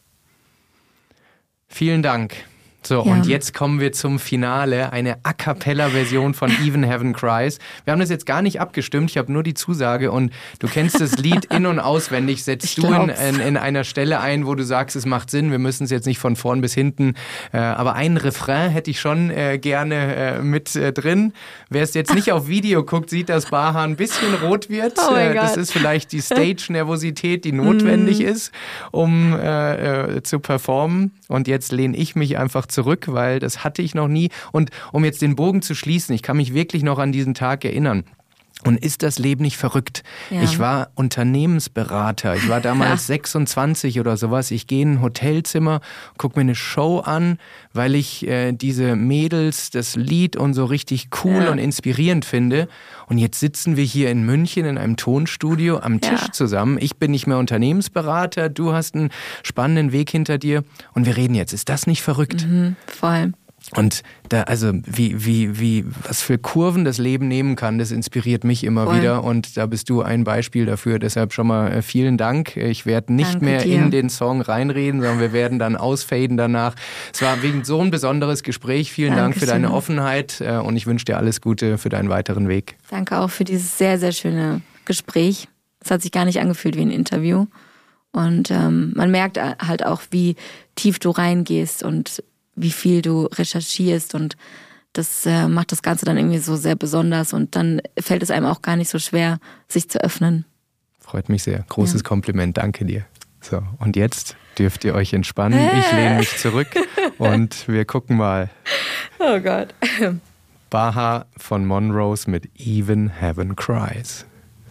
Vielen Dank. So, ja. Und jetzt kommen wir zum Finale, eine A Cappella-Version von Even Heaven Cries. Wir haben das jetzt gar nicht abgestimmt, ich habe nur die Zusage und du kennst das Lied in- und auswendig. Setzt du in einer Stelle ein, wo du sagst, es macht Sinn, wir müssen es jetzt nicht von vorn bis hinten, aber einen Refrain hätte ich schon gerne mit drin. Wer es jetzt nicht auf Video guckt, sieht, dass Baha ein bisschen rot wird. Das ist vielleicht die Stage-Nervosität, die notwendig ist, um zu performen. Und jetzt lehne ich mich einfach zurück, weil das hatte ich noch nie. Und um jetzt den Bogen zu schließen, ich kann mich wirklich noch an diesen Tag erinnern. Und ist das Leben nicht verrückt? Ja. Ich war Unternehmensberater. Ich war damals 26 oder sowas. Ich gehe in ein Hotelzimmer, gucke mir eine Show an, weil ich diese Mädels, das Lied und so richtig cool und inspirierend finde. Und jetzt sitzen wir hier in München in einem Tonstudio am Tisch zusammen. Ich bin nicht mehr Unternehmensberater, du hast einen spannenden Weg hinter dir und wir reden jetzt. Ist das nicht verrückt? Mhm, voll. Und da, also was für Kurven das Leben nehmen kann, das inspiriert mich immer wieder und da bist du ein Beispiel dafür. Deshalb schon mal vielen Dank. Ich werde nicht mehr in den Song reinreden, sondern wir werden dann ausfaden danach. Es war wegen so ein besonderes Gespräch. Vielen Dank für deine Offenheit und ich wünsche dir alles Gute für deinen weiteren Weg. Danke auch für dieses sehr, sehr schöne Gespräch. Es hat sich gar nicht angefühlt wie ein Interview und man merkt halt auch, wie tief du reingehst und wie viel du recherchierst und das macht das Ganze dann irgendwie so sehr besonders und dann fällt es einem auch gar nicht so schwer, sich zu öffnen. Freut mich sehr. Großes Kompliment. Danke dir. So, und jetzt dürft ihr euch entspannen. Ich lehne mich zurück und wir gucken mal. Oh Gott. Baha von Monrose mit Even Heaven Cries.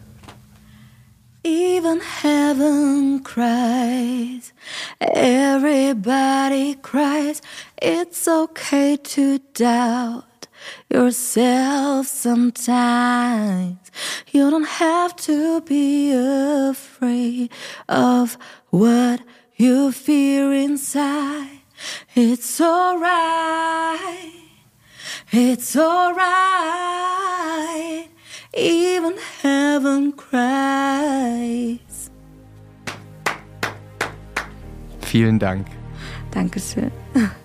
Even heaven cries, everybody cries. It's okay to doubt yourself sometimes. You don't have to be afraid of what you fear inside. It's alright. It's alright, even heaven cries. Vielen Dank. Dankeschön.